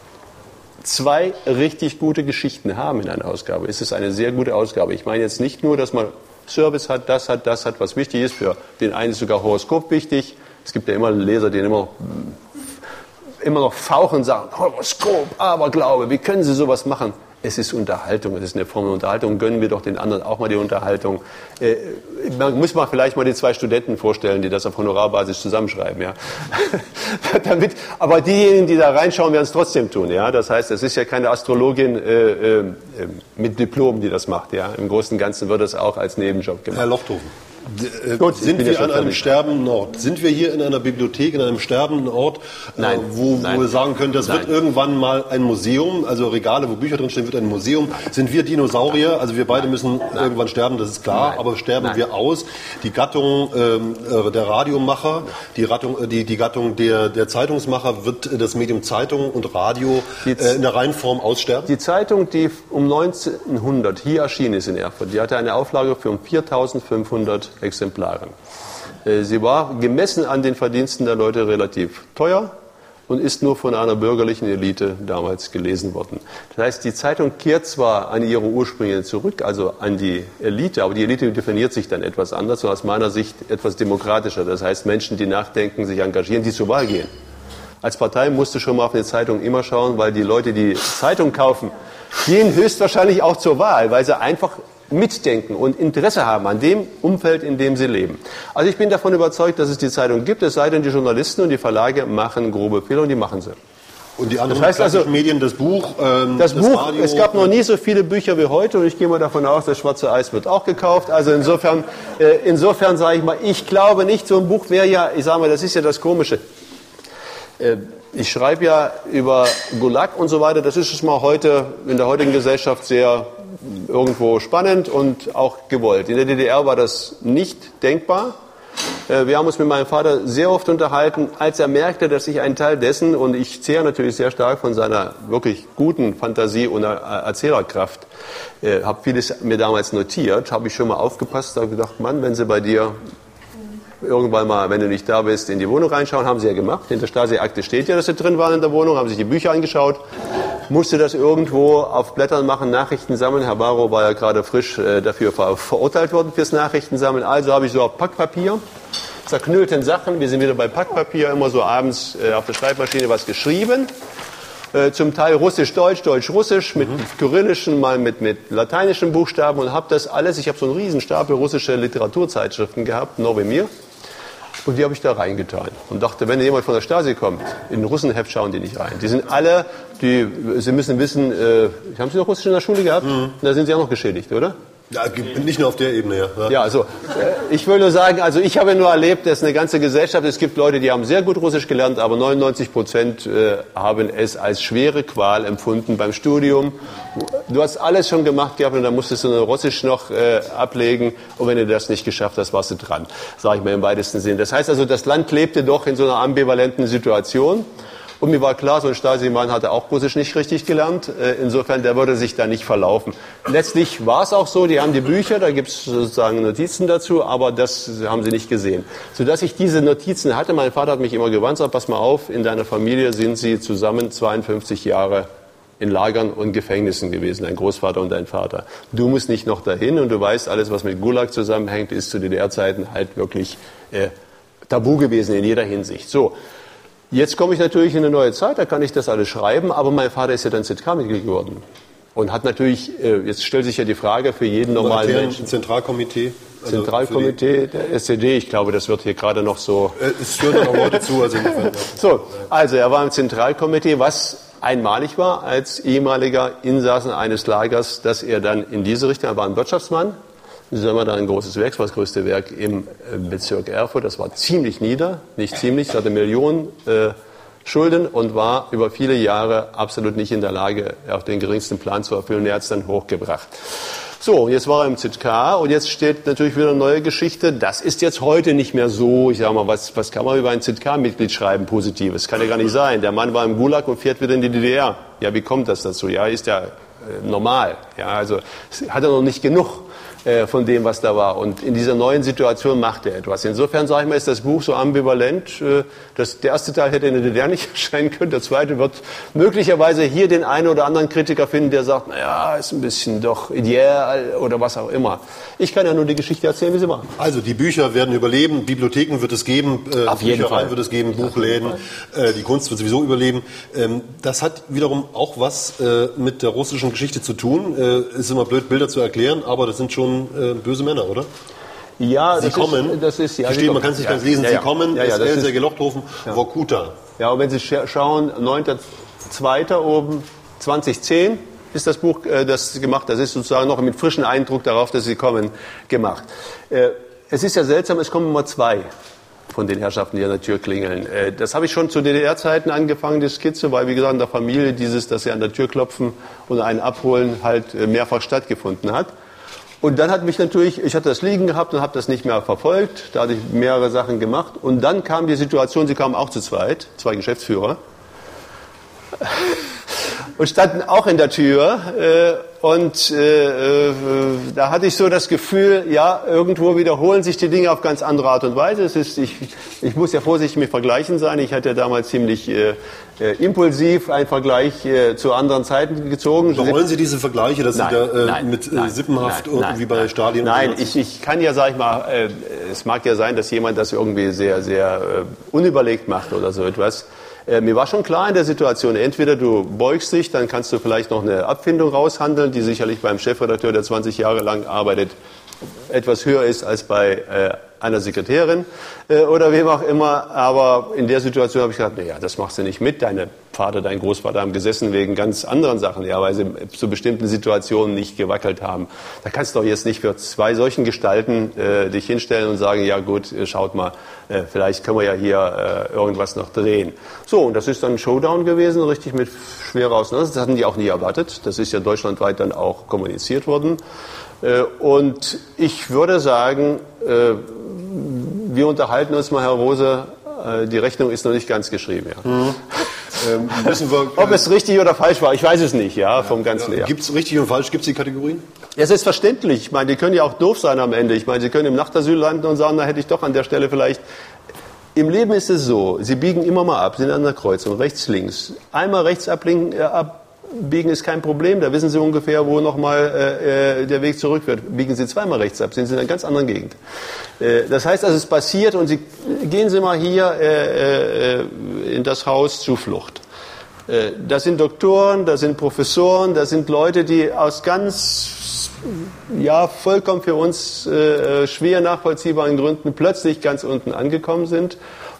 B: zwei richtig gute Geschichten haben in einer Ausgabe, ist es eine sehr gute Ausgabe. Ich meine jetzt nicht nur, dass man Service hat, das hat, das hat, was wichtig ist. Für den einen ist sogar Horoskop wichtig. Es gibt ja immer Leser, die immer, immer noch fauchen und sagen, Horoskop, Aberglaube, wie können Sie sowas machen? Es ist Unterhaltung, es ist eine Form der Unterhaltung. Gönnen wir doch den anderen auch mal die Unterhaltung. Äh, man muss mal vielleicht mal die zwei Studenten vorstellen, die das auf Honorarbasis zusammenschreiben. Ja. Damit, aber diejenigen, die da reinschauen, werden es trotzdem tun. Ja. Das heißt, es ist ja keine Astrologin äh, äh, mit Diplom, die das macht. Ja. Im Großen und Ganzen wird es auch als Nebenjob gemacht.
A: Herr Lochthofen. Äh, Gut, sind wir an einem sterbenden Ort? Sind wir hier in einer Bibliothek, in einem sterbenden Ort,
B: Nein.
A: Äh, wo,
B: Nein.
A: wo wir sagen können, das
B: Nein.
A: wird irgendwann mal ein Museum, also Regale, wo Bücher drinstehen, wird ein Museum. Nein. Sind wir Dinosaurier? Also wir beide
B: Nein.
A: müssen
B: Nein.
A: irgendwann sterben, das ist klar,
B: Nein.
A: aber sterben
B: Nein.
A: wir aus? Die Gattung ähm, der Radiomacher, die, Rattung, die, die Gattung der, der Zeitungsmacher, wird das Medium Zeitung und Radio äh, in der reinen Form aussterben?
B: Die Zeitung, die um neunzehnhundert hier erschienen ist in Erfurt, die hatte eine Auflage für viertausendfünfhundert Exemplare. Sie war gemessen an den Verdiensten der Leute relativ teuer und ist nur von einer bürgerlichen Elite damals gelesen worden. Das heißt, die Zeitung kehrt zwar an ihre Ursprünge zurück, also an die Elite, aber die Elite definiert sich dann etwas anders und aus meiner Sicht etwas demokratischer. Das heißt, Menschen, die nachdenken, sich engagieren, die zur Wahl gehen. Als Partei musst du schon mal auf eine Zeitung immer schauen, weil die Leute, die Zeitung kaufen, gehen höchstwahrscheinlich auch zur Wahl, weil sie einfach mitdenken und Interesse haben an dem Umfeld, in dem sie leben. Also ich bin davon überzeugt, dass es die Zeitung gibt, es sei denn, die Journalisten und die Verlage machen grobe Fehler und die machen sie.
A: Und die anderen
B: das heißt also,
A: Medien, das Buch, ähm,
B: das, das Buch,
A: Radio,
B: es gab noch nie so viele Bücher wie heute und ich gehe mal davon aus, das Schwarze Eis wird auch gekauft. Also insofern, äh, insofern sage ich mal, ich glaube nicht, so ein Buch wäre ja, ich sage mal, das ist ja das Komische. Äh, ich schreibe ja über Gulag und so weiter, das ist es mal heute, in der heutigen Gesellschaft sehr irgendwo spannend und auch gewollt. In der D D R war das nicht denkbar. Wir haben uns mit meinem Vater sehr oft unterhalten, als er merkte, dass ich einen Teil dessen, und ich zehre natürlich sehr stark von seiner wirklich guten Fantasie und Erzählerkraft, äh, habe vieles mir damals notiert, habe ich schon mal aufgepasst, habe gedacht, Mann, wenn Sie bei dir irgendwann mal, wenn du nicht da bist, in die Wohnung reinschauen, haben sie ja gemacht. In der Stasi-Akte steht ja, dass sie drin waren in der Wohnung, haben sich die Bücher angeschaut, musste das irgendwo auf Blättern machen, Nachrichten sammeln. Herr Barrow war ja gerade frisch äh, dafür ver verurteilt worden fürs Nachrichtensammeln. Also habe ich so auf Packpapier, zerknüllten Sachen, wir sind wieder bei Packpapier, immer so abends äh, auf der Schreibmaschine was geschrieben. Äh, zum Teil Russisch-Deutsch, Deutsch-Russisch, mit mhm. kyrillischen, mal mit, mit lateinischen Buchstaben und habe das alles, ich habe so einen Riesenstapel russische Literaturzeitschriften gehabt, Novemir. Und die habe ich da reingetan und dachte, wenn jemand von der Stasi kommt, in ein Russenheft schauen die nicht rein. Die sind alle, die, Sie müssen wissen, äh, haben Sie noch Russisch in der Schule gehabt? Mhm. Da sind Sie auch noch geschädigt, oder?
A: Ja, nicht nur auf der Ebene, ja.
B: Ja, also ich will nur sagen, also ich habe nur erlebt, dass eine ganze Gesellschaft, es gibt Leute, die haben sehr gut Russisch gelernt, aber neunundneunzig Prozent äh, haben es als schwere Qual empfunden beim Studium. Du hast alles schon gemacht gehabt und dann musstest du nur Russisch noch äh, ablegen und wenn du das nicht geschafft hast, warst du dran, sage ich mal im weitesten Sinn. Das heißt also, das Land lebte doch in so einer ambivalenten Situation. Und mir war klar, so ein Stasi-Mann hatte auch Russisch nicht richtig gelernt. Insofern, der würde sich da nicht verlaufen. Letztlich war es auch so, die haben die Bücher, da gibt es sozusagen Notizen dazu, aber das haben sie nicht gesehen. Sodass ich diese Notizen hatte, mein Vater hat mich immer gewarnt, sagt, pass mal auf, in deiner Familie sind sie zusammen zweiundfünfzig Jahre in Lagern und Gefängnissen gewesen, dein Großvater und dein Vater. Du musst nicht noch dahin und du weißt, alles, was mit Gulag zusammenhängt, ist zu D D R-Zeiten halt wirklich äh, tabu gewesen in jeder Hinsicht. So. Jetzt komme ich natürlich in eine neue Zeit, da kann ich das alles schreiben, aber mein Vater ist ja dann Z K-Mitglied geworden. Und hat natürlich, jetzt stellt sich ja die Frage für jeden normalen Menschen.
A: Zentralkomitee?
B: Also Zentralkomitee der S E D, ich glaube, das wird hier gerade noch so.
A: Es hören auch Leute zu, also insofern.
B: So, also er war im Zentralkomitee, was einmalig war als ehemaliger Insassen eines Lagers, dass er dann in diese Richtung, er war ein Wirtschaftsmann. Sie haben da ein großes Werk, das war das größte Werk im Bezirk Erfurt. Das war ziemlich nieder, nicht ziemlich, es hatte Millionen äh, Schulden und war über viele Jahre absolut nicht in der Lage, auch den geringsten Plan zu erfüllen. Er hat es dann hochgebracht. So, jetzt war er im Z K und jetzt steht natürlich wieder eine neue Geschichte. Das ist jetzt heute nicht mehr so. Ich sage mal, was, was kann man über ein Z K-Mitglied schreiben, Positives? Kann ja gar nicht sein. Der Mann war im Gulag und fährt wieder in die D D R. Ja, wie kommt das dazu? Ja, ist ja äh, normal. Ja, also hat er noch nicht genug von dem, was da war. Und in dieser neuen Situation macht er etwas. Insofern, sage ich mal, ist das Buch so ambivalent. Das, der erste Teil hätte in der D D R nicht erscheinen können. Der zweite wird möglicherweise hier den einen oder anderen Kritiker finden, der sagt, naja, ist ein bisschen doch ideal oder was auch immer. Ich kann ja nur die Geschichte erzählen, wie sie war.
A: Also die Bücher werden überleben, Bibliotheken wird es geben, äh,
B: Auf jeden
A: Büchereien
B: Fall.
A: wird es geben, Buchläden, äh, die Kunst wird sowieso überleben. Ähm, das hat wiederum auch was äh, mit der russischen Geschichte zu tun. Äh, ist immer blöd, Bilder zu erklären, aber das sind schon äh, böse Männer, oder?
B: Ja,
A: Sie
B: das
A: kommen,
B: ist, das ist, ja,
A: steht, man kann es nicht
B: ja,
A: ganz lesen,
B: ja,
A: Sie
B: ja.
A: kommen,
B: ja, ja,
A: S
B: das
A: L,
B: ist,
A: Sergei Lochtrofen,
B: ja.
A: Vorkuta.
B: Ja, und wenn Sie schauen, neunter zweiter oben, zweitausendzehn ist das Buch, äh, das gemacht, das ist sozusagen noch mit frischem Eindruck darauf, dass Sie kommen, gemacht. Äh, es ist ja seltsam, es kommen immer zwei von den Herrschaften, die an der Tür klingeln. Äh, das habe ich schon zu D D R-Zeiten angefangen, die Skizze, weil, wie gesagt, in der Familie dieses, dass sie an der Tür klopfen und einen abholen, halt äh, mehrfach stattgefunden hat. Und dann hat mich natürlich, ich hatte das liegen gehabt und habe das nicht mehr verfolgt. Da hatte ich mehrere Sachen gemacht. Und dann kam die Situation, sie kamen auch zu zweit, zwei Geschäftsführer. Und standen auch in der Tür. Äh, und äh, äh, da hatte ich so das Gefühl, ja, irgendwo wiederholen sich die Dinge auf ganz andere Art und Weise. Es ist, ich, ich muss ja vorsichtig mit Vergleichen sein. Ich hatte ja damals ziemlich äh, äh, impulsiv einen Vergleich äh, zu anderen Zeiten gezogen.
A: Wollen Sie diese Vergleiche, dass
B: nein,
A: Sie da äh,
B: nein,
A: mit äh,
B: nein,
A: Sippenhaft
B: nein,
A: irgendwie
B: nein,
A: bei Stalin...
B: Nein, ich, ich kann ja, sag ich mal, äh, es mag ja sein, dass jemand das irgendwie sehr, sehr äh, unüberlegt macht oder so etwas. Äh, mir war schon klar in der Situation, entweder du beugst dich, dann kannst du vielleicht noch eine Abfindung raushandeln, die sicherlich beim Chefredakteur, der zwanzig Jahre lang arbeitet, etwas höher ist als bei äh, einer Sekretärin äh, oder wem auch immer. Aber in der Situation habe ich gedacht, naja, das machst du nicht mit. Dein Vater, dein Großvater haben gesessen wegen ganz anderen Sachen, ja, weil sie zu bestimmten Situationen nicht gewackelt haben. Da kannst du doch jetzt nicht für zwei solchen Gestalten äh, dich hinstellen und sagen, ja gut, schaut mal, äh, vielleicht können wir ja hier äh, irgendwas noch drehen. So, und das ist dann ein Showdown gewesen, richtig mit schwerer Auseinandersetzung. Das hatten die auch nie erwartet. Das ist ja deutschlandweit dann auch kommuniziert worden. Und ich würde sagen, wir unterhalten uns mal, Herr Rose, die Rechnung ist noch nicht ganz geschrieben. Ja.
A: Mhm. Ähm, müssen wir,
B: Ob es richtig oder falsch war, ich weiß es nicht, ja, vom Ganzen her.
A: Gibt es richtig und falsch, gibt es die Kategorien?
B: Ja, es ist verständlich. Ich meine, die können ja auch doof sein am Ende. Ich meine, Sie können im Nachtasyl landen und sagen, da hätte ich doch an der Stelle vielleicht... Im Leben ist es so, Sie biegen immer mal ab, sind an der Kreuzung, rechts, links. Einmal rechts abbiegen, äh, abbiegen ist kein Problem, da wissen Sie ungefähr, wo nochmal äh, der Weg zurück wird. Biegen Sie zweimal rechts ab, sind Sie in einer ganz anderen Gegend. Äh, das heißt also, es passiert und Sie gehen Sie mal hier äh, äh, in das Haus Zuflucht. Äh, das sind Doktoren, das sind Professoren, das sind Leute, die aus ganz... ja, vollkommen für uns äh, schwer nachvollziehbaren Gründen plötzlich ganz unten angekommen sind,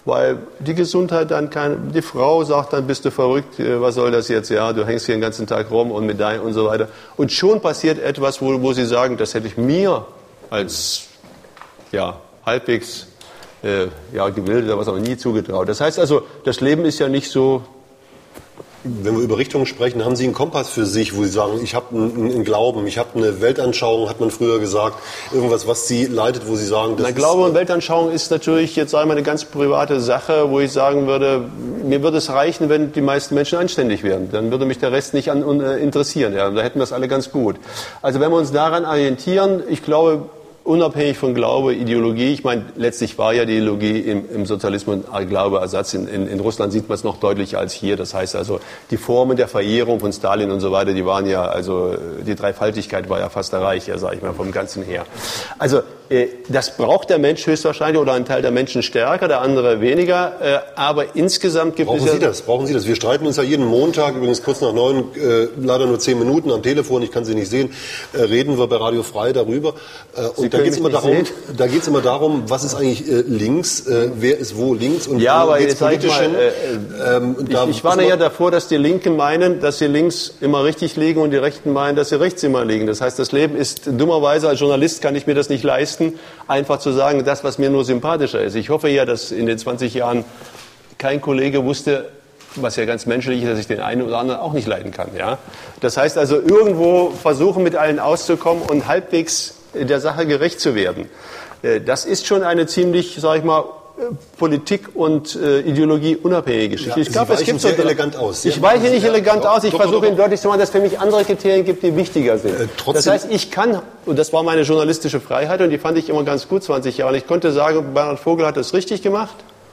B: weil die Gesundheit dann kann, die Frau sagt dann, bist du verrückt, was soll das jetzt, ja, du hängst hier den ganzen Tag rum und Medaillen und so weiter. Und schon passiert etwas, wo, wo sie sagen, das hätte ich mir als, ja, halbwegs, äh, ja, gebildet oder was auch nie zugetraut. Das heißt also, das Leben ist ja nicht so.
A: Wenn wir über Richtungen sprechen, haben Sie einen Kompass für sich, wo Sie sagen, ich habe einen, einen Glauben, ich habe eine Weltanschauung, hat man früher gesagt, irgendwas, was Sie leitet, wo Sie sagen, das
B: Na, Glaube und Weltanschauung ist natürlich jetzt einmal eine ganz private Sache, wo ich sagen würde, mir würde es reichen, wenn die meisten Menschen anständig wären. Dann würde mich der Rest nicht an, uh, interessieren. Ja, da hätten wir es alle ganz gut. Also wenn wir uns daran orientieren, ich glaube, unabhängig von Glaube, Ideologie, ich meine, letztlich war ja die Ideologie im, im Sozialismus ein Glaube-Ersatz. In, in, in Russland sieht man es noch deutlicher als hier. Das heißt also, die Formen der Verehrung von Stalin und so weiter, die waren ja, also die Dreifaltigkeit war ja fast erreicht, ja, sage ich mal, vom Ganzen her. Also äh, das braucht der Mensch höchstwahrscheinlich oder ein Teil der Menschen stärker, der andere weniger. Äh, aber insgesamt gibt
A: Brauchen
B: es ja...
A: Sie das? Brauchen Sie das? Wir streiten uns ja jeden Montag, übrigens kurz nach neun, äh, leider nur zehn Minuten am Telefon, ich kann Sie nicht sehen, äh, reden wir bei Radio Frei darüber. Äh, und da geht es immer darum, da geht es immer darum, was ist eigentlich äh, links, äh, wer ist wo links und
B: ja,
A: wo
B: aber
A: geht's politisch hin.
B: Äh, ähm, ich, ich warne ja davor, dass die Linken meinen, dass sie links immer richtig liegen und die Rechten meinen, dass sie rechts immer liegen. Das heißt, das Leben ist dummerweise, als Journalist kann ich mir das nicht leisten, einfach zu sagen, das, was mir nur sympathischer ist. Ich hoffe ja, dass in den zwanzig Jahren kein Kollege wusste, was ja ganz menschlich ist, dass ich den einen oder anderen auch nicht leiden kann. Ja? Das heißt also, irgendwo versuchen, mit allen auszukommen und halbwegs der Sache gerecht zu werden. Das ist schon eine ziemlich, sag ich mal, Politik und äh, Ideologie unabhängige Geschichte.
A: Ja, ich glaube, es gibt sehr so elegant aus.
B: Ich weiche nicht ja, elegant doch, aus. Ich doch, versuche Ihnen deutlich zu machen, dass es für mich andere Kriterien gibt, die wichtiger sind. Äh, das heißt, ich kann, und das war meine journalistische Freiheit, und die fand ich immer ganz gut, zwanzig Jahre. Und ich konnte sagen, Bernhard Vogel hat das richtig gemacht.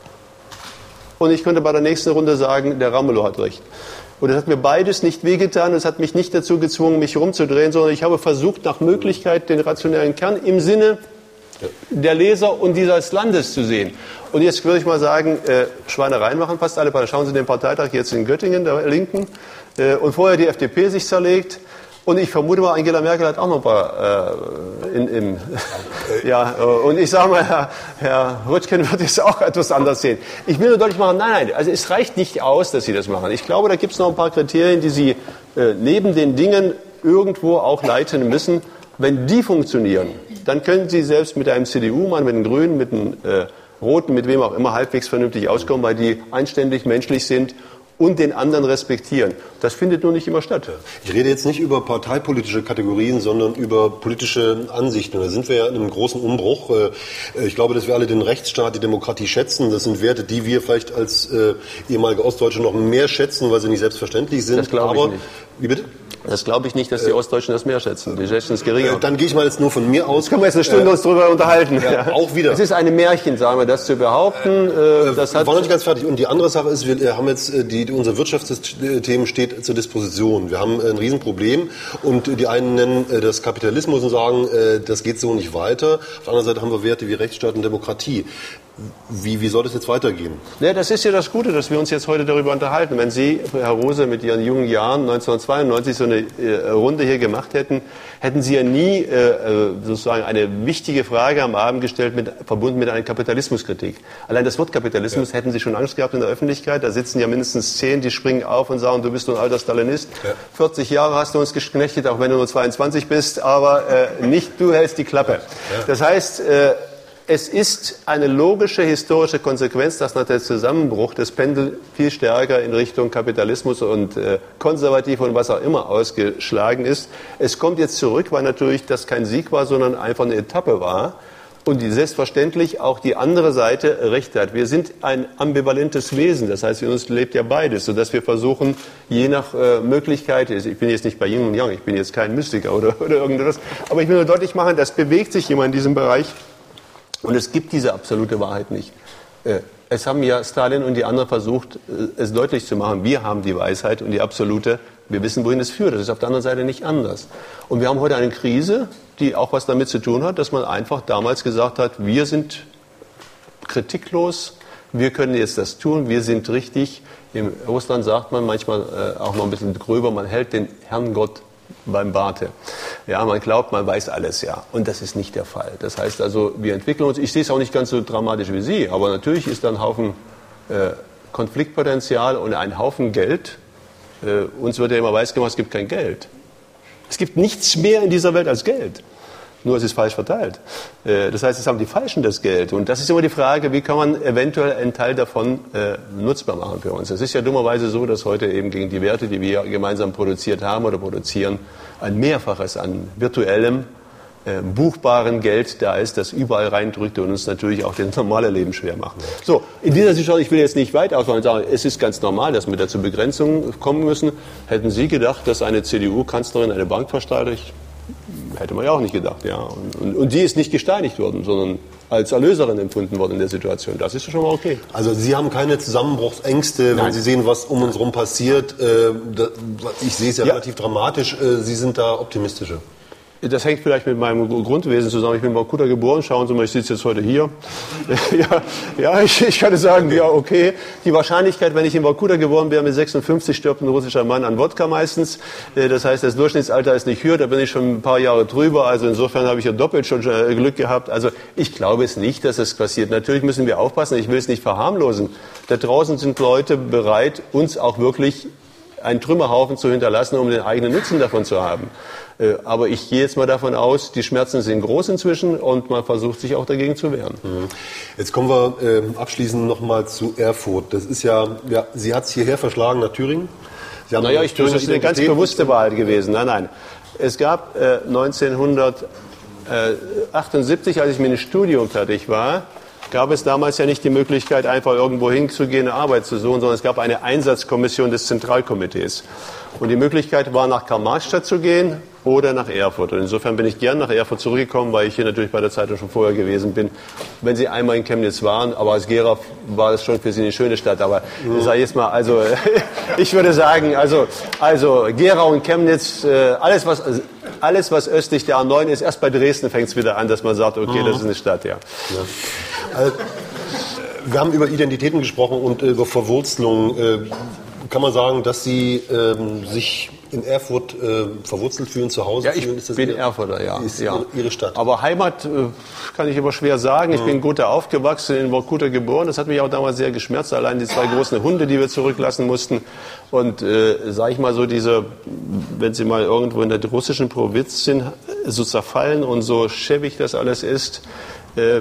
B: Und ich konnte bei der nächsten Runde sagen, der Ramelow hat recht. Und es hat mir beides nicht wehgetan, es hat mich nicht dazu gezwungen, mich rumzudrehen, sondern ich habe versucht, nach Möglichkeit den rationellen Kern im Sinne der Leser und dieses Landes zu sehen. Und jetzt würde ich mal sagen, äh, Schweinereien machen fast alle. Schauen Sie den Parteitag jetzt in Göttingen, der Linken, äh, und vorher die F D P sich zerlegt. Und ich vermute mal, Angela Merkel hat auch noch ein paar äh, in, in ja, und ich sage mal, Herr, Herr Röttgen wird es auch etwas anders sehen. Ich will nur deutlich machen, nein, nein, also es reicht nicht aus, dass Sie das machen. Ich glaube, da gibt es noch ein paar Kriterien, die Sie äh, neben den Dingen irgendwo auch leiten müssen. Wenn die funktionieren, dann können Sie selbst mit einem C D U-Mann, mit den Grünen, mit den äh, Roten, mit wem auch immer halbwegs vernünftig auskommen, weil die anständig menschlich sind und den anderen respektieren. Das findet nur nicht immer statt.
A: Ich rede jetzt nicht über parteipolitische Kategorien, sondern über politische Ansichten. Da sind wir ja in einem großen Umbruch. Ich glaube, dass wir alle den Rechtsstaat, die Demokratie schätzen. Das sind Werte, die wir vielleicht als äh, ehemalige Ostdeutsche noch mehr schätzen, weil sie nicht selbstverständlich sind.
B: Das glaube ich nicht.
A: Wie bitte?
B: Das glaube ich nicht, dass die Ostdeutschen das mehr schätzen. Die schätzen es geringer.
A: Dann gehe ich mal jetzt nur von mir aus.
B: Jetzt können wir jetzt eine Stunde äh, uns drüber unterhalten.
A: Ja, auch wieder.
B: Es ist eine Märchen, sagen wir, das zu behaupten.
A: Äh, das hat war noch nicht ganz fertig. Und die andere Sache ist, wir haben jetzt, die, unser Wirtschaftssystem steht zur Disposition. Wir haben ein Riesenproblem. Und die einen nennen das Kapitalismus und sagen, das geht so nicht weiter. Auf der anderen Seite haben wir Werte wie Rechtsstaat und Demokratie. Wie, wie soll das jetzt weitergehen?
B: Ja, das ist ja das Gute, dass wir uns jetzt heute darüber unterhalten. Wenn Sie, Herr Rose, mit Ihren jungen Jahren neunzehnhundertzweiundneunzig so eine äh, Runde hier gemacht hätten, hätten Sie ja nie äh, sozusagen eine wichtige Frage am Abend gestellt, mit, verbunden mit einer Kapitalismuskritik. Allein das Wort Kapitalismus ja. hätten Sie schon Angst gehabt in der Öffentlichkeit. Da sitzen ja mindestens zehn, die springen auf und sagen, du bist ein alter Stalinist. Ja. vierzig Jahre hast du uns geknechtet, auch wenn du nur zweiundzwanzig bist, aber äh, nicht du hältst die Klappe. Ja. Das heißt, äh, es ist eine logische historische Konsequenz, dass nach dem Zusammenbruch das Pendel viel stärker in Richtung Kapitalismus und äh, konservativ und was auch immer ausgeschlagen ist. Es kommt jetzt zurück, weil natürlich das kein Sieg war, sondern einfach eine Etappe war und die selbstverständlich auch die andere Seite recht hat. Wir sind ein ambivalentes Wesen, das heißt, in uns lebt ja beides, sodass wir versuchen, je nach äh, Möglichkeit, ich bin jetzt nicht bei Yin und Yang, ich bin jetzt kein Mystiker oder, oder irgendetwas, aber ich will nur deutlich machen, das bewegt sich immer in diesem Bereich. Und es gibt diese absolute Wahrheit nicht. Es haben ja Stalin und die anderen versucht, es deutlich zu machen, wir haben die Weisheit und die absolute, wir wissen, wohin es führt. Das ist auf der anderen Seite nicht anders. Und wir haben heute eine Krise, die auch was damit zu tun hat, dass man einfach damals gesagt hat, wir sind kritiklos, wir können jetzt das tun, wir sind richtig. In Russland sagt man manchmal auch noch ein bisschen gröber, man hält den Herrn Gott beim Barthe. Ja, man glaubt, man weiß alles, ja. Und das ist nicht der Fall. Das heißt also, wir entwickeln uns, ich sehe es auch nicht ganz so dramatisch wie Sie, aber natürlich ist da ein Haufen äh, Konfliktpotenzial und ein Haufen Geld. Äh, uns wird ja immer weiß gemacht, es gibt kein Geld. Es gibt nichts mehr in dieser Welt als Geld. Nur es ist falsch verteilt. Äh, das heißt, es haben die Falschen das Geld. Und das ist immer die Frage, wie kann man eventuell einen Teil davon äh, nutzbar machen für uns. Es ist ja dummerweise so, dass heute eben gegen die Werte, die wir gemeinsam produziert haben oder produzieren, ein Mehrfaches an virtuellem, äh, buchbaren Geld da ist, das überall reindrückt und uns natürlich auch das normale Leben schwer macht. So, in dieser Situation, ich will jetzt nicht weit ausholen und sagen, es ist ganz normal, dass wir da zu Begrenzungen kommen müssen. Hätten Sie gedacht, dass eine C D U-Kanzlerin eine Bank versteigert? Hätte man ja auch nicht gedacht, ja. Und, und, und die ist nicht gesteinigt worden, sondern als Erlöserin empfunden worden in der Situation. Das ist schon mal okay.
A: Also Sie haben keine Zusammenbruchsängste, wenn Sie sehen, was um uns herum passiert. Äh, da, ich sehe es ja, ja relativ dramatisch. Äh, Sie sind da optimistischer.
B: Das hängt vielleicht mit meinem Grundwesen zusammen. Ich bin in Vorkuta geboren. Schauen Sie mal, ich sitze jetzt heute hier. ja, ja ich, ich kann sagen, ja, okay. Die Wahrscheinlichkeit, wenn ich in Vorkuta geboren wäre, mit sechsundfünfzig stirbt ein russischer Mann an Wodka meistens. Das heißt, das Durchschnittsalter ist nicht höher. Da bin ich schon ein paar Jahre drüber. Also insofern habe ich ja doppelt schon Glück gehabt. Also ich glaube es nicht, dass es passiert. Natürlich müssen wir aufpassen. Ich will es nicht verharmlosen. Da draußen sind Leute bereit, uns auch wirklich einen Trümmerhaufen zu hinterlassen, um den eigenen Nutzen davon zu haben. Aber ich gehe jetzt mal davon aus, die Schmerzen sind groß inzwischen und man versucht sich auch dagegen zu wehren.
A: Jetzt kommen wir äh, abschließend nochmal zu Erfurt. Das ist ja, ja Sie hat es hierher verschlagen nach Thüringen. Sie haben
B: naja, ich, das ist eine ganz bewusste Wahl gewesen. Nein, nein. Es gab äh, neunzehnhundertachtundsiebzig, als ich mit dem Studium fertig war, gab es damals ja nicht die Möglichkeit, einfach irgendwo hinzugehen, eine Arbeit zu suchen, sondern es gab eine Einsatzkommission des Zentralkomitees. Und die Möglichkeit war, nach Karl-Marx-Stadt zu gehen oder nach Erfurt. Und insofern bin ich gern nach Erfurt zurückgekommen, weil ich hier natürlich bei der Zeitung schon vorher gewesen bin. Wenn Sie einmal in Chemnitz waren, aber als Gera war es schon für Sie eine schöne Stadt. Aber ich sage jetzt mal, also ich würde sagen, also, also Gera und Chemnitz, alles was, alles was östlich der A neun ist, erst bei Dresden fängt es wieder an, dass man sagt, okay, das ist eine Stadt, ja. ja.
A: Also, wir haben über Identitäten gesprochen und äh, über Verwurzelung. Äh, kann man sagen, dass Sie ähm, sich in Erfurt äh, verwurzelt fühlen, zu Hause
B: ja, ich
A: fühlen? Ist das
B: bin
A: Ihre,
B: Erfurter, ja.
A: Ist
B: ja.
A: Ihre Stadt.
B: Aber Heimat äh, kann ich aber schwer sagen. Ich mhm. bin in Gotha aufgewachsen, in Vorkuta geboren. Das hat mich auch damals sehr geschmerzt. Allein die zwei großen Hunde, die wir zurücklassen mussten. Und äh, sage ich mal so, diese, wenn Sie mal irgendwo in der russischen Provinz sind, so zerfallen und so schäbig das alles ist. Äh,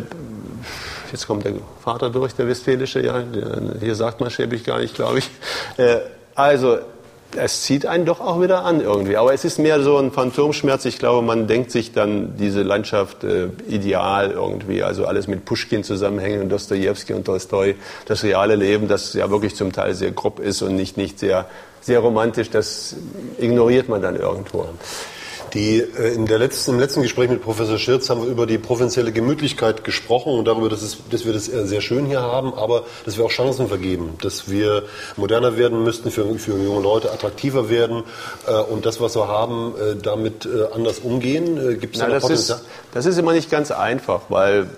B: Jetzt kommt der Vater durch, der Westfälische, ja, der, hier sagt man schäbig gar nicht, glaube ich. Äh, also, es zieht einen doch auch wieder an irgendwie. Aber es ist mehr so ein Phantomschmerz. Ich glaube, man denkt sich dann diese Landschaft äh, ideal irgendwie. Also alles mit Puschkin zusammenhängen und Dostojewski und Tolstoi. Das reale Leben, das ja wirklich zum Teil sehr grob ist und nicht, nicht sehr, sehr romantisch, das ignoriert man dann irgendwo.
A: Die, äh, in der letzten, im letzten Gespräch mit Professor Schirz haben wir über die provinzielle Gemütlichkeit gesprochen und darüber, dass, es, dass wir das sehr schön hier haben, aber dass wir auch Chancen vergeben, dass wir moderner werden müssten, für, für junge Leute attraktiver werden äh, und das, was wir haben, äh, damit äh, anders umgehen. Äh, Gibt es da noch Potenzial?
B: Ist, das ist immer nicht ganz einfach, weil mh,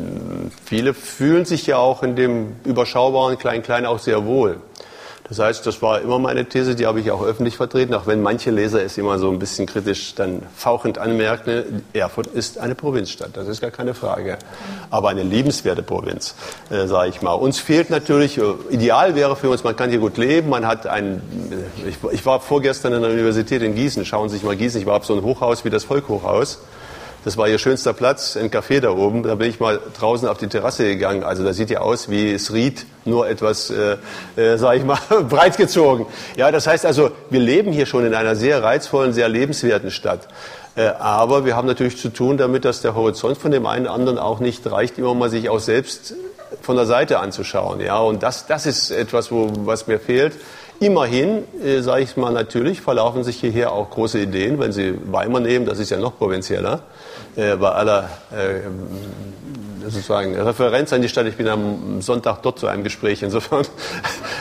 B: viele fühlen sich ja auch in dem überschaubaren Klein-Klein auch sehr wohl. Das heißt, das war immer meine These, die habe ich auch öffentlich vertreten, auch wenn manche Leser es immer so ein bisschen kritisch dann fauchend anmerken. Erfurt ist eine Provinzstadt, das ist gar keine Frage. Aber eine liebenswerte Provinz, äh, sage ich mal. Uns fehlt natürlich, äh, ideal wäre für uns, man kann hier gut leben, man hat ein, äh, ich, ich war vorgestern in der Universität in Gießen, schauen Sie sich mal Gießen, ich war auf so ein Hochhaus wie das Volkhochhaus. Das war ihr schönster Platz, ein Café da oben. Da bin ich mal draußen auf die Terrasse gegangen. Also das sieht ja aus wie es Ried, nur etwas, äh, äh, sage ich mal, breit gezogen. Ja, das heißt also, wir leben hier schon in einer sehr reizvollen, sehr lebenswerten Stadt. Äh, aber wir haben natürlich zu tun damit, dass der Horizont von dem einen oder anderen auch nicht reicht, immer mal sich auch selbst von der Seite anzuschauen. Ja, und das, das ist etwas, wo, was mir fehlt. Immerhin, äh, sage ich mal, natürlich verlaufen sich hierher auch große Ideen. Wenn Sie Weimar nehmen, das ist ja noch provinzieller, äh, bei aller äh, sozusagen Referenz an die Stadt. Ich bin am Sonntag dort zu einem Gespräch. Insofern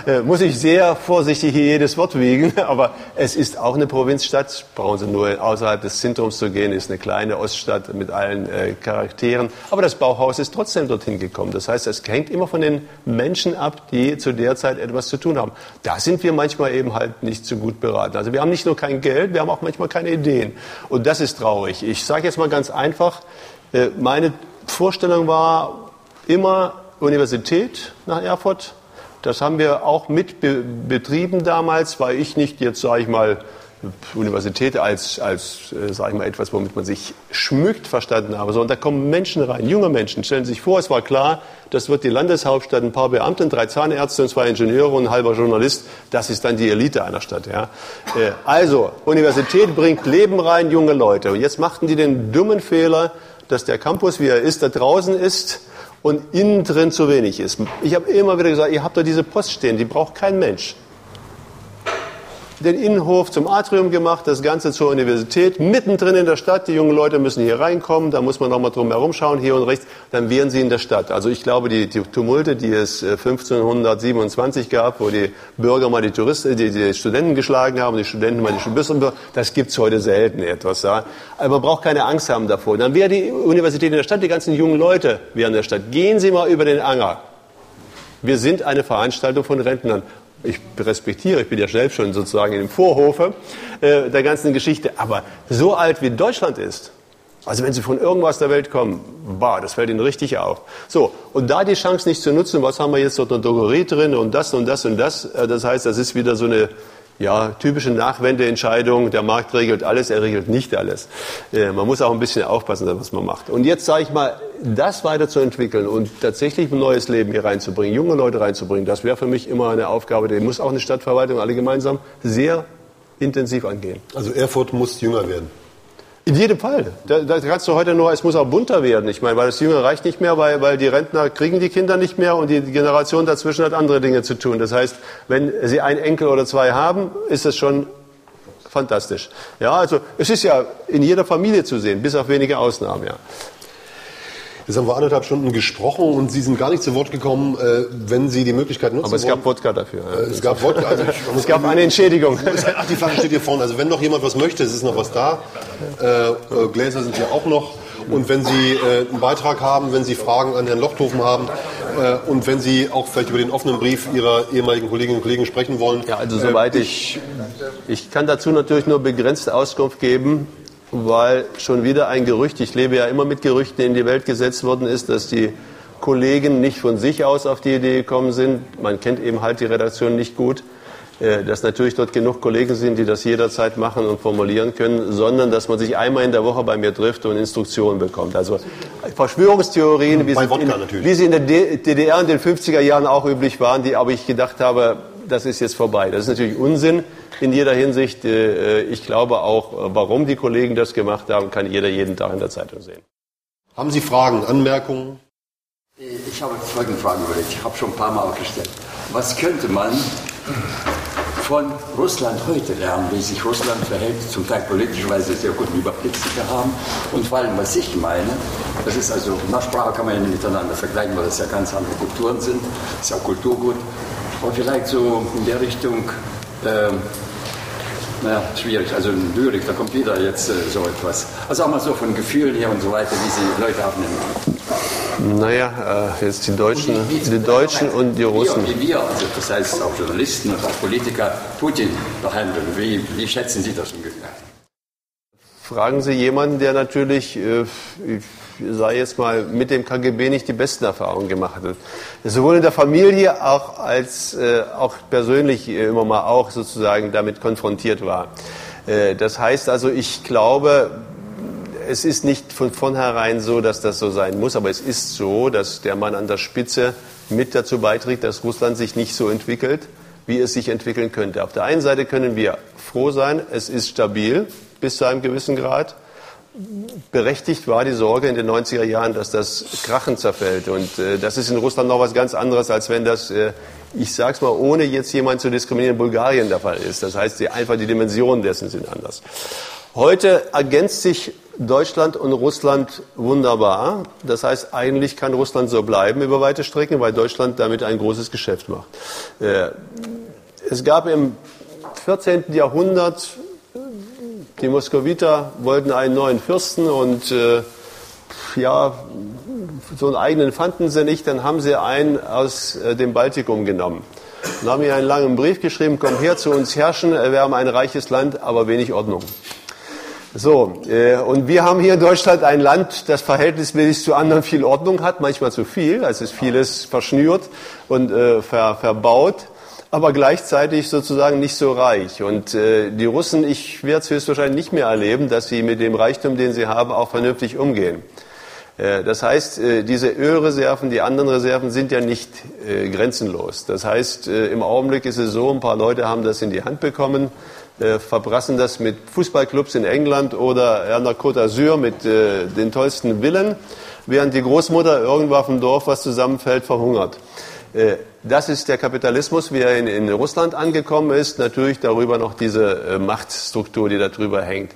B: äh, muss ich sehr vorsichtig hier jedes Wort wiegen, aber es ist auch eine Provinzstadt, brauchen Sie nur außerhalb des Zentrums zu gehen, ist eine kleine Oststadt mit allen äh, Charakteren, aber das Bauhaus ist trotzdem dorthin gekommen. Das heißt, es hängt immer von den Menschen ab, die zu der Zeit etwas zu tun haben. Da sind wir manchmal eben halt nicht so gut beraten. Also wir haben nicht nur kein Geld, wir haben auch manchmal keine Ideen. Und das ist traurig. Ich sage jetzt mal ganz einfach, äh, meine Vorstellung war immer Universität nach Erfurt. Das haben wir auch mit be- betrieben damals, weil ich nicht jetzt, sage ich mal, Universität als, als äh, sage ich mal, etwas, womit man sich schmückt, verstanden habe, sondern da kommen Menschen rein, junge Menschen. Stellen Sie sich vor, es war klar, das wird die Landeshauptstadt, ein paar Beamte, drei Zahnärzte und zwei Ingenieure und ein halber Journalist. Das ist dann die Elite einer Stadt. Ja. Äh, also, Universität bringt Leben rein, junge Leute. Und jetzt machten die den dummen Fehler, dass der Campus, wie er ist, da draußen ist und innen drin zu wenig ist. Ich habe immer wieder gesagt, ihr habt da diese Post stehen, die braucht kein Mensch. Den Innenhof zum Atrium gemacht, das Ganze zur Universität, mittendrin in der Stadt. Die jungen Leute müssen hier reinkommen, da muss man noch mal drum herum schauen, hier und rechts, dann wären sie in der Stadt. Also ich glaube, die, die Tumulte, die es fünfzehnhundertsiebenundzwanzig gab, wo die Bürger mal die Touristen, die, die Studenten geschlagen haben, die Studenten mal die Studenten, das gibt's heute selten etwas. Ja. Aber man braucht keine Angst haben davor. Dann wäre die Universität in der Stadt, die ganzen jungen Leute wären in der Stadt. Gehen Sie mal über den Anger. Wir sind eine Veranstaltung von Rentnern. Ich respektiere, ich bin ja selbst schon sozusagen in dem Vorhofe äh, der ganzen Geschichte, aber so alt wie Deutschland ist, also wenn Sie von irgendwas der Welt kommen, bah, das fällt Ihnen richtig auf. So, und da die Chance nicht zu nutzen, was haben wir jetzt dort eine Drogerie drin und das und das und das, äh, das heißt, das ist wieder so eine ja, typische Nachwendeentscheidung, der Markt regelt alles, er regelt nicht alles. Äh, man muss auch ein bisschen aufpassen, was man macht. Und jetzt sage ich mal, das weiterzuentwickeln und tatsächlich ein neues Leben hier reinzubringen, junge Leute reinzubringen, das wäre für mich immer eine Aufgabe, die muss auch eine Stadtverwaltung alle gemeinsam sehr intensiv angehen.
A: Also Erfurt muss jünger werden.
B: In jedem Fall. Da, da kannst du heute nur, es muss auch bunter werden. Ich meine, weil das Jüngere reicht nicht mehr, weil, weil die Rentner kriegen die Kinder nicht mehr und die Generation dazwischen hat andere Dinge zu tun. Das heißt, wenn sie einen Enkel oder zwei haben, ist das schon fantastisch. Ja, also es ist ja in jeder Familie zu sehen, bis auf wenige Ausnahmen, ja.
A: Jetzt haben wir anderthalb Stunden gesprochen und Sie sind gar nicht zu Wort gekommen, äh, wenn Sie die Möglichkeit nutzen
B: Aber es
A: wollen.
B: gab Wodka dafür. Ja.
A: Äh, es gab Wodka. Also ich,
B: es gab eine Entschädigung.
A: Ach, die Flasche steht hier vorne. Also wenn noch jemand was möchte, es ist noch was da. Äh, äh, Gläser sind hier auch noch. Und wenn Sie äh, einen Beitrag haben, wenn Sie Fragen an Herrn Lochthofen haben äh, und wenn Sie auch vielleicht über den offenen Brief Ihrer ehemaligen Kolleginnen und Kollegen sprechen wollen.
B: Ja, also soweit äh, ich, ich kann dazu natürlich nur begrenzt Auskunft geben, weil schon wieder ein Gerücht, ich lebe ja immer mit Gerüchten, in die Welt gesetzt worden ist, dass die Kollegen nicht von sich aus auf die Idee gekommen sind. Man kennt eben halt die Redaktion nicht gut, dass natürlich dort genug Kollegen sind, die das jederzeit machen und formulieren können, sondern dass man sich einmal in der Woche bei mir trifft und Instruktionen bekommt. Also Verschwörungstheorien, wie, sie in, wie sie in der D D R in den fünfziger Jahren auch üblich waren, die aber ich gedacht habe, das ist jetzt vorbei. Das ist natürlich Unsinn in jeder Hinsicht. Ich glaube auch, warum die Kollegen das gemacht haben, kann jeder jeden Tag in der Zeitung sehen.
A: Haben Sie Fragen, Anmerkungen?
C: Ich habe folgende Fragen überlegt. Ich habe schon ein paar Mal auch gestellt. Was könnte man von Russland heute lernen, wie sich Russland verhält, zum Teil politisch, weil sie sehr guten Überblick sicher haben. Und vor allem, was ich meine, das ist also, nach Sprache kann man ja nicht miteinander vergleichen, weil das ja ganz andere Kulturen sind, ist ja auch Kulturgut. Aber vielleicht so in der Richtung, ähm, naja, schwierig, also in Lyrik, da kommt wieder jetzt äh, so etwas. Also auch mal so von Gefühlen her und so weiter, wie sie Leute abnehmen.
B: Naja, äh, jetzt die Deutschen, wie, wie, die Deutschen und die Russen.
C: Wie, wie wir, also das heißt auch Journalisten und auch Politiker, Putin behandeln. Wie, wie schätzen Sie das ungefähr?
B: Fragen Sie jemanden, der natürlich, äh, ich sage jetzt mal, mit dem K G B nicht die besten Erfahrungen gemacht hat. Sowohl in der Familie auch als äh, auch persönlich äh, immer mal auch sozusagen damit konfrontiert war. Äh, das heißt also, ich glaube, es ist nicht von vornherein so, dass das so sein muss, aber es ist so, dass der Mann an der Spitze mit dazu beiträgt, dass Russland sich nicht so entwickelt, wie es sich entwickeln könnte. Auf der einen Seite können wir froh sein, es ist stabil bis zu einem gewissen Grad. Berechtigt war die Sorge in den neunziger Jahren, dass das krachend zerfällt. Und äh, das ist in Russland noch was ganz anderes, als wenn das, äh, ich sage es mal, ohne jetzt jemanden zu diskriminieren, in Bulgarien der Fall ist. Das heißt, die, einfach die Dimensionen dessen sind anders. Heute ergänzt sich Deutschland und Russland wunderbar. Das heißt, eigentlich kann Russland so bleiben über weite Strecken, weil Deutschland damit ein großes Geschäft macht. Es gab im vierzehnten Jahrhundert, die Moskowiter wollten einen neuen Fürsten und äh, ja, so einen eigenen fanden sie nicht, dann haben sie einen aus äh, dem Baltikum genommen. Dann haben wir einen langen Brief geschrieben, komm her zu uns herrschen, wir haben ein reiches Land, aber wenig Ordnung. So, äh, und wir haben hier in Deutschland ein Land, das verhältnismäßig zu anderen viel Ordnung hat, manchmal zu viel, also ist vieles verschnürt und äh, ver, verbaut, aber gleichzeitig sozusagen nicht so reich. Und äh, die Russen, ich werde es höchstwahrscheinlich nicht mehr erleben, dass sie mit dem Reichtum, den sie haben, auch vernünftig umgehen. Äh, das heißt, äh, diese Ölreserven, die anderen Reserven sind ja nicht äh, grenzenlos. Das heißt, äh, im Augenblick ist es so, ein paar Leute haben das in die Hand bekommen, äh, verbrassen das mit Fußballclubs in England oder an der Côte d'Azur mit äh, den tollsten Villen, während die Großmutter irgendwo auf dem Dorf, was zusammenfällt, verhungert. Das ist der Kapitalismus, wie er in, in Russland angekommen ist. Natürlich darüber noch diese äh, Machtstruktur, die darüber hängt.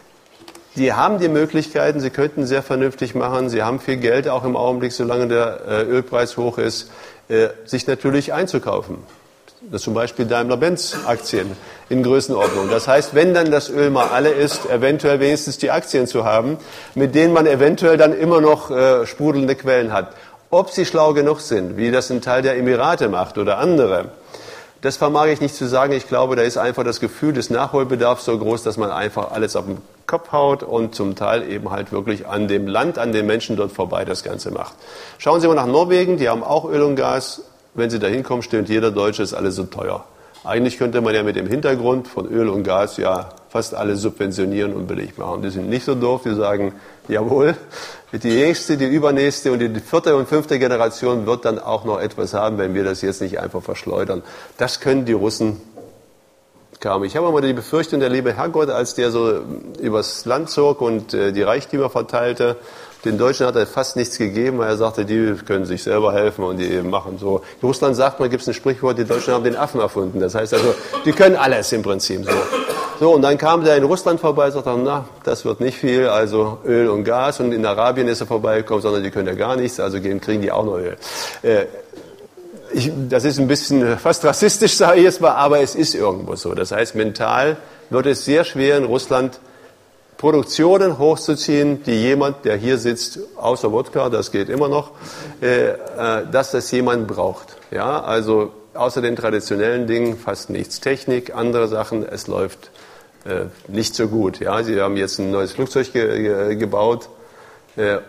B: Die haben die Möglichkeiten, sie könnten sehr vernünftig machen. Sie haben viel Geld, auch im Augenblick, solange der äh, Ölpreis hoch ist, äh, sich natürlich einzukaufen. Das ist zum Beispiel Daimler-Benz-Aktien in Größenordnung. Das heißt, wenn dann das Öl mal alle ist, eventuell wenigstens die Aktien zu haben, mit denen man eventuell dann immer noch äh, sprudelnde Quellen hat. Ob sie schlau genug sind, wie das ein Teil der Emirate macht oder andere, das vermag ich nicht zu sagen. Ich glaube, da ist einfach das Gefühl des Nachholbedarfs so groß, dass man einfach alles auf den Kopf haut und zum Teil eben halt wirklich an dem Land, an den Menschen dort vorbei das Ganze macht. Schauen Sie mal nach Norwegen, die haben auch Öl und Gas. Wenn Sie da hinkommen, stöhnt jeder Deutsche, ist alles so teuer. Eigentlich könnte man ja mit dem Hintergrund von Öl und Gas ja fast alles subventionieren und billig machen. Die sind nicht so doof, die sagen, jawohl, die nächste, die übernächste und die vierte und fünfte Generation wird dann auch noch etwas haben, wenn wir das jetzt nicht einfach verschleudern. Das können die Russen kaum. Ich habe immer die Befürchtung, der liebe Herrgott, als der so übers Land zog und äh, die Reichtümer verteilte, den Deutschen hat er fast nichts gegeben, weil er sagte, die können sich selber helfen und die machen so. In Russland sagt man, gibt es ein Sprichwort, die Deutschen haben den Affen erfunden. Das heißt also, die können alles im Prinzip so. So, und dann kam der in Russland vorbei und sagte, na, das wird nicht viel, also Öl und Gas. Und in Arabien ist er vorbeigekommen, sondern die können ja gar nichts, also kriegen die auch noch Öl. Äh, ich, das ist ein bisschen fast rassistisch, sage ich jetzt mal, aber es ist irgendwo so. Das heißt, mental wird es sehr schwer in Russland Produktionen hochzuziehen, die jemand, der hier sitzt, außer Wodka, das geht immer noch, äh, äh, dass das jemand braucht. Ja, also außer den traditionellen Dingen fast nichts. Technik, andere Sachen, es läuft äh, nicht so gut. Ja, sie haben jetzt ein neues Flugzeug ge ge gebaut, äh,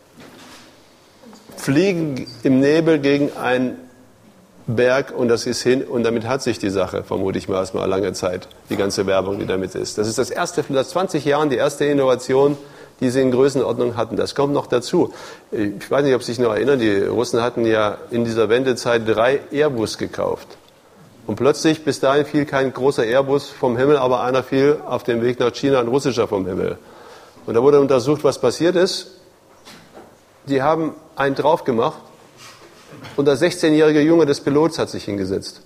B: fliegen im Nebel gegen einen Berg und das ist hin und damit hat sich die Sache, vermute ich mal, erstmal lange Zeit, die ganze Werbung, die damit ist. Das ist das erste, seit zwanzig Jahren die erste Innovation, die sie in Größenordnung hatten. Das kommt noch dazu. Ich weiß nicht, ob Sie sich noch erinnern, die Russen hatten ja in dieser Wendezeit drei Airbus gekauft. Und plötzlich, bis dahin fiel kein großer Airbus vom Himmel, aber einer fiel auf dem Weg nach China, ein russischer vom Himmel. Und da wurde untersucht, was passiert ist. Die haben einen drauf gemacht. Und der sechzehnjährige Junge des Pilots hat sich hingesetzt.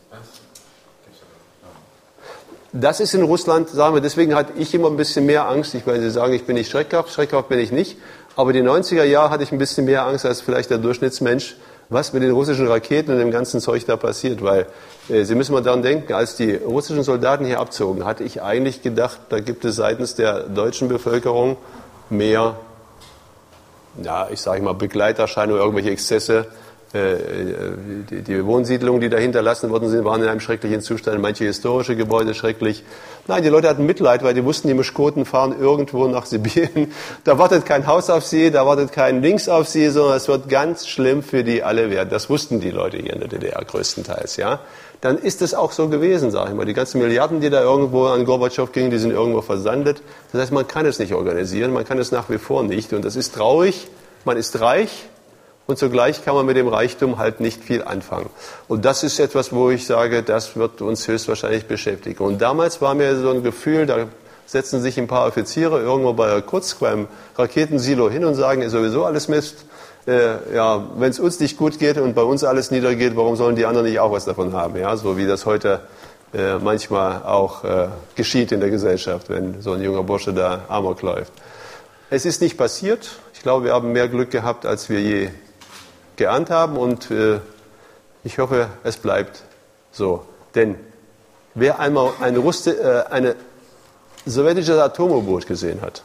B: Das ist in Russland, sagen wir, deswegen hatte ich immer ein bisschen mehr Angst. Ich meine, Sie sagen, ich bin nicht schreckhaft, schreckhaft bin ich nicht. Aber die neunziger Jahre hatte ich ein bisschen mehr Angst als vielleicht der Durchschnittsmensch, was mit den russischen Raketen und dem ganzen Zeug da passiert. Weil äh, Sie müssen mal daran denken, als die russischen Soldaten hier abzogen, hatte ich eigentlich gedacht, da gibt es seitens der deutschen Bevölkerung mehr, ja, ich sage mal, Begleiterscheinungen, irgendwelche Exzesse. Die, die Wohnsiedlungen, die da hinterlassen worden sind, waren in einem schrecklichen Zustand. Manche historische Gebäude schrecklich. Nein, die Leute hatten Mitleid, weil die wussten, die Mischkoten fahren irgendwo nach Sibirien. Da wartet kein Haus auf sie, da wartet kein Links auf sie, sondern es wird ganz schlimm für die alle werden. Das wussten die Leute hier in der D D R größtenteils, ja. Dann ist es auch so gewesen, sage ich mal. Die ganzen Milliarden, die da irgendwo an Gorbatschow gingen, die sind irgendwo versandet. Das heißt, man kann es nicht organisieren, man kann es nach wie vor nicht. Und das ist traurig. Man ist reich. Und zugleich kann man mit dem Reichtum halt nicht viel anfangen. Und das ist etwas, wo ich sage, das wird uns höchstwahrscheinlich beschäftigen. Und damals war mir so ein Gefühl, da setzen sich ein paar Offiziere irgendwo bei Irkutsk beim Raketensilo hin und sagen, ist sowieso alles Mist. Äh, ja, wenn es uns nicht gut geht und bei uns alles niedergeht, warum sollen die anderen nicht auch was davon haben? Ja, so wie das heute äh, manchmal auch äh, geschieht in der Gesellschaft, wenn so ein junger Bursche da Amok läuft. Es ist nicht passiert. Ich glaube, wir haben mehr Glück gehabt, als wir je geahnt haben. Und äh, ich hoffe, es bleibt so. Denn wer einmal eine, Russe, äh, eine sowjetische Atom-U-Boot gesehen hat,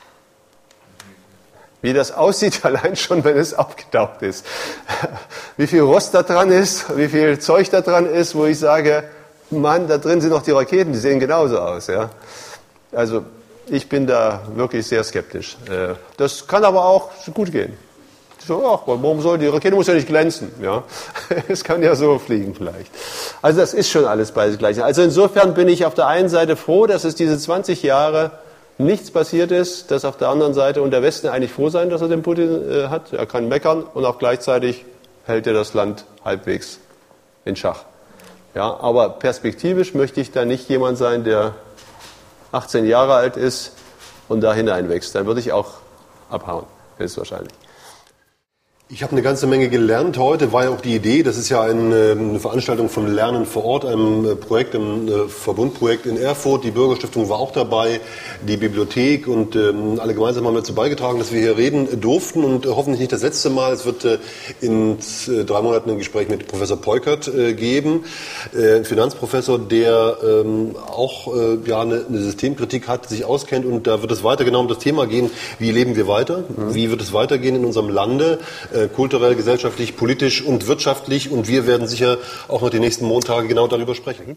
B: wie das aussieht, allein schon, wenn es abgetaucht ist, wie viel Rost da dran ist, wie viel Zeug da dran ist, wo ich sage, Mann, da drin sind noch die Raketen, die sehen genauso aus. Ja? Also ich bin da wirklich sehr skeptisch. Das kann aber auch gut gehen. So, ach, warum soll die Rakete muss ja nicht glänzen, ja? Es kann ja so fliegen vielleicht. Also das ist schon alles beides gleich. Also insofern bin ich auf der einen Seite froh, dass es diese zwanzig Jahre nichts passiert ist, dass auf der anderen Seite und der Westen eigentlich froh sein, dass er den Putin äh, hat. Er kann meckern und auch gleichzeitig hält er das Land halbwegs in Schach. Ja, aber perspektivisch möchte ich da nicht jemand sein, der achtzehn Jahre alt ist und da hineinwächst. Dann würde ich auch abhauen, höchstwahrscheinlich.
A: Ich habe eine ganze Menge gelernt heute, war ja auch die Idee, das ist ja eine, eine Veranstaltung von Lernen vor Ort, einem Projekt, einem Verbundprojekt in Erfurt. Die Bürgerstiftung war auch dabei, die Bibliothek und ähm, alle gemeinsam haben dazu beigetragen, dass wir hier reden durften und äh, hoffentlich nicht das letzte Mal. Es wird äh, in äh, drei Monaten ein Gespräch mit Professor Peukert äh, geben, äh, ein Finanzprofessor, der ähm, auch äh, ja, eine, eine Systemkritik hat, sich auskennt und da wird es weiter genau um das Thema gehen, wie leben wir weiter, mhm. wie wird es weitergehen in unserem Lande, kulturell, gesellschaftlich, politisch und wirtschaftlich. Und wir werden sicher auch noch die nächsten Montage genau darüber sprechen.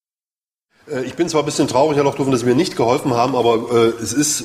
A: Ich bin zwar ein bisschen traurig, Herr Lochdofen, dass Sie mir nicht geholfen haben, aber äh, es ist... Äh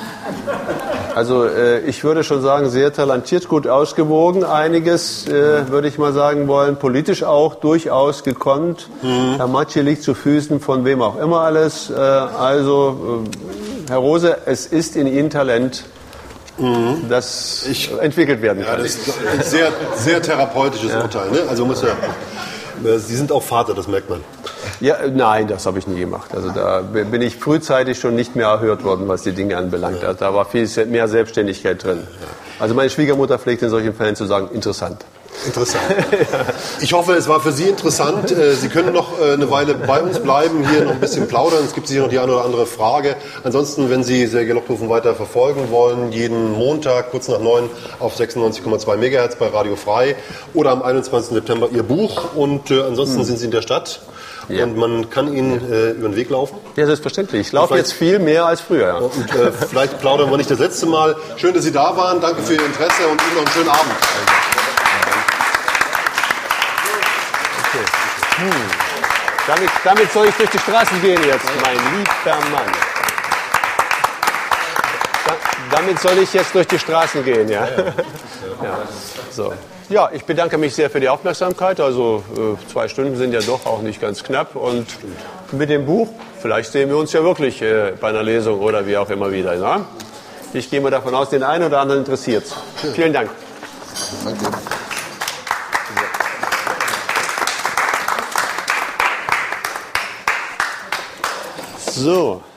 B: also äh, ich würde schon sagen, sehr talentiert, gut ausgewogen. Einiges, äh, würde ich mal sagen wollen, politisch auch durchaus gekonnt. Mhm. Herr Matschi liegt zu Füßen von wem auch immer alles. Äh, also, äh, Herr Rose, es ist in Ihnen Talent, Mhm. das ich, entwickelt werden kann.
A: Ja, das ist ein sehr, sehr therapeutisches ja. Urteil. Ne? Also muss ja, Sie sind auch Vater, das merkt man.
B: Ja, nein, das habe ich nie gemacht. Also da bin ich frühzeitig schon nicht mehr erhört worden, was die Dinge anbelangt. Ja. Da war viel mehr Selbstständigkeit drin. Also meine Schwiegermutter pflegt in solchen Fällen zu sagen, interessant.
A: Interessant. Ich hoffe, es war für Sie interessant. Sie können noch eine Weile bei uns bleiben, hier noch ein bisschen plaudern. Es gibt sicher noch die eine oder andere Frage. Ansonsten, wenn Sie Sergej Lochdofen weiter verfolgen wollen, jeden Montag kurz nach neun auf sechsundneunzig Komma zwei Megahertz bei Radio Frei oder am einundzwanzigsten September Ihr Buch. Und äh, ansonsten hm. sind Sie in der Stadt. Ja. Und man kann Ihnen äh, über den Weg laufen?
B: Ja, selbstverständlich. Ich laufe jetzt viel mehr als früher. Ja.
A: Und äh, vielleicht plaudern wir nicht das letzte Mal. Schön, dass Sie da waren. Danke für Ihr Interesse und Ihnen noch einen schönen Abend.
B: Hm. Damit, damit soll ich durch die Straßen gehen jetzt, mein lieber Mann. Da, damit soll ich jetzt durch die Straßen gehen, ja. Ja. So. Ja, ich bedanke mich sehr für die Aufmerksamkeit. Also äh, zwei Stunden sind ja doch auch nicht ganz knapp. Und mit dem Buch, vielleicht sehen wir uns ja wirklich äh, bei einer Lesung oder wie auch immer wieder. Na? Ich gehe mal davon aus, den einen oder anderen interessiert es. Vielen Dank. Danke. So.